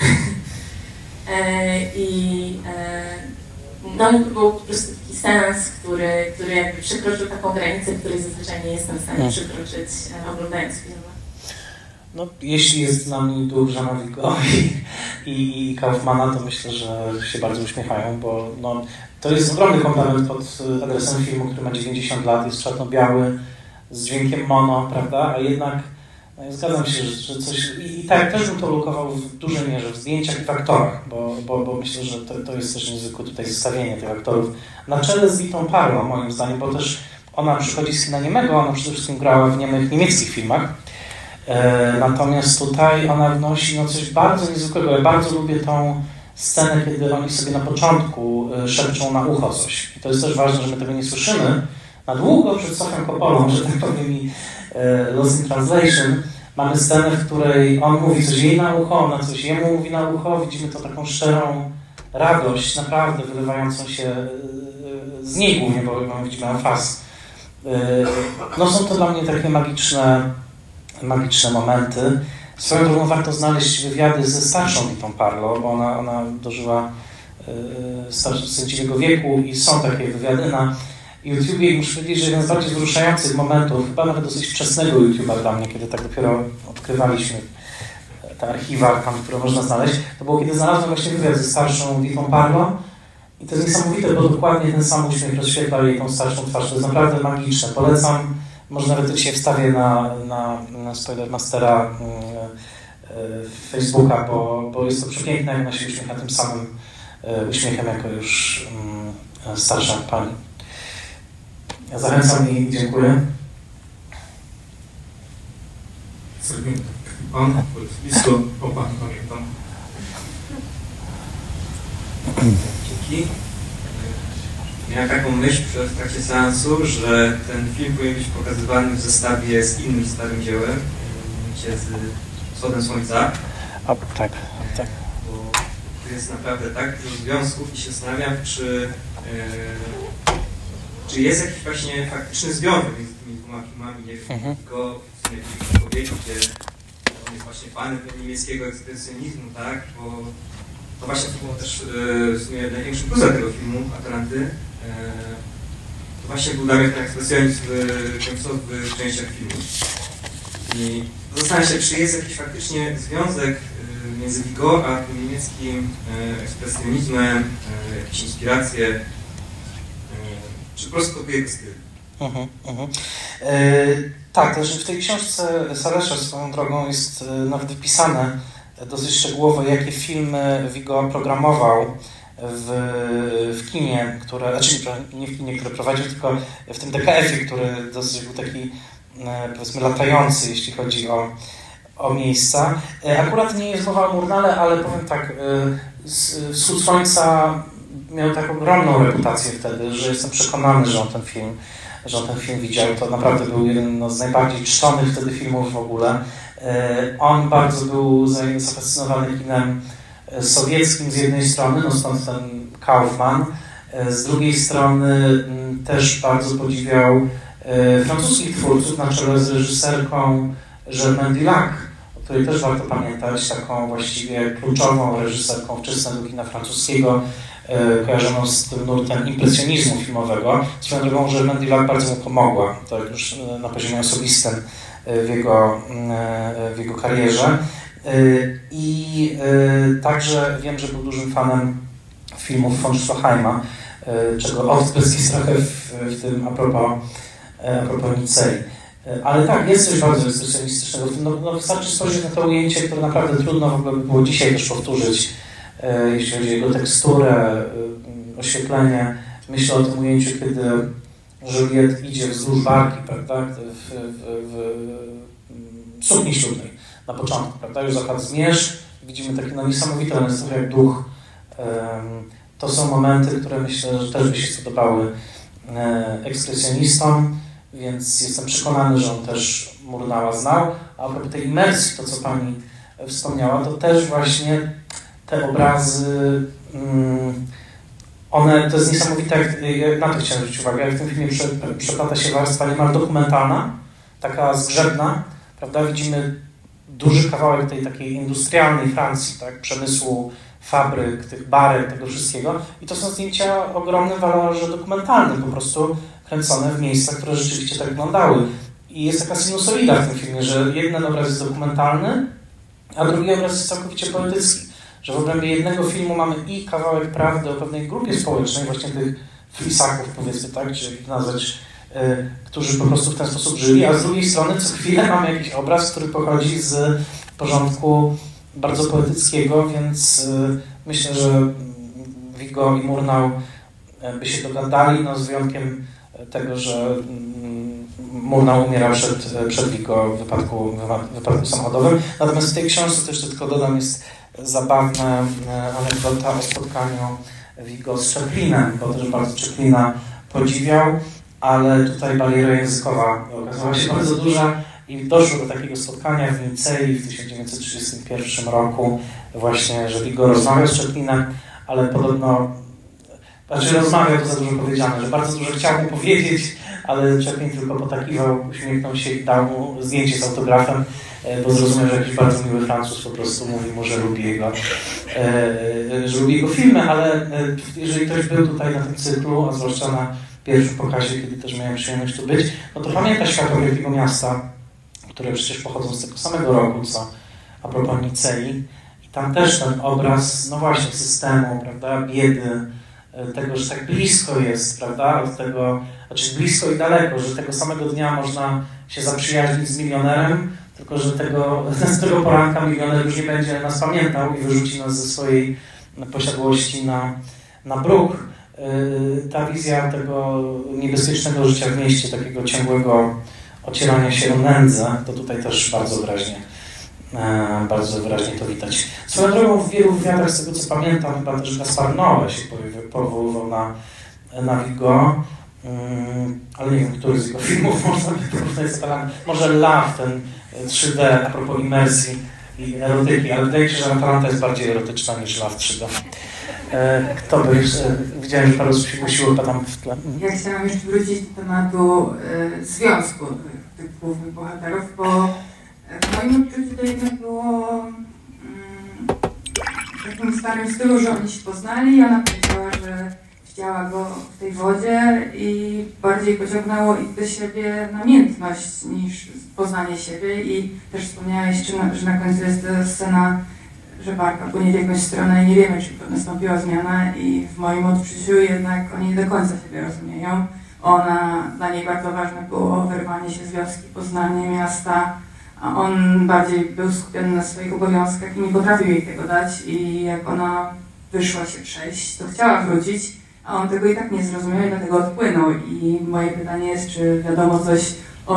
No i to był po prostu taki sens, który jakby przekroczył taką granicę, której zazwyczaj nie jestem w stanie przekroczyć oglądając film. No, jeśli jest z nami duch Jeana Vigo i Kaufmana, to myślę, że się bardzo uśmiechają, bo no, to jest ogromny komplement pod adresem filmu, który ma 90 lat, jest czarno-biały, z dźwiękiem mono, prawda? A jednak no, zgadzam się, że coś... I tak też bym to lokował w dużej mierze w zdjęciach i w aktorach, bo myślę, że to jest też niezwykłe tutaj zestawienie tych aktorów. Na czele z Ditą Parlo, moim zdaniem, bo też ona przychodzi z kina niemego, ona przede wszystkim grała w niemieckich filmach. Natomiast tutaj ona wnosi no, coś bardzo niezwykłego. Ja bardzo lubię tą scenę, kiedy oni sobie na początku szepczą na ucho coś. I to jest też ważne, że my tego nie słyszymy. Na długo przed Sofią Coppolą, że tak powiem, i Lost in Translation, mamy scenę, w której on mówi coś jej na ucho, ona coś jemu mówi na ucho. Widzimy to taką szczerą radość, naprawdę wylewającą się z niej głównie, bo widzimy emfaz. No są to dla mnie takie magiczne momenty. Swoją drogą warto znaleźć wywiady ze starszą Ditą Parlo, bo ona dożyła sędziwego wieku i są takie wywiady na YouTubie i muszę powiedzieć, że jeden z bardziej wzruszających momentów, chyba nawet dosyć wczesnego YouTube'a dla mnie, kiedy tak dopiero odkrywaliśmy te archiwa, tam, które można znaleźć, to było kiedy znalazłem właśnie wywiad ze starszą Ditą Parlo i to jest niesamowite, bo dokładnie ten sam uśmiech rozświetla jej tą starszą twarz. To jest naprawdę magiczne. Polecam. Może nawet to dzisiaj wstawię na Spoilermastera Facebooka, bo jest to przepiękne, jak ona się uśmiecha tym samym uśmiechem, jako już starsza pani. Ja zachęcam i dziękuję. Pan, blisko, o pan, pamiętam. Dzięki. Miałem taką myśl w trakcie seansu, że ten film powinien być pokazywany w zestawie z innym starym dziełem, z Wschodem Słońca. A, tak. Bo tu jest naprawdę tak dużo związków i się zastanawiam, czy jest jakiś właśnie faktyczny związek między tymi dwoma filmami, nie wiem, tylko w powiedzi, gdzie on jest właśnie fanem niemieckiego ekspresjonizmu, tak, bo to właśnie to było też w sumie największym plusem tego filmu, Atlanty. To właśnie był nawet ten ekspresjonizm w częściach filmu. I zastanawiam się, czy jest jakiś faktycznie związek między Vigo a tym niemieckim ekspresjonizmem, jakieś inspiracje, czy po prostu to jego styl. Tak, też w tej książce Salesza swoją drogą jest nawet wypisane dosyć szczegółowo, jakie filmy Vigo programował w kinie, znaczy nie w kinie, które prowadził, tylko w tym DKF-ie, który dosyć był taki, powiedzmy, latający, jeśli chodzi o miejsca. Akurat nie jest mowa o Murnale, ale powiem tak, Wschód Słońca miał tak ogromną reputację wtedy, że jestem przekonany, że on ten film widział. To naprawdę był jeden z najbardziej czczonych wtedy filmów w ogóle. On bardzo był zafascynowany kinem sowieckim z jednej strony, no stąd ten Kaufman. Z drugiej strony też bardzo podziwiał francuskich twórców na czele z reżyserką Germaine Dulac, o której też warto pamiętać, taką właściwie kluczową reżyserką wczesnego kina francuskiego, kojarzoną z tym nurtem impresjonizmu filmowego. Swoją drogą Germaine Dulac bardzo mu pomogła, to już na poziomie osobistym w jego karierze. I także wiem, że był dużym fanem filmów von Stroheima, czego odprysk jest trochę w tym a propos Nicei. Ale tak, jest coś bardzo ekspresjonistycznego w tym. No, wystarczy spojrzeć na to ujęcie, które naprawdę trudno w ogóle by było dzisiaj też powtórzyć, jeśli chodzi o jego teksturę, oświetlenie. Myślę o tym ujęciu, kiedy Juliette idzie wzdłuż barki, prawda, w sukni ślubnej na początku, prawda, już zapadł zmierzch, widzimy taki niesamowity, on jest trochę jak duch. To są momenty, które myślę, że też by się spodobały ekspresjonistom, więc jestem przekonany, że on też Murnała znał. A propos tej imersji, to co pani wspomniała, to też właśnie te obrazy, to jest niesamowite, jak na to chciałem zwrócić uwagę, jak w tym filmie przeplata się warstwa niemal dokumentalna, taka zgrzebna, prawda, widzimy duży kawałek tej takiej industrialnej Francji, tak, przemysłu, fabryk, tych barek, tego wszystkiego. I to są zdjęcia o ogromnym walorze dokumentalnym, po prostu kręcone w miejscach, które rzeczywiście tak wyglądały. I jest taka sinusoida w tym filmie, że jeden obraz jest dokumentalny, a drugi obraz jest całkowicie poetycki. Że w obrębie jednego filmu mamy i kawałek prawdy o pewnej grupie społecznej, właśnie tych flisaków, powiedzmy tak, czy jak nazwać, którzy po prostu w ten sposób żyli, a z drugiej strony co chwilę mamy jakiś obraz, który pochodzi z porządku bardzo poetyckiego, więc myślę, że Viggo i Murnau by się dogadali, no z wyjątkiem tego, że Murnau umierał przed Viggo w wypadku samochodowym. Natomiast w tej książce, też tylko dodam, jest zabawna anegdota o spotkaniu Viggo z Chaplinem, bo też bardzo Chaplina podziwiał, ale tutaj bariera językowa okazała się bardzo duża i doszło do takiego spotkania w Nicei w 1931 roku właśnie, że Viggo rozmawiał z Chaplinem, ale podobno, znaczy rozmawiał, to za dużo powiedziane, że bardzo dużo chciał mu powiedzieć, ale Chaplin tylko potakiwał, uśmiechnął się i dał mu zdjęcie z autografem, bo zrozumiał, że jakiś bardzo miły Francuz po prostu mówi mu, że lubi jego filmy, ale jeżeli ktoś był tutaj na tym cyklu, a zwłaszcza na pierwszym pokazie, kiedy też miałem przyjemność tu być, no to pamięta Światło Wielkiego Miasta, które przecież pochodzą z tego samego roku, co a propos Nicei. I tam też ten obraz, no właśnie, systemu, prawda, biedy, tego, że tak blisko jest, prawda, od tego, znaczy blisko i daleko, że tego samego dnia można się zaprzyjaźnić z milionerem, tylko że z tego poranka milioner już nie będzie nas pamiętał i wyrzuci nas ze swojej posiadłości na bruk. Ta wizja tego niebezpiecznego życia w mieście, takiego ciągłego ocierania się o nędzę, to tutaj też bardzo wyraźnie to widać. Swoją drogą w wielu wywiadach, z tego co pamiętam, chyba też Gaspar Noé się powoływał na Viggo, ale nie wiem, który z jego filmów można by porównać z Atalantą. Może Love, ten 3D, a propos imersji i erotyki, ale wydaje mi się, że Atalanta jest bardziej erotyczna niż Love 3D. Kto by jeszcze... Widziałem, że parę osób się głosiło tam w tle. Ja chciałam jeszcze wrócić do tematu związku tych głównych bohaterów, bo w moim odczuciu to jednak było w takim starym stylu, że oni się poznali i ona powiedziała, że widziała go w tej wodzie i bardziej pociągnęło ich do siebie namiętność niż poznanie siebie i też wspomniałeś, że na końcu jest ta scena, że barka płynie w jakąś stronę i nie wiemy, czy nastąpiła zmiana i w moim odczuciu jednak oni nie do końca siebie rozumieją. Dla niej bardzo ważne było wyrwanie się z wioski, poznanie miasta, a on bardziej był skupiony na swoich obowiązkach i nie potrafił jej tego dać i jak ona wyszła się przejść, to chciała wrócić, a on tego i tak nie zrozumiał i dlatego odpłynął. I moje pytanie jest, czy wiadomo coś o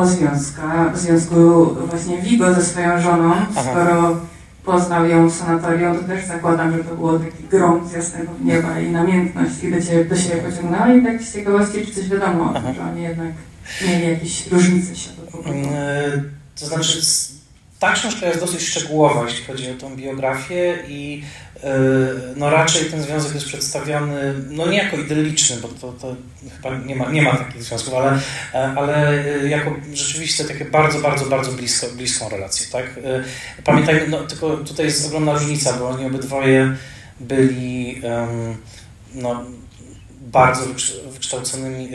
związku właśnie Viggo ze swoją żoną, skoro poznał ją w sanatorium, to też zakładam, że to było taki grąb z jasnego nieba i namiętność i do siebie pociągnęła i tak z ciekawości, czy coś wiadomo o tym, że oni jednak mieli jakieś różnice światopoglądowe. To znaczy, ta książka jest dosyć szczegółowa, jeśli chodzi o tą biografię i no raczej ten związek jest przedstawiony, no nie jako idylliczny, bo to chyba nie ma takich związków, ale jako rzeczywiście takie bardzo bliską relację, tak? Pamiętajmy, no tylko tutaj jest ogromna różnica, bo oni obydwoje byli no, bardzo wykształconymi.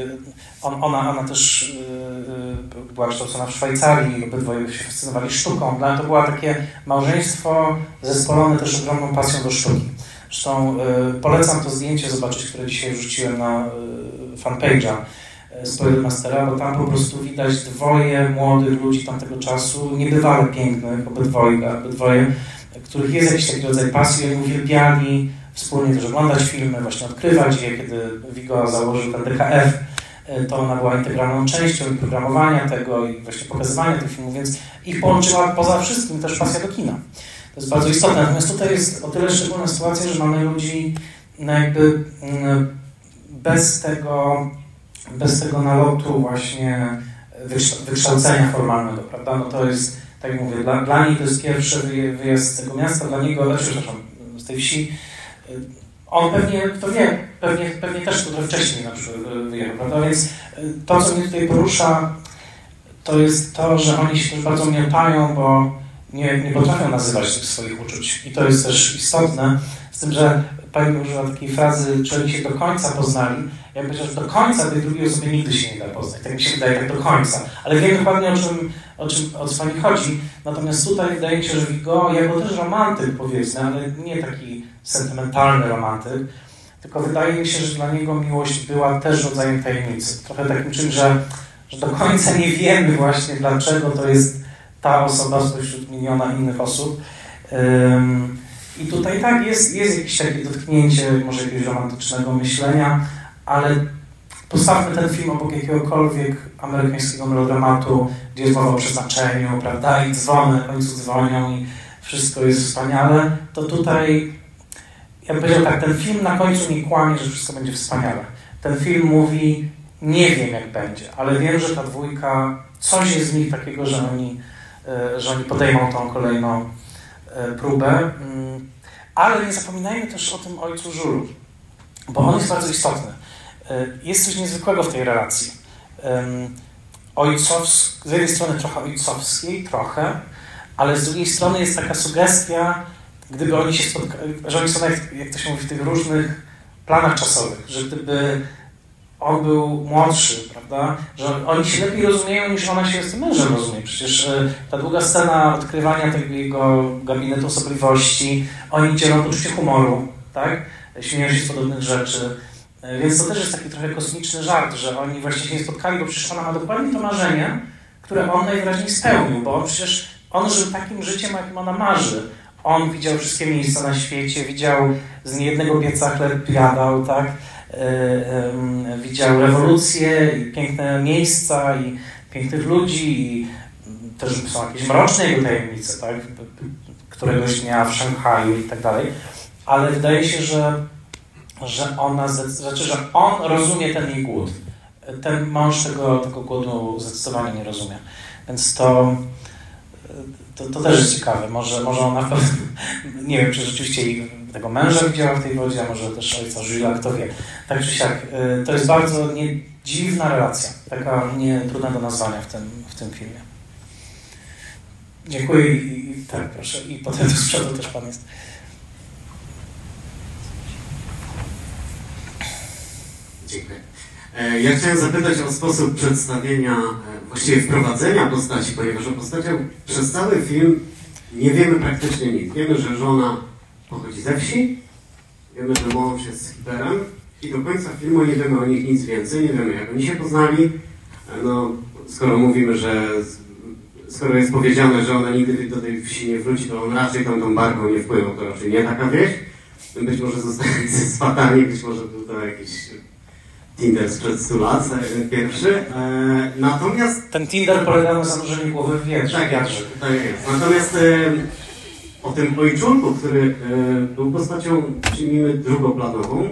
Ona też była kształcona w Szwajcarii, obydwoje się fascynowali sztuką. Dla mnie to było takie małżeństwo zespolone też ogromną pasją do sztuki. Zresztą polecam to zdjęcie zobaczyć, które dzisiaj wrzuciłem na fanpage'a Spoilermastera, bo tam po prostu widać dwoje młodych ludzi tamtego czasu, niebywale pięknych, obydwoje, których jest jakiś taki rodzaj pasji, oni uwielbiali wspólnie też oglądać filmy, właśnie odkrywać je. Kiedy Viggo założył ten DKF, to ona była integralną częścią i programowania tego i właśnie pokazywania tych filmów, więc ich połączyła poza wszystkim też pasja do kina. To jest bardzo istotne. Natomiast tutaj jest o tyle szczególna sytuacja, że mamy ludzi no jakby bez tego nalotu właśnie wykształcenia formalnego, prawda? No to jest, tak jak mówię, dla niej to jest pierwszy wyjazd z tego miasta, dla niego, z tej wsi. On pewnie, kto wie, pewnie też trochę wcześniej na przykład wyjechał, prawda? Więc to, co mnie tutaj porusza, to jest to, że oni się też bardzo miotają, bo nie potrafią nazywać tych swoich uczuć. I to jest też istotne, z tym, że pani użyła takiej frazy, czy oni się do końca poznali. Ja bym powiedział, że do końca tej drugiej osoby nigdy się nie da poznać. Tak mi się wydaje, tak do końca. Ale wiem dokładnie o co pani chodzi. Natomiast tutaj wydaje mi się, że Vigo, jako też romantyk powiedzmy, ale nie taki sentymentalny romantyk, tylko wydaje mi się, że dla niego miłość była też rodzajem tajemnicy. Trochę takim czymś, że do końca nie wiemy właśnie, dlaczego to jest ta osoba spośród miliona innych osób. I tutaj tak, jest jakieś takie dotknięcie może jakiegoś romantycznego myślenia, ale postawmy ten film obok jakiegokolwiek amerykańskiego melodramatu, gdzie jest mowa o przeznaczeniu, prawda, i dzwony na końcu dzwonią i wszystko jest wspaniale, to tutaj, ja bym powiedział tak, ten film na końcu nie kłamie, że wszystko będzie wspaniale. Ten film mówi, nie wiem jak będzie, ale wiem, że ta dwójka, coś jest w nich takiego, że oni podejmą tą kolejną próbę. Ale nie zapominajmy też o tym ojcu Żulu, bo on jest bardzo istotny. Jest coś niezwykłego w tej relacji. Z jednej strony trochę ojcowskiej, ale z drugiej strony jest taka sugestia, gdyby oni się spotkali, że oni są, jak to się mówi, w tych różnych planach czasowych, że gdyby on był młodszy, prawda, że oni się lepiej rozumieją niż ona się z tym mężem rozumie. Przecież ta długa scena odkrywania tego jego gabinetu osobliwości, oni dzielą poczucie humoru, tak? Śmieją się z podobnych rzeczy. Więc to też jest taki trochę kosmiczny żart, że oni właśnie się nie spotkali, bo przecież ona ma dokładnie to marzenie, które on najwyraźniej spełnił, bo on żył takim życiem, jakim ona marzy. On widział wszystkie miejsca na świecie, widział z niejednego pieca chleb jadał, tak? Widział rewolucję i piękne miejsca i pięknych ludzi i też są jakieś mroczne jego tajemnice, tak? Któregoś dnia w Szanghaju i tak dalej, ale wydaje się, że on rozumie ten jej głód. Ten mąż tego głodu zdecydowanie nie rozumie. Więc to też jest ciekawe. Może ona nie wiem, czy rzeczywiście tego męża widziała w tej wodzie, a może też ojca Żula, kto wie. Tak czy siak, to jest bardzo dziwna relacja, taka nie trudna do nazwania w tym filmie. Dziękuję i tak, proszę. I potem z przodu też pan jest. Dziękuję. Ja chciałem zapytać o sposób przedstawienia, właściwie wprowadzenia postaci, ponieważ o postaciach przez cały film nie wiemy praktycznie nic. Wiemy, że żona pochodzi ze wsi, wiemy, że mąż jest hiperem i do końca filmu nie wiemy o nich nic więcej, nie wiemy jak oni się poznali. No, skoro jest powiedziane, że ona nigdy do tej wsi nie wróci, to on raczej tą barką nie wpływał, to raczej nie taka wieś. Być może zostanie swatani, być może był to jakiś Tinder sprzed 100 lat, pierwszy. Natomiast... Ten Tinder polegał na zanurzeniu głowy w wietrze. Tak jest. Natomiast o tym ojczulku, który był postacią, przyjmijmy, drugoplanową,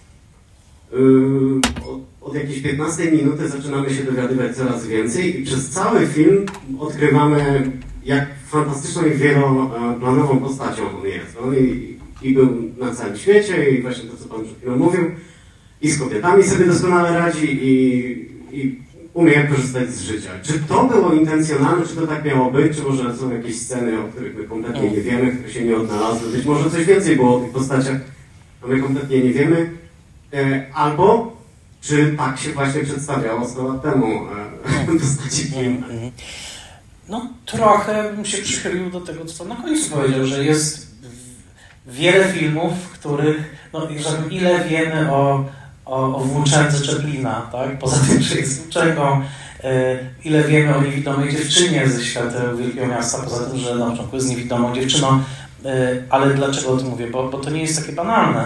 od jakiejś 15 minuty zaczynamy się dowiadywać coraz więcej i przez cały film odkrywamy, jak fantastyczną i wieloplanową postacią on jest. On i był na całym świecie i właśnie to, co pan przed chwilą mówił, i z kobietami sobie doskonale radzi i umie jak korzystać z życia. Czy to było intencjonalne, czy to tak miało być, czy może są jakieś sceny, o których my kompletnie nie wiemy, które się nie odnalazły, być może coś więcej było o tych postaciach, a my kompletnie nie wiemy, albo czy tak się właśnie przedstawiało 100 lat temu postaci filmu. No trochę bym się przychylił do tego, co pan na końcu powiedział, że jest wiele filmów, w których, no ile wiemy o włóczędze Chaplina, tak? Poza tym, że jest włóczęgą, ile wiemy o niewidomej dziewczynie ze świata Wielkiego Miasta, poza tym, że na początku jest niewidomą dziewczyną, ale dlaczego o tym mówię? Bo to nie jest takie banalne.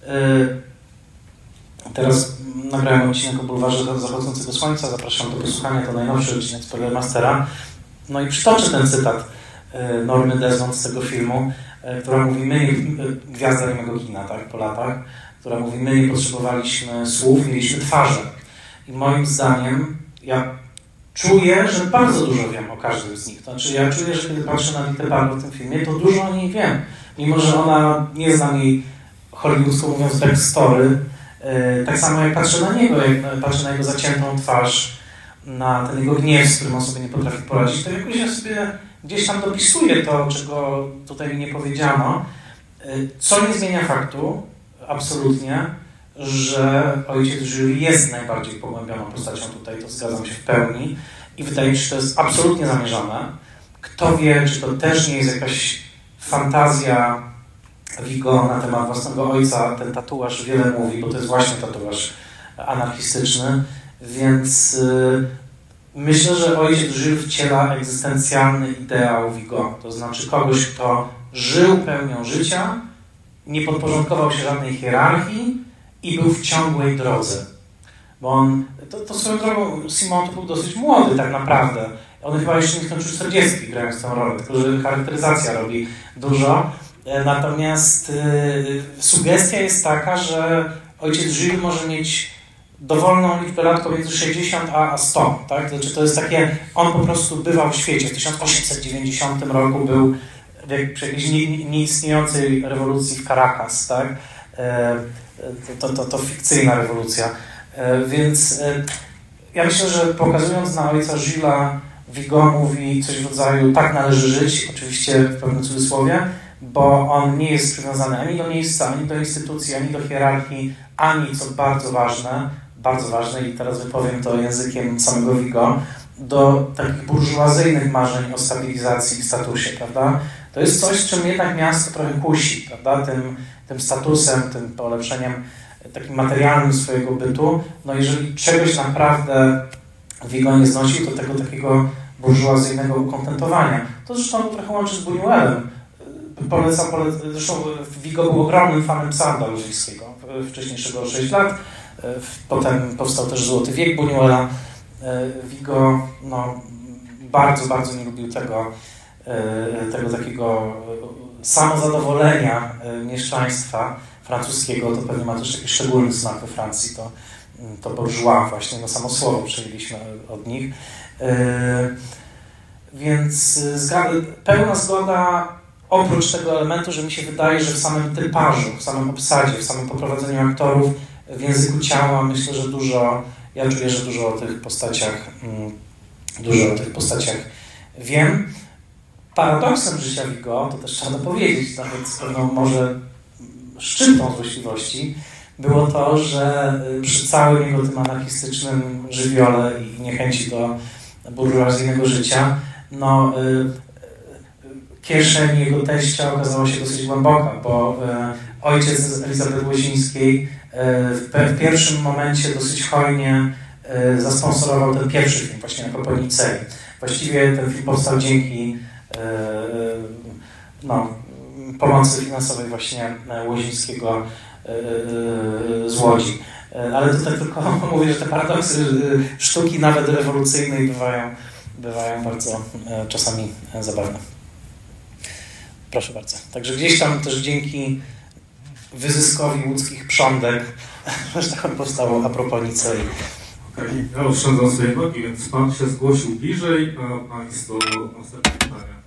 Teraz nagrałem odcinek o bulwarze zachodzącego słońca, zapraszam do posłuchania, to najnowszy odcinek Spoilermastera. No i przytoczę ten cytat Normy Desmond z tego filmu, która mówi, gwiazda niemego kina, tak, po latach, która mówi, my nie potrzebowaliśmy słów, mieliśmy twarze. I moim zdaniem ja czuję, że bardzo dużo wiem o każdym z nich. Znaczy ja czuję, że kiedy patrzę na Ditę Barlow w tym filmie, to dużo o niej wiem. Mimo że ona nie znam jej hollywoodzko mówiąc backstory, tak samo jak patrzę na niego, jak patrzę na jego zaciętą twarz, na ten jego gniew, z którym on sobie nie potrafi poradzić, to jakoś ja sobie gdzieś tam dopisuję to, czego tutaj mi nie powiedziano, co nie zmienia faktu, absolutnie, że ojciec Jules jest najbardziej pogłębioną postacią tutaj, to zgadzam się w pełni i wydaje mi się, że to jest absolutnie zamierzone. Kto wie, czy to też nie jest jakaś fantazja Vigo na temat własnego ojca. Ten tatuaż wiele mówi, bo to jest właśnie tatuaż anarchistyczny, więc myślę, że ojciec Jules wciela egzystencjalny ideał Vigo, to znaczy kogoś, kto żył pełnią życia, nie podporządkował się żadnej hierarchii i był w ciągłej drodze. Bo on, to swoją drogą, Simon to był dosyć młody tak naprawdę. On chyba jeszcze nie skończył 40, grając tę rolę, tylko że charakteryzacja robi dużo. Natomiast sugestia jest taka, że ojciec Jules może mieć dowolną liczbę lat pomiędzy 60 a 100. Tak? Znaczy to jest takie, on po prostu bywał w świecie. W 1890 roku był przy jakiejś nieistniejącej rewolucji w Caracas. Tak? To fikcyjna rewolucja. Więc ja myślę, że pokazując na ojca Julesa, Vigo mówi coś w rodzaju tak należy żyć, oczywiście w pewnym cudzysłowie, bo on nie jest przywiązany ani do miejsca, ani do instytucji, ani do hierarchii, ani, co bardzo ważne i teraz wypowiem to językiem samego Vigo, do takich burżuazyjnych marzeń o stabilizacji i statusie, prawda? To jest coś, czym jednak miasto trochę kusi, prawda? Tym statusem, tym polepszeniem takim materialnym swojego bytu. No jeżeli czegoś naprawdę Vigo nie znosił, to tego takiego burżuazyjnego ukontentowania. To zresztą trochę łączy z Buñuelem. Zresztą Vigo był ogromnym fanem Sanda Luzińskiego, wcześniejszego o 6 lat. Potem powstał też Złoty wiek Buñuela. Vigo bardzo nie lubił tego takiego samozadowolenia mieszczaństwa francuskiego. To pewnie ma też taki szczególny smak we Francji. To bourgeois właśnie, samo słowo przejęliśmy od nich. Więc pełna zgoda, oprócz tego elementu, że mi się wydaje, że w samym typażu, w samym obsadzie, w samym poprowadzeniu aktorów, w języku ciała, myślę, że ja czuję, że dużo o tych postaciach wiem. Paradoksem życia Vigo, to też trzeba powiedzieć, nawet z pewną może szczytą złośliwości, było to, że przy całym jego tym anarchistycznym żywiole i niechęci do burżuazyjnego życia, kieszeń jego teścia okazała się dosyć głęboka, bo ojciec Elizabeth Łozińskiej w pierwszym momencie dosyć hojnie zasponsorował ten pierwszy film, właśnie na Kopalni Celi. Właściwie ten film powstał dzięki pomocy finansowej właśnie Łozińskiego z Łodzi. Ale tutaj tylko mówię, że te paradoksy sztuki nawet rewolucyjnej bywają bardzo czasami zabawne. Proszę bardzo. Także gdzieś tam też dzięki wyzyskowi łódzkich prządek powstało a propos Nicei. Ja oszczędzam sobie nogi, więc pan się zgłosił bliżej, a państwo następne pytania.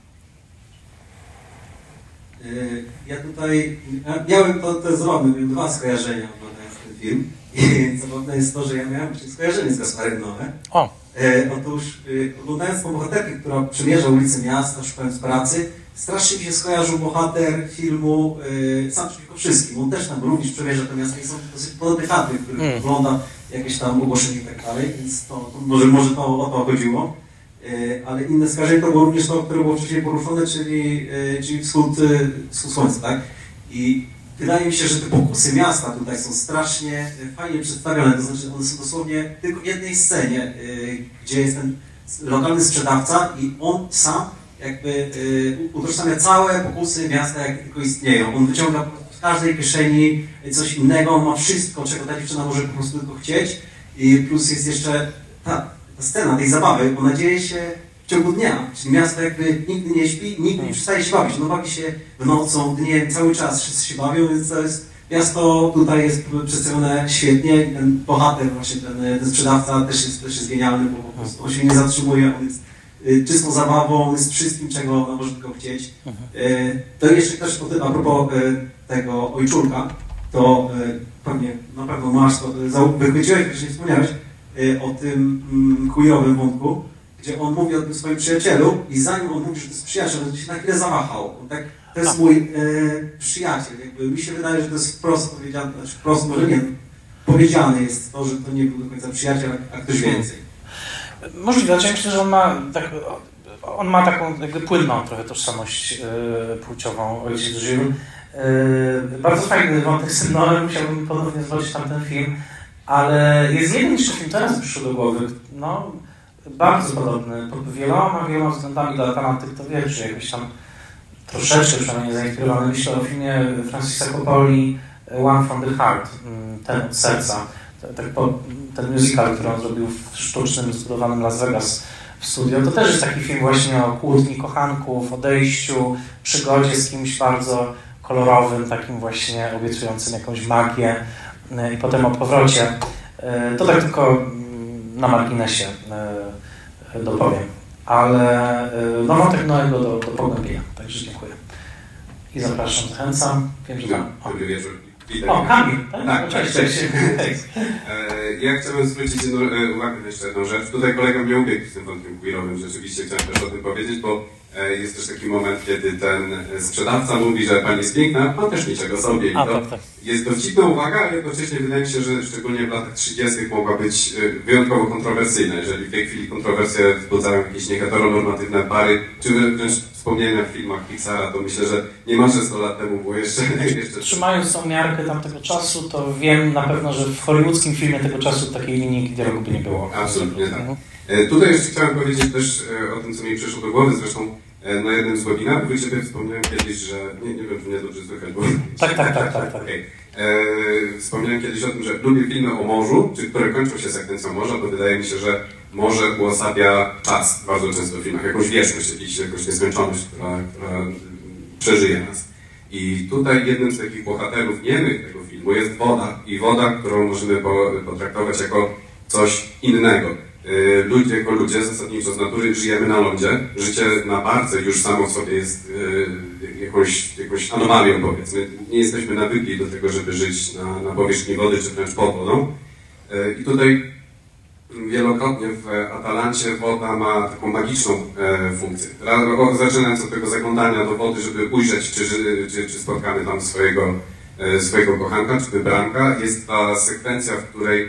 Ja tutaj miałem to jest zabawne, miałem dwa skojarzenia oglądając ten film. I zabawne jest to, że ja miałem skojarzenie z Gasparem Noé. Otóż oglądając tą bohaterkę, która przemierza ulice miasta, szukając pracy, strasznie mi się skojarzył bohater filmu Sam przeciwko wszystkim. On też tam również przemierza to miasto i są dosyć podobne chaty, w których wygląda jakieś tam ogłoszenie i tak dalej, więc może to o to chodziło. Ale inne skojarzenie to było również to, które było wcześniej poruszone, czyli wschód słońca, tak? I wydaje mi się, że te pokusy miasta tutaj są strasznie fajnie przedstawione, to znaczy one są dosłownie tylko w jednej scenie, gdzie jest ten lokalny sprzedawca i on sam jakby utożsamia całe pokusy miasta, jak tylko istnieją. On wyciąga w każdej kieszeni coś innego, on ma wszystko, czego ta dziewczyna może po prostu tylko chcieć i plus jest jeszcze ta scena tej zabawy, ona dzieje się w ciągu dnia, czyli miasto jakby nigdy nie śpi, nigdy nie przestaje się bawić. No bawi się w nocą, dniem, cały czas wszyscy się bawią, więc to jest, miasto tutaj jest przedstawione świetnie. Ten bohater, właśnie ten sprzedawca też jest genialny, bo po prostu on się nie zatrzymuje, on jest czystą zabawą, on jest wszystkim, czego może tylko chcieć. To jeszcze też a propos tego ojczulka, to pewnie na pewno masz to, wychwyciłeś, jeszcze nie wspomniałeś, o tym queerowym wątku, gdzie on mówi o tym swoim przyjacielu i zanim on mówi, że to jest przyjaciel, on się na chwilę zawahał. On tak To jest mój przyjaciel. Jakby mi się wydaje, że to jest wprost powiedziane, znaczy wprost może nie, powiedziane jest to, że to nie był do końca przyjaciel, a ktoś więcej. Możliwe, ja myślę, że on ma taką jakby płynną trochę tożsamość płciową, ojciec Jules. Bardzo fajny wątek z Noem, musiałbym ponownie zobaczyć tamten film, ale jest jeden jeszcze film, teraz przyszło do głowy, no bardzo podobny, pod wieloma względami dla talenty, kto wie, czy jakoś tam troszeczkę przynajmniej zainspirowany. Myślę o filmie Francisa Coppoli One from the Heart, ten od serca. Ten musical, który on zrobił w sztucznym, zbudowanym Las Vegas w studio, to też jest taki film właśnie o kłótni kochanków, odejściu, przygodzie z kimś bardzo kolorowym, takim właśnie obiecującym jakąś magię i potem o powrocie. To tak tylko na marginesie dopowiem, ale wątek Noego do pogłębienia, także dziękuję. I zapraszam, zachęcam. Wiem, że tam... Dobry wieczór. Witam. O, Kamil, tak? Tak, cześć. Ja chciałbym zwrócić uwagę na jeszcze jedną rzecz. Tutaj kolega mnie ubiegł z tym wątkiem queerowym. Rzeczywiście chciałem też o tym powiedzieć, bo jest też taki moment, kiedy ten sprzedawca mówi, że pani jest piękna, pan też niczego sobie. I to jest dowcipna uwaga, ale jednocześnie wydaje mi się, że szczególnie w latach 30. mogła być wyjątkowo kontrowersyjna. Jeżeli w tej chwili kontrowersje wzbudzają jakieś nieheteronormatywne pary, czy wręcz wspomnienia w filmach Pixara, to myślę, że niemalże 100 lat temu było jeszcze... Trzymając tą miarkę tamtego czasu, to wiem na pewno, że w hollywoodzkim filmie tego czasu takiej linii dialogu by nie było. Absolutnie tak. Tutaj jeszcze chciałem powiedzieć też o tym, co mi przyszło do głowy, zresztą na jednym z webinarów u Ciebie wspomniałem kiedyś, że... Nie wiem, czy mnie dobrze słychać, bo... Tak. Okay. Wspomniałem kiedyś o tym, że lubię filmy o morzu, czy które kończą się sekwencją morza, bo wydaje mi się, że morze uosabia czas bardzo często w filmach, jakąś wieczność, jakąś nieskończoność, która przeżyje nas. I tutaj jednym z takich bohaterów niemych tego filmu jest woda. I woda, którą możemy potraktować jako coś innego. Ludzie jako ludzie, zasadniczo z natury, żyjemy na lądzie. Życie na barce już samo w sobie jest jakąś anomalią, powiedzmy. Nie jesteśmy nawykli do tego, żeby żyć na powierzchni wody, czy wręcz pod wodą. I tutaj wielokrotnie w Atalancie woda ma taką magiczną funkcję. Zaczynając od tego zaglądania do wody, żeby ujrzeć, czy spotkamy tam swojego kochanka, czy wybranka, jest ta sekwencja, w której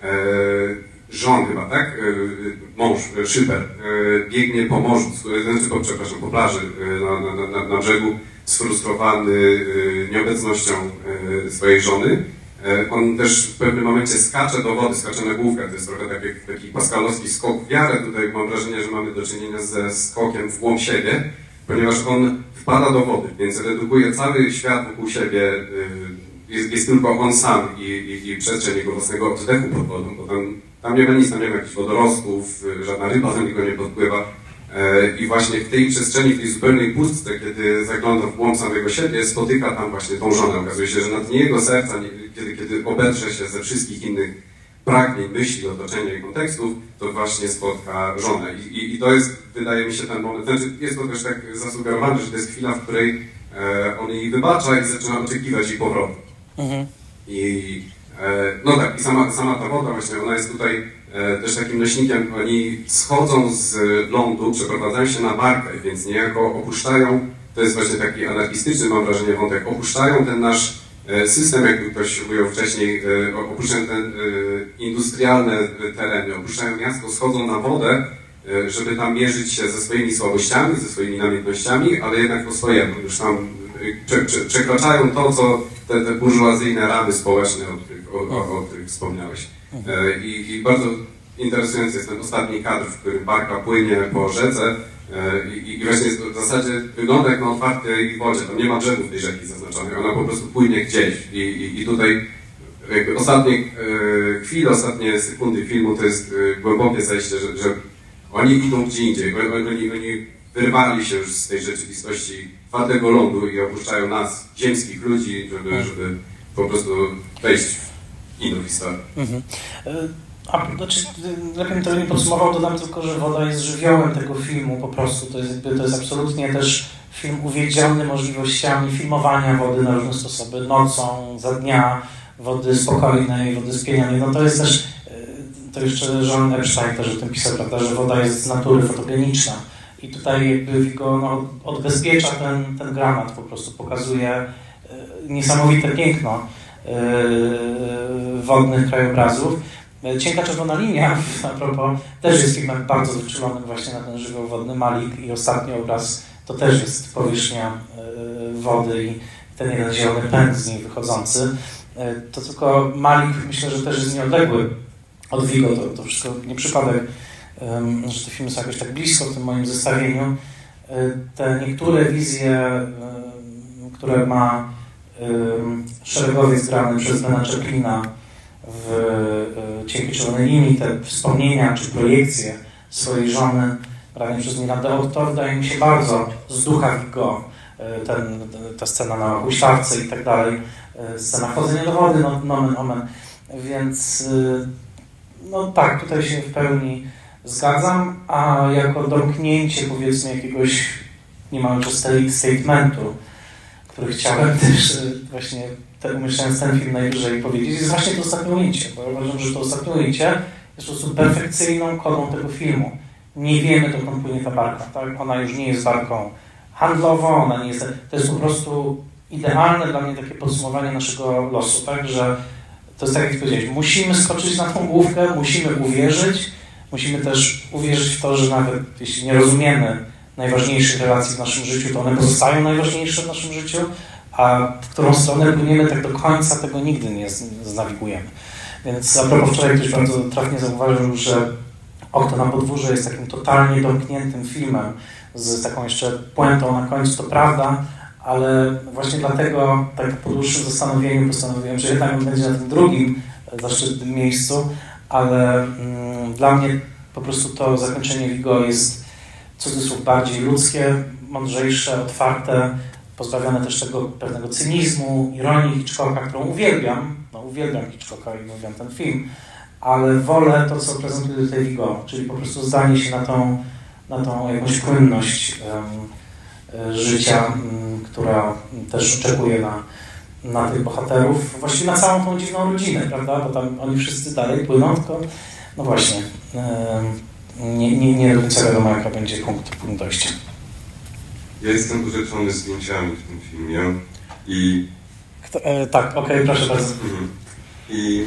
Jean chyba, tak? Mąż, szyper, biegnie po morzu, po plaży na brzegu, sfrustrowany nieobecnością swojej żony. On też w pewnym momencie skacze do wody, skacze na główkę, to jest trochę taki paskalowski skok w wiarę. Tutaj mam wrażenie, że mamy do czynienia ze skokiem w głąb siebie, ponieważ on wpada do wody, więc redukuje cały świat wokół siebie, jest tylko on sam i przestrzeń jego własnego oddechu pod wodą, bo tam nie ma nic, tam nie ma jakichś wodorostów, żadna ryba do niego nie podpływa. I właśnie w tej przestrzeni, w tej zupełnej pustce, kiedy zagląda w głąb samego siebie, spotyka tam właśnie tą żonę. Okazuje się, że na dnie jego serca, kiedy obedrze się ze wszystkich innych pragnień, myśli, otoczenia i kontekstów, to właśnie spotka żonę. I to jest, wydaje mi się, ten moment, znaczy jest to też tak zasugerowane, że to jest chwila, w której on jej wybacza i zaczyna oczekiwać jej powrotu. No tak, i sama ta woda właśnie, ona jest tutaj też takim nośnikiem. Oni schodzą z lądu, przeprowadzają się na barkę, więc niejako opuszczają, to jest właśnie taki anarchistyczny, mam wrażenie, wątek, opuszczają ten nasz system, jakby ktoś ujął wcześniej, opuszczają te industrialne tereny, opuszczają miasto, schodzą na wodę, żeby tam mierzyć się ze swoimi słabościami, ze swoimi namiętnościami, ale jednak po swojemu, już tam przekraczają to, co te burżuazyjne ramy społeczne, o których wspomniałeś. I bardzo interesujący jest ten ostatni kadr, w którym barka płynie po rzece i właśnie w zasadzie wygląda jak na otwartej wodzie. Tam nie ma brzegów tej rzeki zaznaczonej, ona po prostu płynie gdzieś. I tutaj jakby ostatnie chwile, ostatnie sekundy filmu to jest głębokie zejście, że oni idą gdzie indziej. Oni wyrwali się już z tej rzeczywistości twardego lądu i opuszczają nas, ziemskich ludzi, żeby po prostu wejść w inną historię. Znaczy, lepiej to nie podsumował, dodam tylko, że woda jest żywiołem tego filmu po prostu. To jest absolutnie też film uwiedziony możliwościami filmowania wody na różne sposoby, nocą, za dnia, wody spokojnej, wody spienianej. No to jest też, to jeszcze Jean Epstein też o tym pisał, prawda, że woda jest z natury fotogeniczna I tutaj jakby Vigo odbezpiecza ten dramat, po prostu pokazuje niesamowite piękno wodnych krajobrazów. Cienka czerwona linia, a propos, też jest filmem bardzo wyczulonym właśnie na ten żywioł wodny. Malik i ostatni obraz to też jest powierzchnia wody i ten jeden zielony pęd z niej wychodzący. To tylko Malik, myślę, że też jest nieodległy od Vigo. To wszystko nie przypadek, że te filmy są jakoś tak blisko w tym moim zestawieniu. Te niektóre wizje, które ma szeregowiec grany przez Bena Chaplina w Cienkiej czerwonej linii, te wspomnienia czy projekcje swojej żony grane przez Mirandę Otto wydaje mi się bardzo z ducha Vigo. Ta scena na huśtawce i tak dalej, scena wchodzenia do wody, nomen omen. Więc no tak, tutaj się w pełni zgadzam, a jako domknięcie powiedzmy jakiegoś niemalże statementu, który chciałem też właśnie umieszczając ten film najwyżej powiedzieć, jest właśnie to ostatnie ujęcie, bo ja uważam, że to ostatnie ujęcie jest po prostu perfekcyjną kodą tego filmu. Nie wiemy, dokąd płynie ta barka, tak? Ona już nie jest barką handlową, ona nie jest... To jest po prostu idealne dla mnie takie podsumowanie naszego losu, tak? Że to jest tak, jak powiedziałeś, musimy skoczyć na tą główkę, musimy uwierzyć, musimy też uwierzyć w to, że nawet jeśli nie rozumiemy najważniejszych relacji w naszym życiu, to one pozostają najważniejsze w naszym życiu, a w którą stronę płyniemy, tak do końca tego nigdy nie znawigujemy. Więc a propos wczoraj ktoś bardzo trafnie zauważył, że Okno na podwórze jest takim totalnie domkniętym filmem z taką jeszcze puentą na końcu, to prawda, ale właśnie dlatego tak po dłuższym zastanowieniu postanowiłem, że jednak on będzie na tym drugim zaszczytnym miejscu, ale dla mnie po prostu to zakończenie Vigo jest cudzysłów bardziej ludzkie, mądrzejsze, otwarte, pozbawione też tego pewnego cynizmu, ironii Hitchcocka, którą uwielbiam. No, uwielbiam Hitchcocka i uwielbiam ten film, ale wolę to, co prezentuje tutaj Vigo, czyli po prostu zdanie się na tą jakąś płynność życia, która też oczekuje na tych bohaterów, właściwie na całą tą dziwną rodzinę, prawda? Bo tam oni wszyscy dalej płyną, tylko no właśnie, nie do końca wiadomo, jaka będzie punkt dojścia. Ja jestem urzeczony zdjęciami w tym filmie i... Tak, okej, proszę bardzo. I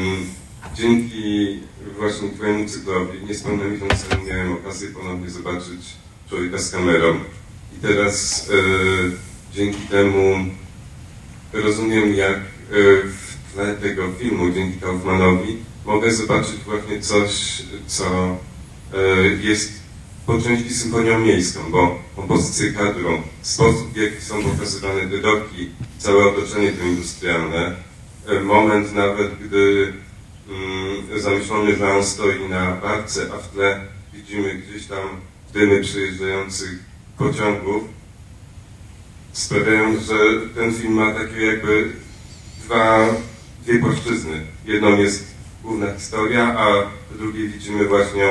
dzięki właśnie Twojemu cyklowi niespełna miesiąc temu miałem okazję ponownie zobaczyć Człowieka z kamerą. I teraz dzięki temu rozumiem, jak w tle tego filmu, dzięki Kaufmanowi, mogę zobaczyć właśnie coś, co jest po części symfonią miejską, bo kompozycję kadrą, sposób, w jaki są pokazywane widoki, całe otoczenie to industrialne, moment nawet, gdy zamyślony Jean stoi na barce, a w tle widzimy gdzieś tam dymy przejeżdżających pociągów, sprawiają, że ten film ma takie jakby dwie płaszczyzny. Jedną jest główna historia, a w drugiej widzimy właśnie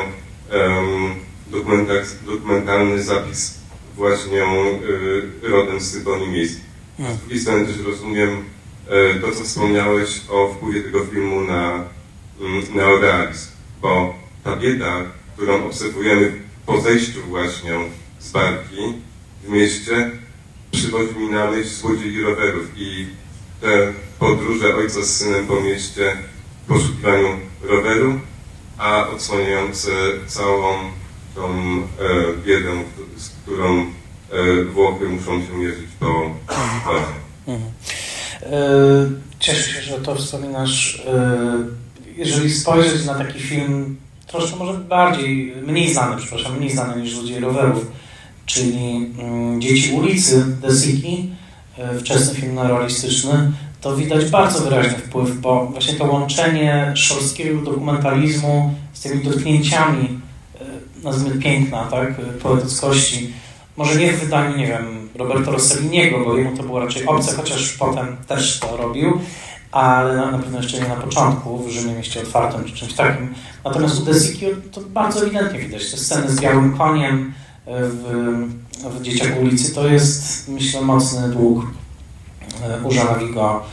dokumentalny zapis właśnie rodem z symfonii miejskiej. Z drugiej strony też rozumiem to, co wspomniałeś o wpływie tego filmu na neorealizm, bo ta bieda, którą obserwujemy po zejściu właśnie z barki w mieście, przywodzi mi na myśl złodziei rowerów i te podróże ojca z synem po mieście w poszukiwaniu roweru, a odsłaniające całą tą biedę, z którą Włochy muszą się mierzyć po barze. Cieszę się, że to wspominasz. Jeżeli spojrzeć na taki film troszkę może mniej znany niż Złodziej rowerów, czyli Dzieci ulicy Desiki, wczesny film neorealistyczny, to widać bardzo wyraźny wpływ, bo właśnie to łączenie szorstkiego dokumentalizmu z tymi dotknięciami, nazwijmy piękna, tak, poetyckości, może nie w wydaniu, nie wiem, Roberto Rosselliniego, bo jemu to było raczej obce, chociaż potem też to robił, ale na pewno jeszcze nie na początku, w Rzymie Mieście Otwartym czy czymś takim. Natomiast u Desiki to bardzo ewidentnie widać. Te sceny z białym koniem w Dzieciach ulicy to jest, myślę, mocny dług u Jeana Vigo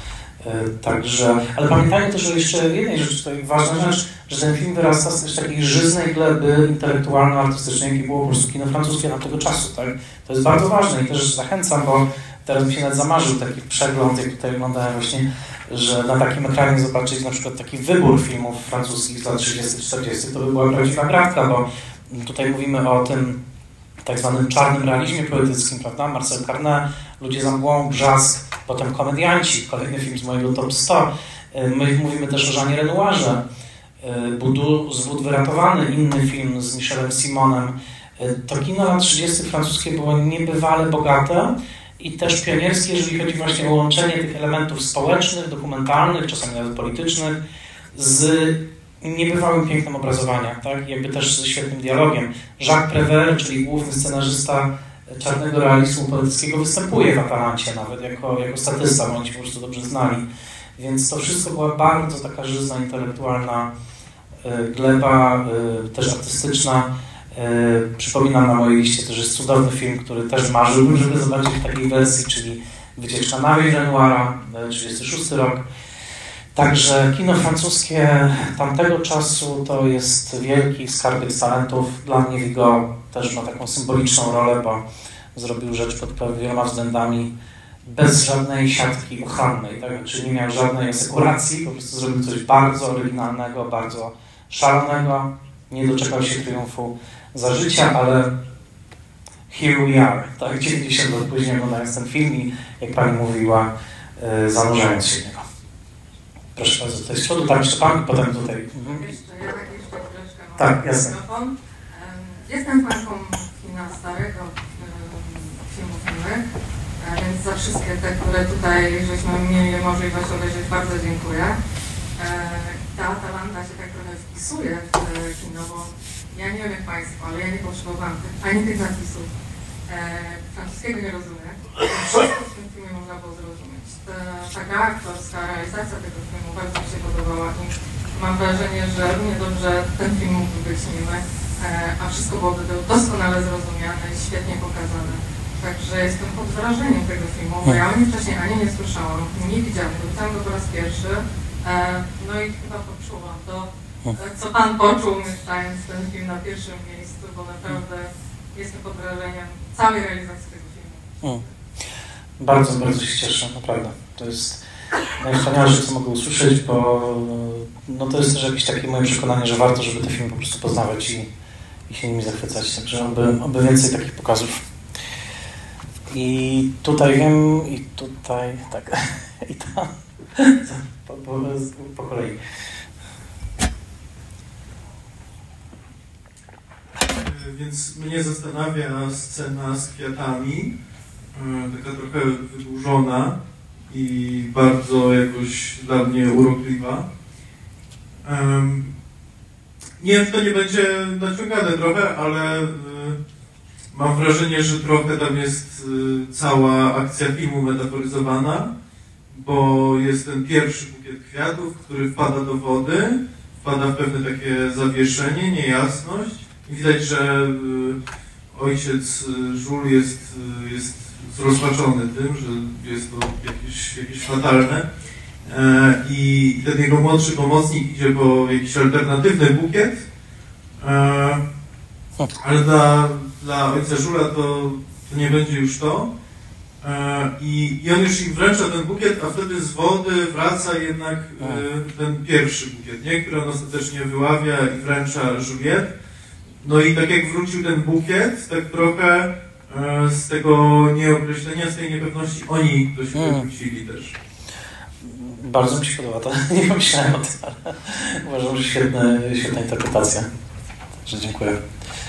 Także, ale pamiętajmy też, że jeszcze jednej rzeczy, tutaj ważna rzecz, że ten film wyrasta z też takiej żyznej gleby intelektualno-artystycznej, jakiej było po prostu kino francuskie tamtego czasu, tak? To jest bardzo ważne i też zachęcam, bo teraz mi się nawet zamarzył taki przegląd, jak tutaj oglądałem właśnie, że na takim ekranie zobaczyć na przykład taki wybór filmów francuskich z lat 30-40, to by była prawdziwa gratka, bo tutaj mówimy o tym tak zwanym czarnym realizmie poetyckim, prawda? Marcel Carné, Ludzie za mgłą, Brzask, potem Komedianci, kolejny film z mojego top 100. My mówimy też o Jeanie Renoirze, Boudou, Zwód wyratowany, inny film z Michelem Simonem. To kino lat 30. francuskie było niebywale bogate i też pionierskie, jeżeli chodzi właśnie o łączenie tych elementów społecznych, dokumentalnych, czasami nawet politycznych, z niebywałym pięknem obrazowania, tak? Jakby też ze świetnym dialogiem. Jacques Prévert, czyli główny scenarzysta czarnego realizmu poetyckiego, występuje w Atalancie nawet jako statysta, bo oni się po prostu dobrze znali. Więc to wszystko była bardzo taka żyzna, intelektualna gleba, też artystyczna. Przypominam, na mojej liście też jest cudowny film, który też marzyłbym, żeby zobaczyć w takiej wersji, czyli Wycieczka na wieś Renoira, 36 rok. Także kino francuskie tamtego czasu to jest wielki skarbiec talentów. Dla mnie Vigo też ma taką symboliczną rolę, bo zrobił rzecz pod wieloma względami bez żadnej siatki uchronnej, tak? Czyli nie miał żadnej asekuracji, po prostu zrobił coś bardzo oryginalnego, bardzo szalonego. Nie doczekał się triumfu za życia, ale here we are, tak? 90 lat później oglądając ten film i, jak pani mówiła, zanurzając się w niego. Proszę bardzo, tutaj z przodu, tam jeszcze pan i potem tutaj. Tak, jasne. Jestem fanką kina starego, filmów miłych, więc za wszystkie te, które tutaj żeśmy mieli możliwość obejrzeć, bardzo dziękuję. Ta Atalanta się tak trochę wpisuje w kino, bo ja nie wiem jak Państwo, ale ja nie potrzebowałam ani tych napisów. Francuskiego nie rozumiem. Wszystko w tym filmie można było zrozumieć. Ta gra aktorska, realizacja tego filmu bardzo mi się podobała i mam wrażenie, że równie dobrze ten film mógłby być miły, a wszystko byłoby doskonale zrozumiane i świetnie pokazane. Także jestem pod wrażeniem tego filmu, bo ja o nim wcześniej ani nie słyszałam, nie widziałam go, widziałam go po raz pierwszy. No i chyba poczułam to, co Pan poczuł, mieszczając ten film na pierwszym miejscu, bo naprawdę jestem pod wrażeniem całej realizacji tego filmu. Bardzo, bardzo się cieszę, naprawdę. To jest najwspanialsze, co mogę usłyszeć, bo no to jest też jakieś takie moje przekonanie, że warto, żeby te filmy po prostu poznawać i się nimi zachwycać. Także oby więcej takich pokazów. I tutaj wiem, i tutaj, tak, i tam, po kolei. Więc mnie zastanawia scena z kwiatami, taka trochę wydłużona i bardzo jakoś dla mnie urokliwa. Nie wiem, czy to nie będzie naciągane trochę, ale mam wrażenie, że trochę tam jest cała akcja filmu metaforyzowana, bo jest ten pierwszy bukiet kwiatów, który wpada do wody, wpada w pewne takie zawieszenie, niejasność. I widać, że ojciec Jules jest zrozpaczony tym, że jest to jakieś fatalne. I ten jego młodszy pomocnik idzie po jakiś alternatywny bukiet, ale dla ojca Jules'a to nie będzie już to. I on już im wręcza ten bukiet, a wtedy z wody wraca jednak ten pierwszy bukiet, nie? Który on ostatecznie wyławia i wręcza Juliette. No i tak jak wrócił ten bukiet, tak trochę z tego nieokreślenia, z tej niepewności oni do siebie wrócili też. Bardzo mi się podoba to. Nie pomyślałem o tym, ale uważam, że świetna interpretacja. Także dziękuję.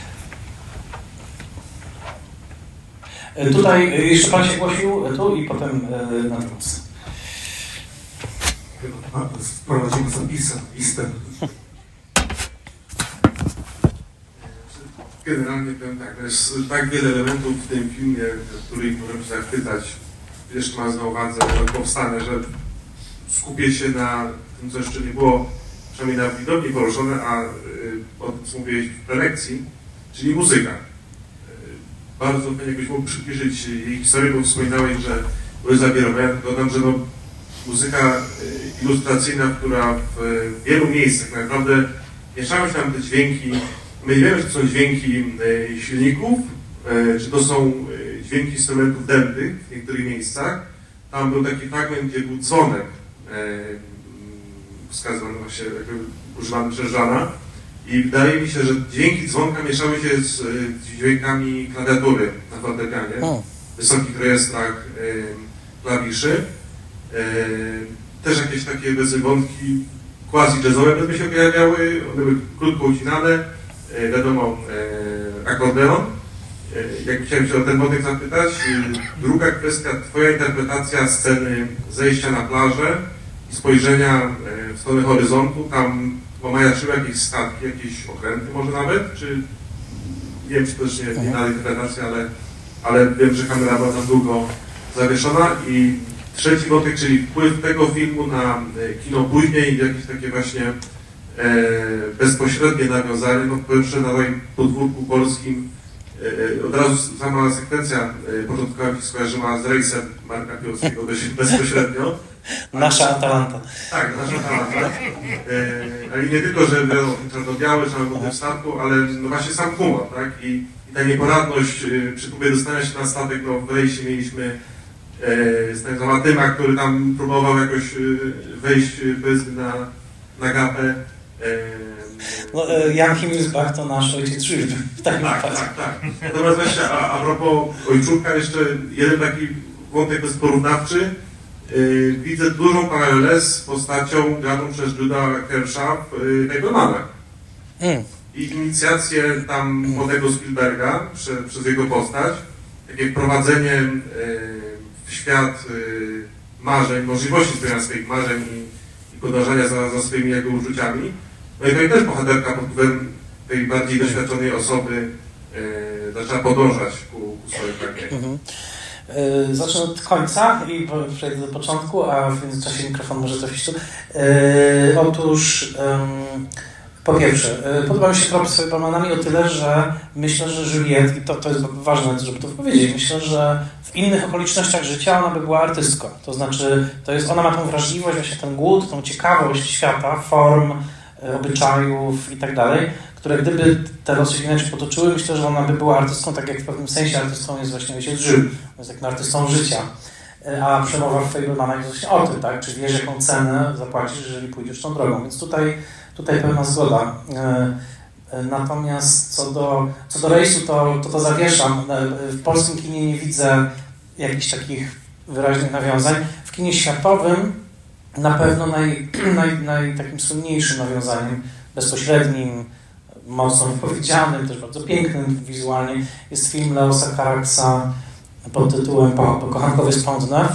Tutaj jeszcze Pan się głosił, tu i potem na dwóch. Chyba sprowadzimy zapisem, listę. Generalnie powiem tak, jest tak wiele elementów w tym filmie, których możemy się zachwycać. Jeszcze mam na uwadze powstane, że skupię się na tym, co jeszcze nie było, przynajmniej na widowni poruszone, a o tym, co mówiłeś w prelekcji, czyli muzyka. Bardzo fajnie jakbyś mógł przybliżyć jej historię, bo wspominałeś, że były zawierowe. Ja dodam, że no, muzyka ilustracyjna, która w wielu miejscach naprawdę mieszały się tam te dźwięki. My nie wiemy, czy to są dźwięki silników, czy to są dźwięki instrumentów dętych w niektórych miejscach. Tam był taki fragment, gdzie był dzwonek wskazywany właśnie, używany przez Żana. I wydaje mi się, że dźwięki dzwonka mieszały się z dźwiękami klawiatury na fortepianie, w wysokich rejestrach klawiszy. Też jakieś takie wątki quasi-jazzowe by się pojawiały, one były krótko ucinane, wiadomo, akordeon. Jak chciałem się o ten wątek zapytać, druga kwestia, twoja interpretacja sceny zejścia na plażę i spojrzenia w stronę horyzontu, tam omajaczyły jakieś statki, jakieś okręty może nawet, czy nie wiem, czy to też nie inna interpretacja, ale wiem, że kamera była tam długo zawieszona. I trzeci wątek, czyli wpływ tego filmu na kino później i jakieś takie właśnie bezpośrednie nawiązanie. No powiem, że na moim podwórku polskim od razu sama sekwencja początkowa mi się skojarzyła z rejsem Marka Piłsudskiego dość bezpośrednio. Nasza Atalanta. Tak, nasza Atalanta. Ale nie tylko, że czarno-biały, czarno-biały statku, ale no właśnie sam humor, tak? I ta nieporadność przy próbie dostania się na statek, no w rejsie mieliśmy Stanisława Tyma, który tam próbował jakoś wejść powiedzmy na gapę. No, Jan Himmelsbach to nasz ojciec Żyd. Tak. Natomiast właśnie a propos Ojczulka, jeszcze jeden taki wątek bezporównawczy. Widzę dużą paralelę z postacią graną przez Juda Kershaw w Fablemanach. I inicjację tam młodego Spielberga przez jego postać, takie wprowadzenie w świat marzeń, możliwości spełniania swoich marzeń i podążania za swoimi jego uczuciami. No i tutaj też bohaterka pod wpływem tej bardziej doświadczonej osoby zaczęła podążać ku swojej pragnieniu. Zacznę od końca i przejdę do początku, a w międzyczasie mikrofon może trafić tu. Otóż po pierwsze, podoba mi się trop z Fablemanami o tyle, że myślę, że Juliette, i to jest ważne, żeby to powiedzieć, myślę, że w innych okolicznościach życia ona by była artystką. To znaczy, ona ma tą wrażliwość, właśnie ten głód, tą ciekawość świata, form, obyczajów i tak dalej, które gdyby te losy się inaczej potoczyły, myślę, że ona by była artystką, tak jak w pewnym sensie artystą jest właśnie ojciec Jules, jest takim artystą życia. A przemowa w Fablemanach jest właśnie o tym, tak? Czy wiesz, jaką cenę zapłacisz, jeżeli pójdziesz tą drogą. Więc tutaj pewna zgoda. Natomiast co do rejsu, to zawieszam. W polskim kinie nie widzę jakichś takich wyraźnych nawiązań. W kinie światowym na pewno takim słynniejszym nawiązaniem, bezpośrednim, mocno wypowiedzianym, też bardzo pięknym wizualnie, jest film Leosa Caraxa pod tytułem Kochankowie z Pont-Neuf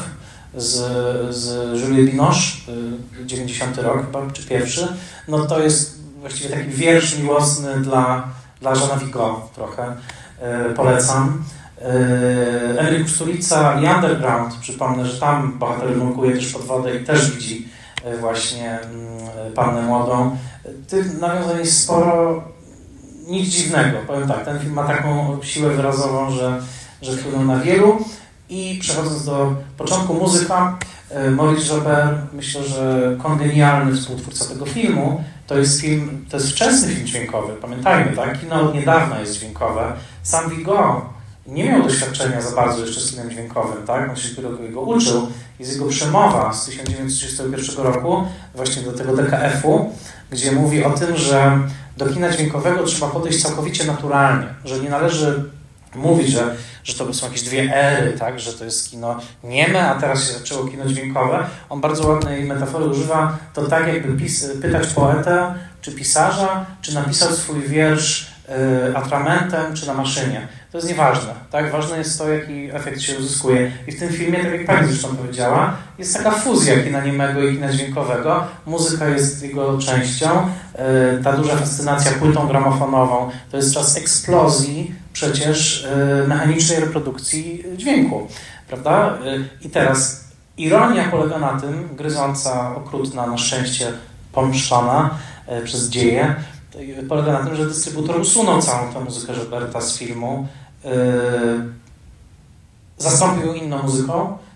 z Juliette Binoche, 90 rok chyba, czy pierwszy. No to jest właściwie taki wiersz miłosny dla Jeana Vigo trochę. Polecam. Enric Kusturica i Underground, przypomnę, że tam bohater nurkuje też pod wodę i też widzi właśnie pannę młodą. Tych nawiązań jest sporo, nic dziwnego, powiem tak, ten film ma taką siłę wyrazową, że wpłynął na wielu. I przechodząc do początku, muzyka, Maurice Jarber, myślę, że kongenialny współtwórca tego filmu, to jest wczesny film dźwiękowy, pamiętajmy, tak? Kino od niedawna jest dźwiękowe. Sam Vigo nie miał doświadczenia za bardzo jeszcze z kinem dźwiękowym, tak? On się dopiero go uczył. Jest jego przemowa z 1931 roku, właśnie do tego DKF-u, gdzie mówi o tym, że do kina dźwiękowego trzeba podejść całkowicie naturalnie, że nie należy mówić, że to są jakieś dwie ery, tak? Że to jest kino nieme, a teraz się zaczęło kino dźwiękowe. On bardzo ładnej metafory używa, to tak jakby pytać poetę, czy pisarza, czy napisał swój wiersz atramentem, czy na maszynie. To jest nieważne, tak? Ważne jest to, jaki efekt się uzyskuje. I w tym filmie, tak jak pani zresztą powiedziała, jest taka fuzja kina niemego i kina dźwiękowego. Muzyka jest jego częścią. Ta duża fascynacja płytą gramofonową to jest czas eksplozji przecież mechanicznej reprodukcji dźwięku, prawda? I teraz ironia polega na tym, gryząca, okrutna, na szczęście pomszczona przez dzieje, polega na tym, że dystrybutor usunął całą tę muzykę Roberta z filmu, zastąpił ją inną muzyką,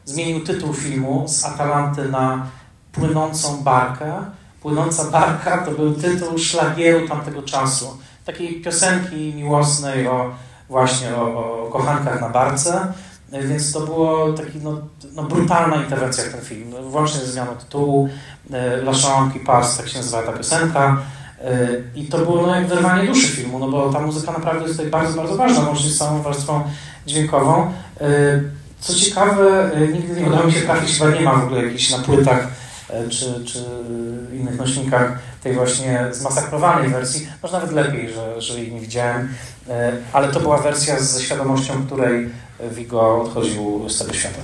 zmienił tytuł filmu z Atalanty na Płynącą barkę. Płynąca barka to był tytuł szlagieru tamtego czasu. Takiej piosenki miłosnej właśnie o kochankach na barce. Więc to było taki brutalna interwencja w ten film. Włącznie ze zmianą tytułu. La Chambre qui passe, tak się nazywa ta piosenka. I to było jak wyrwanie duszy filmu, bo ta muzyka naprawdę jest tutaj bardzo, bardzo ważna, łącznie z całą warstwą dźwiękową. Co ciekawe, nigdy nie udało mi się trafić, chyba nie ma w ogóle jakichś na płytach czy innych nośnikach tej właśnie zmasakrowanej wersji. Może nawet lepiej, że jej nie widziałem, ale to była wersja ze świadomością, której Viggo odchodził z tego świata.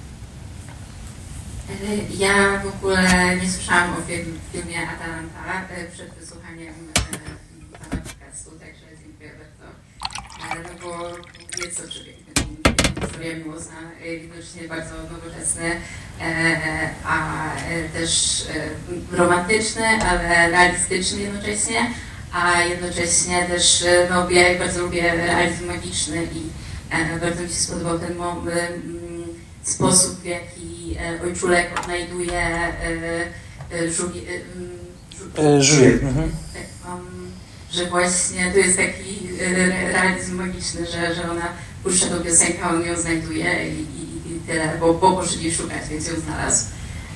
Ja w ogóle nie słyszałam o filmie Atalanta przed wysłuchaniem pana podcastu, także dziękuję bardzo. No bo jest oczywiście historia miłosna, widocznie bardzo nowoczesny, a też romantyczny, ale realistyczny jednocześnie, a jednocześnie też ja bardzo lubię realizm magiczny i bardzo mi się spodobał ten sposób, w jaki ojczulek odnajduje Żuję. Że właśnie to jest taki realizm magiczny, że ona puszcza tą piosenkę, a on ją znajduje i tyle, bo poszli szukać, więc ją znalazł.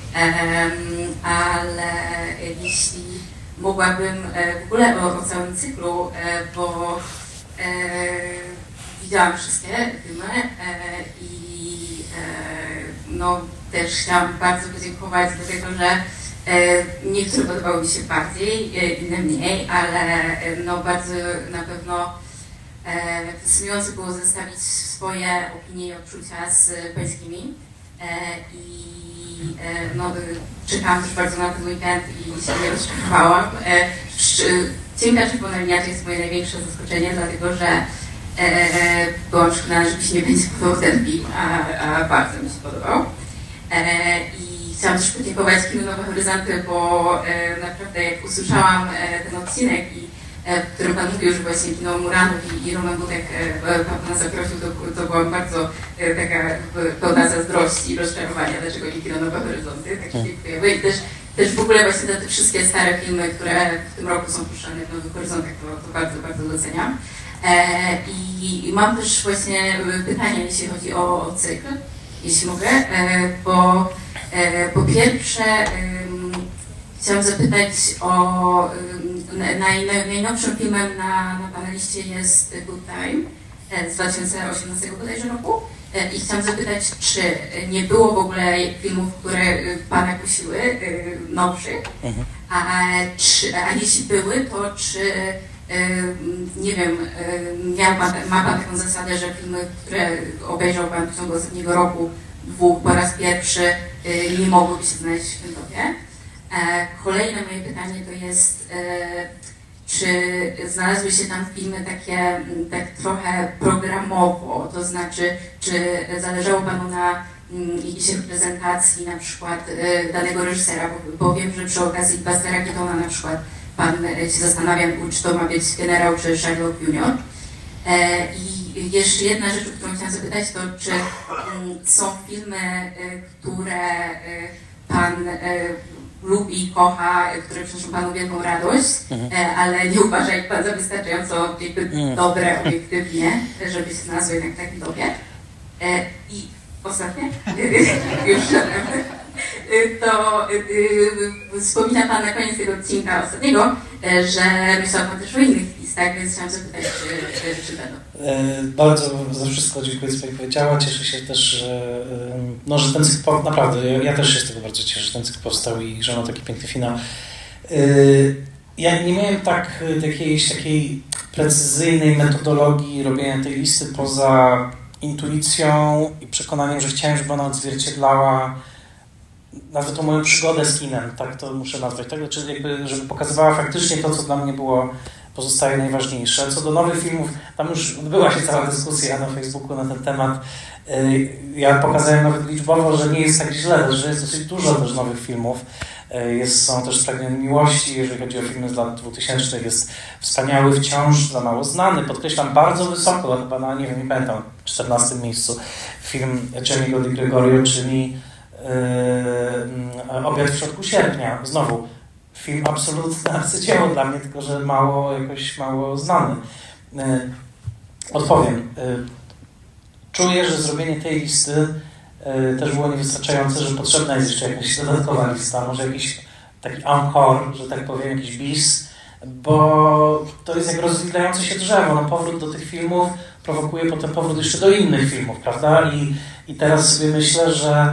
Ale jeśli mogłabym w ogóle o całym cyklu, bo widziałam wszystkie filmy i też chciałam bardzo podziękować, dlatego że niektóre podobały mi się bardziej, inne mniej, ale bardzo na pewno fascynujące było zestawić swoje opinie i odczucia z pańskimi i czekałam też bardzo na ten weekend i się nie rozczarowałam. Cienka Czerwona Linia to jest moje największe zaskoczenie, dlatego że byłam przekonana, że mi się nie będzie podobał ten film, a bardzo mi się podobał. I chciałam też podziękować Kinu Nowe Horyzonty, bo naprawdę jak usłyszałam ten odcinek, w którym Pan mówił, że właśnie Kino Muranów i Roman Budek Pana zaprosił, to byłam bardzo taka pełna zazdrości i rozczarowania, dlaczego nie Kino Nowe Horyzonty. Tak się dziękujemy. I też w ogóle właśnie te wszystkie stare filmy, które w tym roku są puszczane w Nowych Horyzontach, to bardzo, bardzo doceniam. I mam też właśnie pytanie, jeśli chodzi o cykl, jeśli mogę, bo po pierwsze chciałam zapytać o najnowszym filmem na Pana liście jest Good Time z 2018 bodajże roku i chciałam zapytać, czy nie było w ogóle filmów, które Pana kusiły, nowszych, a jeśli były, to czy nie wiem, ma Pan taką zasadę, że filmy, które obejrzał Pan w ciągu ostatniego roku, dwóch, po raz pierwszy nie mogłyby się znaleźć w tym topie? Kolejne moje pytanie to jest, czy znalazły się tam filmy takie tak trochę programowo, to znaczy, czy zależało Panu na jakiejś reprezentacji na przykład danego reżysera, bo wiem, że przy okazji Bustera Keatona na przykład Pan się zastanawia, czy to ma być generał, czy Sherlock Junior. I jeszcze jedna rzecz, o którą chciałam zapytać, to czy są filmy, które Pan lubi, kocha, które przynoszą Panu wielką radość, ale nie uważa ich Pan za wystarczająco dobre obiektywnie, żeby się znalazły jednak w takim topie. I ostatnie, już to wspomina Pan na koniec tego odcinka ostatniego, że myślał Pan też o innych listach, więc chciałam zapytać, czy będą. Bardzo za wszystko dziękuję, co Pani powiedziała. Cieszę się też, że ten cykl, naprawdę, ja też się z tego bardzo cieszę, że ten cykl powstał i że ma taki piękny finał. Ja nie miałem jakiejś takiej precyzyjnej metodologii robienia tej listy poza intuicją i przekonaniem, że chciałem, żeby ona odzwierciedlała nawet tą moją przygodę z kinem, tak to muszę nazwać, tak? Żeby pokazywała faktycznie to, co dla mnie pozostaje najważniejsze. Co do nowych filmów, tam już odbyła się cała dyskusja na Facebooku na ten temat. Ja pokazałem nawet liczbowo, że nie jest tak źle, że jest dosyć dużo też nowych filmów. Są też Spragnione miłości, jeżeli chodzi o filmy z lat 2000, jest wspaniały, wciąż za mało znany, podkreślam, bardzo wysoko, chyba na, nie pamiętam, 14. miejscu, film Jamie'ego Di Gregorio, czyli Obiad w środku sierpnia. Znowu, film absolutne arcydzieło dla mnie, tylko że mało znany. Odpowiem. Czuję, że zrobienie tej listy też było niewystarczające, że potrzebna jest jeszcze jakaś dodatkowa lista, może jakiś taki encore, że tak powiem, jakiś bis, bo to jest jak rozwidlające się drzewo. No, powrót do tych filmów prowokuje potem powrót jeszcze do innych filmów, prawda? I teraz sobie myślę, że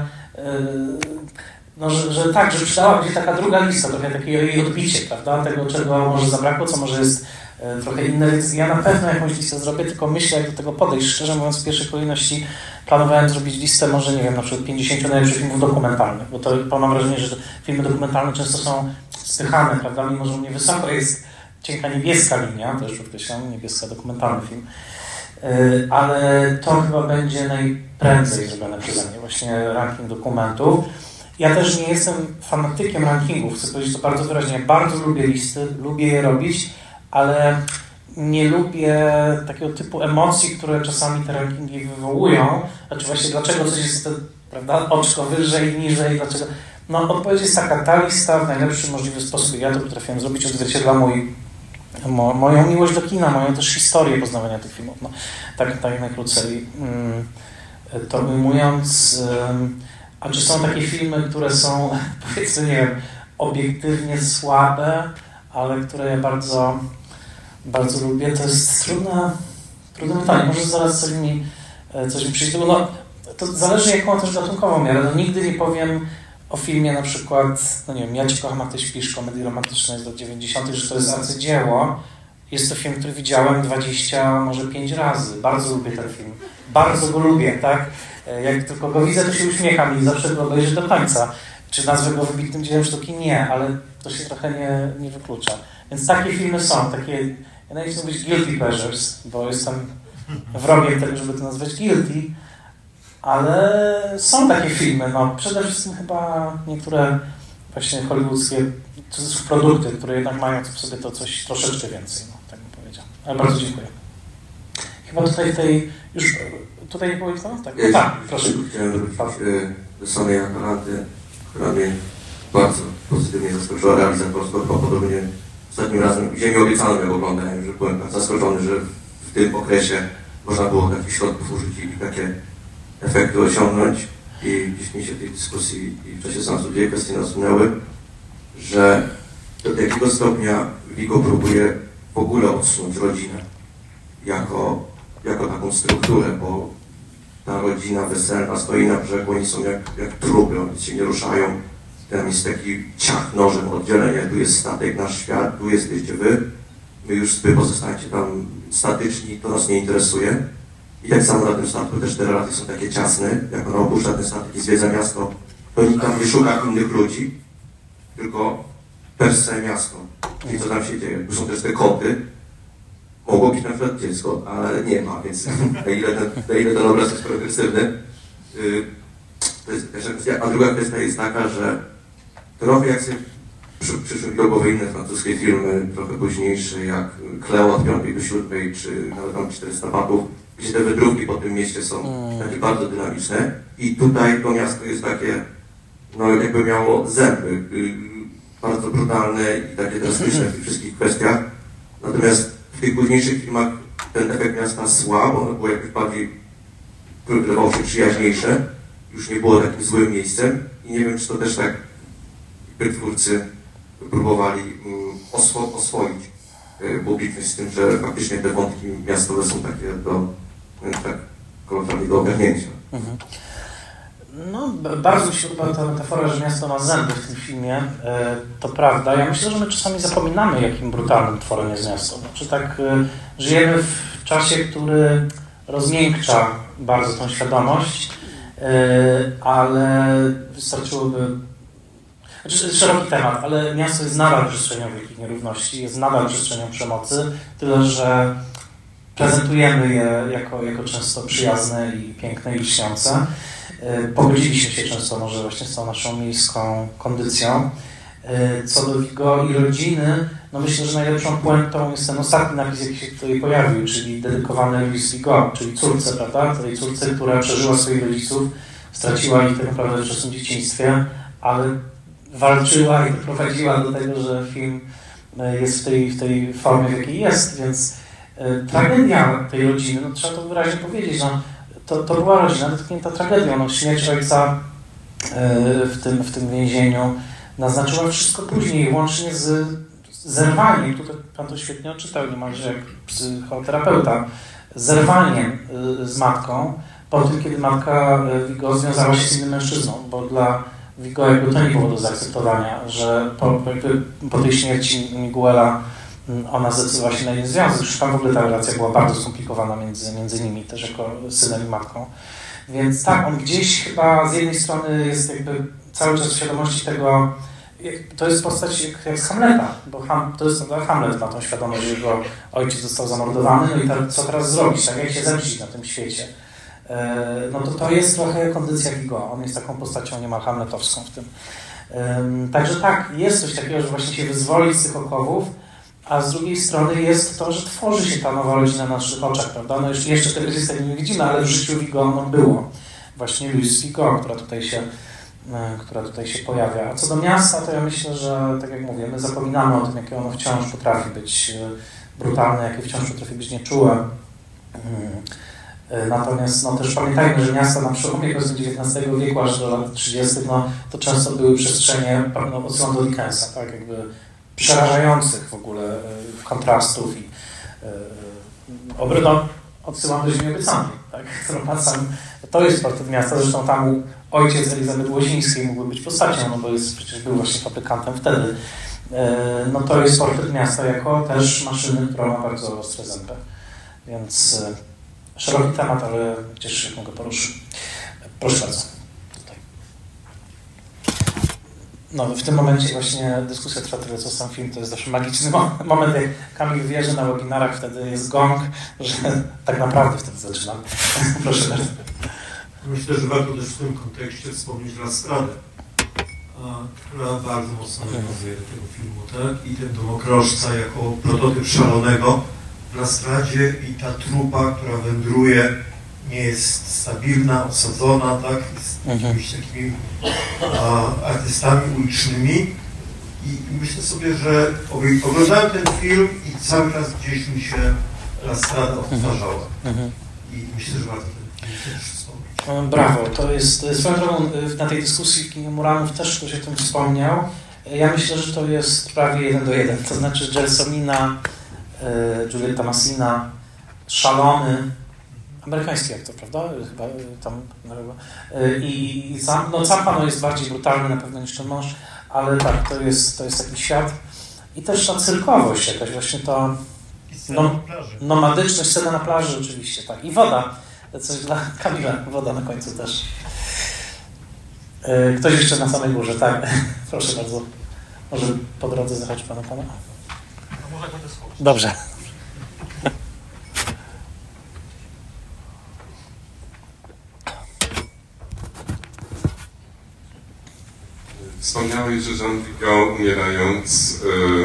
tak, że przydałaby się taka druga lista, trochę takie jej odbicie, prawda? Tego, czego może zabrakło, co może jest trochę inne, więc ja na pewno jakąś listę zrobię, tylko myślę, jak do tego podejść. Szczerze mówiąc, w pierwszej kolejności planowałem zrobić listę, może nie wiem, na przykład 50 najlepszych filmów dokumentalnych, bo to mam wrażenie, że filmy dokumentalne często są spychane, prawda? Mimo że u mnie wysoko jest cienka niebieska linia, też podkreślam, niebieska dokumentalny film, ale to chyba będzie najprędzej zrobione przeze mnie, właśnie ranking dokumentów. Ja też nie jestem fanatykiem rankingów, chcę powiedzieć to bardzo wyraźnie. Bardzo lubię listy, lubię je robić, ale nie lubię takiego typu emocji, które czasami te rankingi wywołują. Znaczy właśnie dlaczego coś jest, prawda, oczko wyżej, niżej, dlaczego... No odpowiedź jest taka, ta lista w najlepszy możliwy sposób, ja to potrafiłem zrobić, odzwierciedla moją miłość do kina, moją też historię poznawania tych filmów. No, tak najkrócej to ujmując. A czy są takie filmy, które są, powiedzmy, nie wiem, obiektywnie słabe, ale które ja bardzo, bardzo lubię? To jest trudne pytanie. Może zaraz coś mi przyjdzie. No, to zależy, jaką też gatunkową miarę. No, nigdy nie powiem o filmie na przykład, no nie wiem, Ja Cię kocham, a Ty śpisz, komedii romantycznej z lat 90., że to jest arcydzieło. Jest to film, który widziałem 20, może 5 razy. Bardzo lubię ten film. Bardzo go lubię, tak? Jak tylko go widzę, to się uśmiecham i zawsze go obejrzę do końca. Czy nazwę go wybitnym dziełem sztuki? Nie, ale to się trochę nie wyklucza. Więc takie filmy są, takie, ja nawet chcę mówić guilty pleasures, bo jestem wrogiem tego, żeby to nazwać guilty, ale są takie filmy, no przede wszystkim chyba niektóre właśnie hollywoodzkie produkty, które jednak mają w sobie to coś troszeczkę więcej, no, tak bym powiedział. Ale bardzo dziękuję. Chyba tutaj już tutaj nie było nic? Tak, tak, proszę. Chciałem wrócić do samej Atalanty, która mnie bardzo pozytywnie zaskoczyła realizatorsko, bo podobnie ostatnim razem Ziemię obiecaną jak oglądałem, że byłem zaskoczony, że w tym okresie można było takich środków użyć i takie efekty osiągnąć. I gdzieś mi się w tej dyskusji i w czasie seansu dwie kwestie nasunęły, że do jakiego stopnia Vigo próbuje w ogóle odsunąć rodzinę jako taką strukturę, bo ta rodzina weselna stoi na brzegu, oni są jak trupy, oni się nie ruszają. Tam jest taki ciach nożem oddzielenia, tu jest statek, nasz świat, tu jesteście wy pozostańcie tam statyczni, to nas nie interesuje. I tak samo na tym statku też te relacje są takie ciasne, jak ona opuszcza ten statek i zwiedza miasto, to nikt tam nie szuka innych ludzi, tylko per se miasto. I co tam się dzieje? Tu są też te koty, mogło być na przykład dziecko, ale nie ma, więc na ile ten obraz jest progresywny. To jest pierwsza kwestia. A druga kwestia jest taka, że trochę jak sobie przyszły do głowy inne francuskie filmy, trochę późniejsze, jak Cleo od 5 do 7, czy nawet tam 400 papów, gdzie te wędrówki po tym mieście są takie bardzo dynamiczne. I tutaj to miasto jest takie, no jakby miało zęby, bardzo brutalne i takie drastyczne w tych wszystkich kwestiach. Natomiast w tych późniejszych filmach ten efekt miasta słabo, ono było jakoś bardziej, wydawało się przyjaźniejsze, już nie było takim złym miejscem i nie wiem, czy to też tak twórcy próbowali oswoić publiczność z tym, że faktycznie te wątki miastowe są takie tak kolokwialnie do ogarnięcia. No, bardzo mi się podoba ta metafora, że miasto ma zęby w tym filmie. To prawda. Ja myślę, że my czasami zapominamy, jakim brutalnym tworem jest miasto. Znaczy tak, żyjemy w czasie, który rozmiękcza bardzo tą świadomość, ale wystarczyłoby... Znaczy, szeroki temat, ale miasto jest nadal przestrzenią wielkich nierówności, jest nadal przestrzenią przemocy, tyle że prezentujemy je jako często przyjazne i piękne i lśniące. Pogodziliśmy się często może właśnie z tą naszą miejską kondycją. Co do Vigo i rodziny, no myślę, że najlepszą puentą jest ten ostatni napis, jaki się tutaj pojawił, czyli dedykowany Louis Vigo, czyli córce, prawda? Tej córce, która przeżyła swoich rodziców, straciła ich tak naprawdę w wczesnym dzieciństwie, ale walczyła i doprowadziła do tego, że film jest w tej formie, w jakiej jest, więc tragedia tej rodziny, no trzeba to wyraźnie powiedzieć, no, to była rodzina dotknięta tragedią, no, śmierć ojca w tym więzieniu naznaczyła wszystko później, łącznie z zerwaniem, tutaj pan to świetnie odczytał, niemalże jak psychoterapeuta, zerwaniem z matką, po tym, kiedy matka Vigo związała się z innym mężczyzną, bo dla Vigo jakby to nie było do zaakceptowania, że po tej śmierci Miguela ona zdecydowała się na jej związek. Już tam w ogóle ta relacja była bardzo skomplikowana między nimi, też jako synem i matką. Więc tak, on gdzieś chyba z jednej strony jest jakby cały czas w świadomości tego, to jest postać jak z Hamleta, bo Hamlet ma tą świadomość, że jego ojciec został zamordowany, no i co teraz zrobić, tak jak się zemścić na tym świecie. No to jest trochę kondycja Vigo, on jest taką postacią niemal hamletowską w tym. Także tak, jest coś takiego, że właśnie się wyzwoli z tych okowów, a z drugiej strony jest to, że tworzy się ta nowa rodzina na naszych oczach, prawda? No jeszcze tego systemu nie widzimy, ale w życiu Vigo było. Właśnie Louis Vigo, która tutaj się pojawia. A co do miasta, to ja myślę, że tak jak mówię, my zapominamy o tym, jakie ono wciąż potrafi być brutalne, jakie wciąż potrafi być nieczułe. Natomiast no, też pamiętajmy, że miasta na przełomie XIX wieku aż do lat 30. No, to często były przestrzenie odsyłam do Dickensa, tak, jakby przerażających w ogóle kontrastów i odsyłam do Ziemi Obiecanej, tak, to jest portret miasta, zresztą tam ojciec Elizabety Łozińskiej mógłby być postacią, no bo przecież był właśnie fabrykantem wtedy. No to jest portret miasta jako też maszyny, która ma bardzo ostre zęby, więc szeroki temat, ale cieszę się, jak mogę poruszyć. Proszę bardzo. Tutaj. No, w tym momencie właśnie dyskusja trwa tyle, co sam film, to jest zawsze magiczny moment, jak Kamil wie, że na webinarach wtedy jest gong, że tak naprawdę wtedy zaczynam. Proszę bardzo. Myślę, że warto też w tym kontekście wspomnieć La Stradę, która bardzo mocno nawiązuje do tego filmu, tak? I ten Domokrożca jako prototyp szalonego w La Stradzie i ta trupa, która wędruje, nie jest stabilna, osadzona, tak? Z jakimiś takimi artystami ulicznymi. I myślę sobie, że oglądałem ten film i cały czas gdzieś mi się La Strada odtwarzała. I myślę, że warto ten film też wspomnieć. Brawo, to jest swoją drogą na tej dyskusji w kinie Muranów też ktoś o tym wspomniał. Ja myślę, że to jest prawie 1:1, to znaczy Gelsomina, Giulietta Massina, szalony, amerykański aktor, prawda? Chyba tam i Zampa jest bardziej brutalny na pewno niż ten mąż, ale tak, to jest taki świat. I też ta cyrkowość jakaś, właśnie to nomadyczność, scena na plaży oczywiście, tak. I woda, coś dla Kamila, woda na końcu też. Ktoś jeszcze na samej górze, tak. Proszę bardzo. Może po drodze zachodzi pana. Dobrze. Wspomniałeś, że Jean Vigo umierając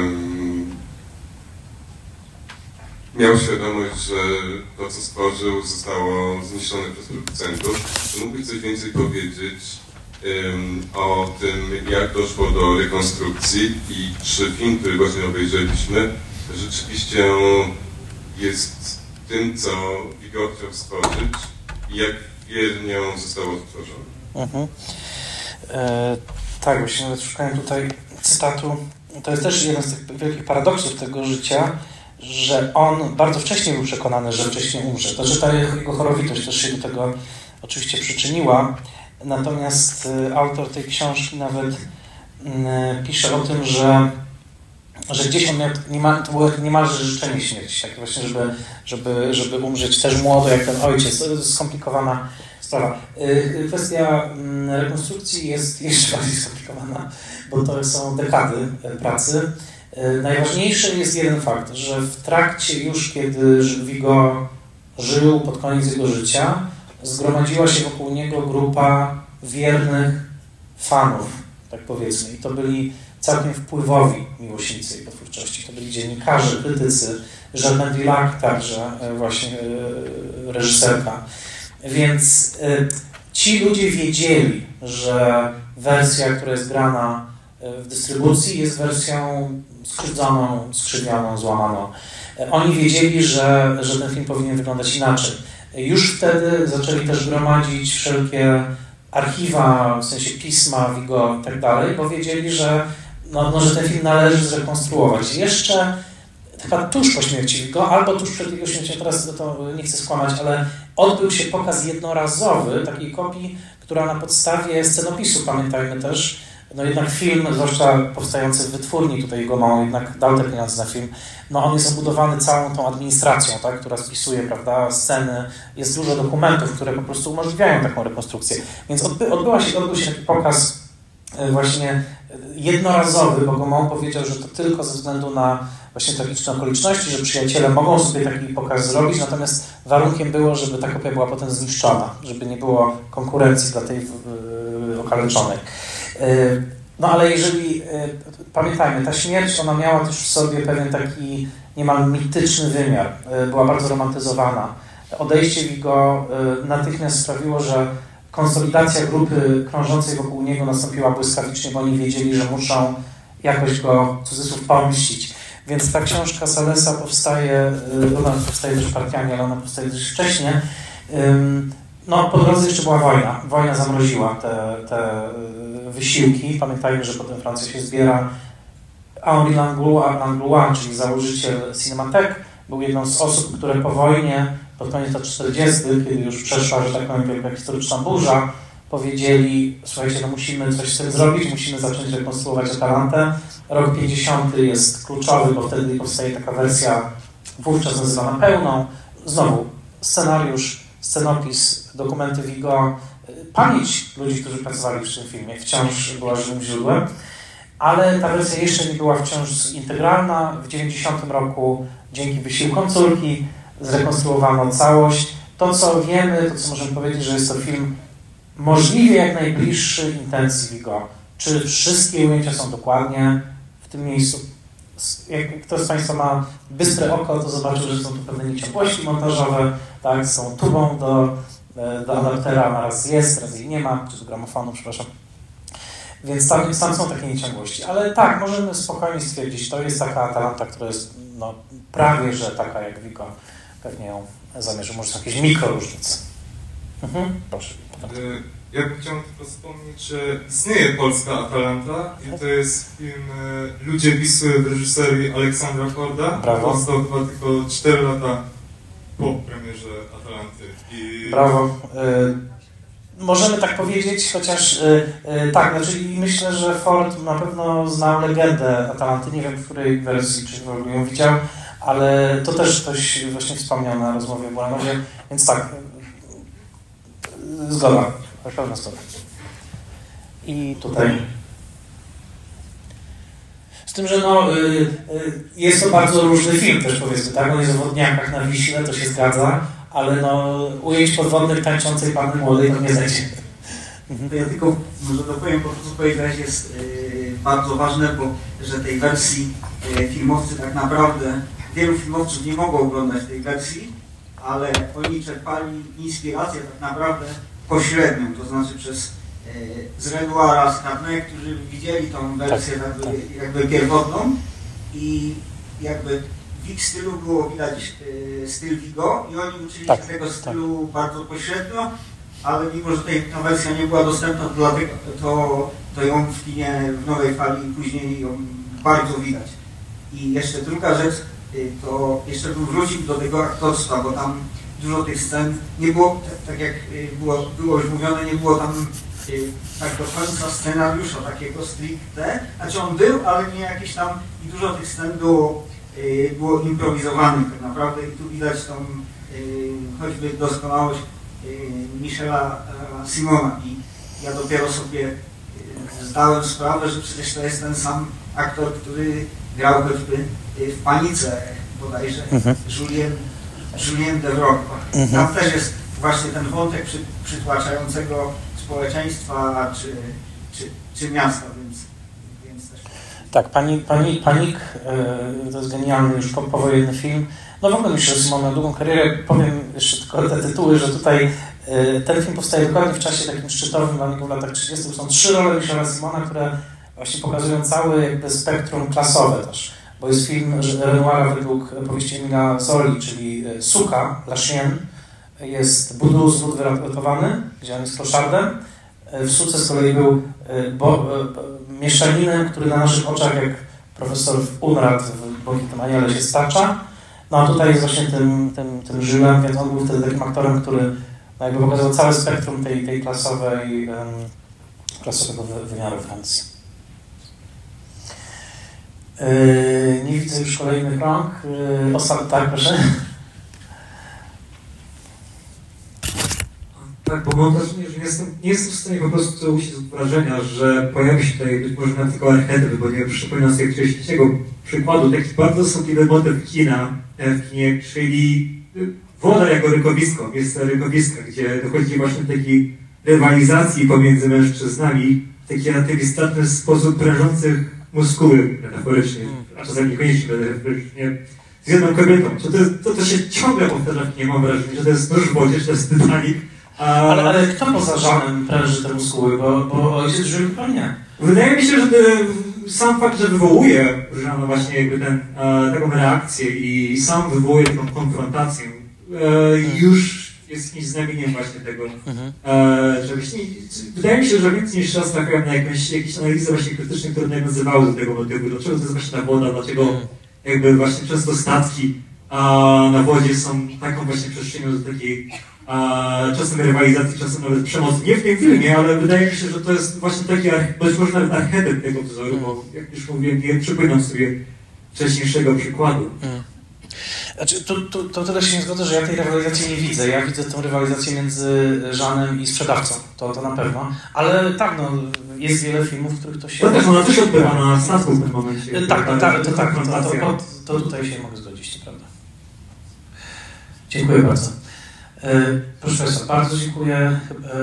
miał świadomość, że to, co stworzył, zostało zniszczone przez producentów. Czy mógłbyś coś więcej powiedzieć o tym, jak doszło do rekonstrukcji i czy film, który właśnie obejrzeliśmy, rzeczywiście jest tym, co Vigo chciał stworzyć i jak wiernie on został odtworzony? Tak, właśnie nawet szukałem tutaj cytatu. To jest też jeden z tych wielkich paradoksów tego życia, że on bardzo wcześnie był przekonany, że wcześniej umrze. To, że ta jego chorowitość też się do tego oczywiście przyczyniła. Natomiast autor tej książki nawet pisze o tym, że gdzieś on miał, to było niemalże życzenie śmierci, tak właśnie, żeby umrzeć też młodo, jak ten ojciec. To jest skomplikowana sprawa. Kwestia rekonstrukcji jest jeszcze bardziej skomplikowana, bo to są dekady pracy. Najważniejszy jest jeden fakt, że w trakcie już, kiedy Vigo żył pod koniec jego życia, zgromadziła się wokół niego grupa wiernych fanów, tak powiedzmy. I to byli całkiem wpływowi miłośnicy jej twórczości. To byli dziennikarze, krytycy, Jeanne Dulac także właśnie reżyserka. Więc ci ludzie wiedzieli, że wersja, która jest grana w dystrybucji, jest wersją skrzywdzoną, skrzywioną, złamaną. Oni wiedzieli, że ten film powinien wyglądać inaczej. Już wtedy zaczęli też gromadzić wszelkie archiwa, w sensie pisma, Vigo i tak dalej, bo wiedzieli, że ten film należy zrekonstruować. Jeszcze chyba tuż po śmierci Vigo, albo tuż przed jego śmiercią, teraz to nie chcę skłamać, ale odbył się pokaz jednorazowy takiej kopii, która na podstawie scenopisu, pamiętajmy też, no jednak film, zwłaszcza powstający w wytwórni, tutaj jego małą, jednak dał te pieniądze na film, no on jest obudowany całą tą administracją, tak, która spisuje, prawda, sceny, jest dużo dokumentów, które po prostu umożliwiają taką rekonstrukcję. Więc odbył się taki pokaz właśnie jednorazowy, bo Gaumont powiedział, że to tylko ze względu na właśnie tragiczne okoliczności, że przyjaciele mogą sobie taki pokaz zrobić, natomiast warunkiem było, żeby ta kopia była potem zniszczona, żeby nie było konkurencji dla tej okaleczonej. No ale jeżeli, pamiętajmy, ta śmierć, ona miała też w sobie pewien taki niemal mityczny wymiar, była bardzo romantyzowana. Odejście Vigo natychmiast sprawiło, że konsolidacja grupy krążącej wokół niego nastąpiła błyskawicznie, bo oni wiedzieli, że muszą jakoś go, w cudzysłów, pomścić. Więc ta książka Salesa powstaje, ona powstaje też partiami, ale ona powstaje też wcześniej. No, po drodze jeszcze była wojna. Wojna zamroziła te wysiłki. Pamiętajmy, że potem Francja się zbiera. Henri Langlois, czyli założyciel Cinémathèque, był jedną z osób, które po wojnie, pod koniec lat 40., kiedy już przeszła, że tak powiem, wielka historyczna burza, powiedzieli, słuchajcie, no musimy coś z tym zrobić, musimy zacząć rekonstruować Atalantę. Rok 50 jest kluczowy, bo wtedy powstaje taka wersja wówczas nazywana pełną. Znowu scenariusz, scenopis, dokumenty Vigo, pamięć ludzi, którzy pracowali przy tym filmie wciąż była żywym źródłem, ale ta wersja jeszcze nie była wciąż integralna. W 90 roku dzięki wysiłkom córki zrekonstruowano całość. To, co wiemy, to, co możemy powiedzieć, że jest to film możliwie jak najbliższy intencji Vigo. Czy wszystkie ujęcia są dokładnie w tym miejscu? Jak ktoś z Państwa ma bystre oko, to zobaczył, że są tu pewne nieciągłości montażowe, tak, są tubą do adaptera, ona raz jest, raz jej nie ma, czy do gramofonu, przepraszam. Więc tam są takie nieciągłości. Ale tak, możemy spokojnie stwierdzić, to jest taka Atalanta, która jest no, prawie, że taka jak Vigo pewnie ją zamierzył. Może są jakieś mikroróżnice. Proszę. Ja bym chciał tylko wspomnieć, że istnieje polska Atalanta i to jest film Ludzie Wisły w reżyserii Aleksandra Korda. Brawo. Powstał chyba tylko 4 lata po premierze Atalanty. Brawo. Możemy tak powiedzieć, chociaż tak, znaczy myślę, że Ford na pewno znał legendę Atalanty, nie wiem w której wersji, czy w ogóle ją widział, ale to też ktoś właśnie wspomniał na rozmowie w Bolanowie, więc tak, zgoda, pełna zgoda. I tutaj. Z tym, że no, jest to bardzo różny film też, powiedzmy, tak? On jest o wodniakach na Wiśle, to się zgadza, ale no, ujęć podwodnych tańczącej panny młodej to nie znajdzie. To ja tylko może dopowiem, bo to, co powiedziałeś, jest bardzo ważne, bo że tej wersji filmowcy tak naprawdę, wielu filmowców nie mogło oglądać tej wersji, ale oni czerpali inspirację tak naprawdę pośrednią, to znaczy przez z Renoira, z Carnet, którzy widzieli tą wersję jakby pierwotną i jakby w ich stylu było widać styl Vigo i oni uczyli się tego stylu bardzo pośrednio, ale mimo, że ta wersja nie była dostępna, to ją w kinie w Nowej Fali później ją bardzo widać. I jeszcze druga rzecz, to jeszcze bym wrócił do tego aktorstwa, bo tam dużo tych scen nie było, tak jak było już mówione, nie było tam tak do końca scenariusza takiego stricte, znaczy on był, ale nie jakieś tam, i dużo tych scen było improwizowanych tak naprawdę i tu widać tą choćby doskonałość Michela Simona i ja dopiero sobie zdałem sprawę, że przecież to jest ten sam aktor, który grał choćby w Panice bodajże, Julien Devrock. Tam też jest właśnie ten wątek przytłaczającego społeczeństwa czy miasta, więc też... Tak, Panik to jest genialny już powojenny film. No w ogóle myślę, że Simon ma długą karierę. Powiem jeszcze tylko te tytuły, że tutaj ten film powstaje dokładnie w czasie takim szczytowym dla niego w latach 30. Są 3 role Michela Simona, które właśnie pokazują całe jakby spektrum klasowe też. Bo jest film Renoira według powieści Emila Zoli, czyli Suka, La Chienne. Jest Budu z wód wyratowany, gdzie on jest kloszardem. W Suce z kolei był mieszczaninem, który na naszych oczach, jak profesor Unrat w Błękitnym Aniele się stacza. No a tutaj jest właśnie tym Żylem, więc on był wtedy takim aktorem, który jakby pokazał całe spektrum tej klasowego wymiaru Francji. Nie widzę już kolejnych rąk. Tak, proszę. Tak, bo mam wrażenie, że nie jestem w stanie po prostu usiąść z wrażenia, że pojawi się tutaj być może nawet tylko archetyp, bo nie przypominam sobie jakiegoś trzeciego przykładu, taki bardzo sądliwy motyw kina w kinie, czyli woda jako rykowisko, miejsce rykowiska, gdzie dochodzi właśnie do takiej rywalizacji pomiędzy mężczyznami, w taki atywistyczny sposób prężących muskuły metaforycznie, a czasami niekoniecznie metaforycznie, z jedną kobietą. To się ciągle powtarza w kinie, mam wrażenie, że to jest nóż w wodzie, że to jest Titanic. Ale kto poza Żanem pręży te muskuły, bo ojciec Żył chyba nie. Wydaje mi się, że sam fakt, że wywołuje Żana właśnie jakby taką reakcję i sam wywołuje taką konfrontację, już jest jakimś znamieniem właśnie tego, że właśnie, wydaje mi się, że więcej niż raz trafiałem na jakieś analizy właśnie krytyczne, które mnie nazywały do tego motywu, dlaczego to jest właśnie ta woda, dlaczego jakby właśnie często statki na wodzie są taką właśnie przestrzenią do takiej czasem rywalizacji, czasem nawet przemocy. Nie w tym filmie, ale wydaje mi się, że to jest właśnie taki, być może nawet archetyp tego wzoru, bo jak już mówiłem, nie przypominam sobie wcześniejszego przykładu. Znaczy, to tyle się nie zgodzę, że ja tej rywalizacji nie widzę. Ja widzę tę rywalizację między Żanem i sprzedawcą, to na pewno. Ale tak, no, jest wiele filmów, w których to się... To też ona też odbywa na statku w tym momencie. To tutaj się mogę zgodzić, to prawda. Dziękuję bardzo. Proszę Państwa, bardzo dziękuję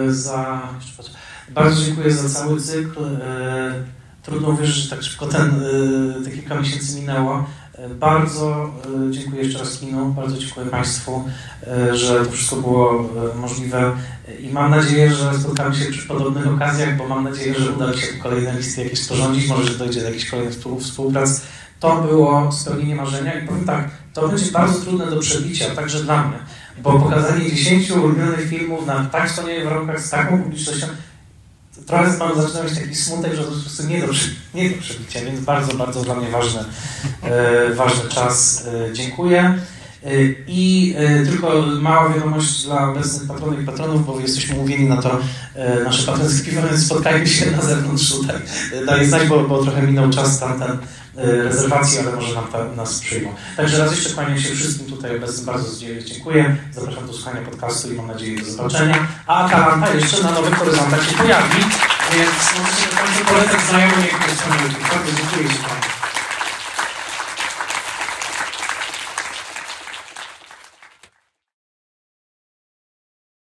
za cały cykl. Trudno uwierzyć, że tak szybko te kilka miesięcy minęło. Bardzo dziękuję jeszcze raz kinu, bardzo dziękuję Państwu, że to wszystko było możliwe i mam nadzieję, że spotkamy się przy podobnych okazjach, bo mam nadzieję, że uda mi się kolejne listy jakieś sporządzić, może że dojdzie do jakichś kolejnych współprac. To było spełnienie marzenia i powiem tak, to będzie bardzo trudne do przebicia, także dla mnie, bo pokazanie 10 ulubionych filmów na tak wspaniałych warunkach z taką publicznością, trochę zaczynam mieć taki smutek, że to po prostu nie do przebicia, więc bardzo, bardzo dla mnie ważny czas. Dziękuję. I tylko mała wiadomość dla obecnych patronek i patronów, bo jesteśmy umówieni na to nasze patrońskie piwo, więc spotkajmy się na zewnątrz tutaj. Daję znać, bo trochę minął czas tamten rezerwacji, ale może nas przyjmą. Także raz jeszcze kłaniam się wszystkim tutaj obecnym, bardzo dziękuję. Zapraszam do słuchania podcastu i mam nadzieję do zobaczenia. A Atalanta jeszcze na Nowych Horyzontach się pojawi, więc możecie Państwo polecać znajomym, jak to jest. Bardzo dziękuję.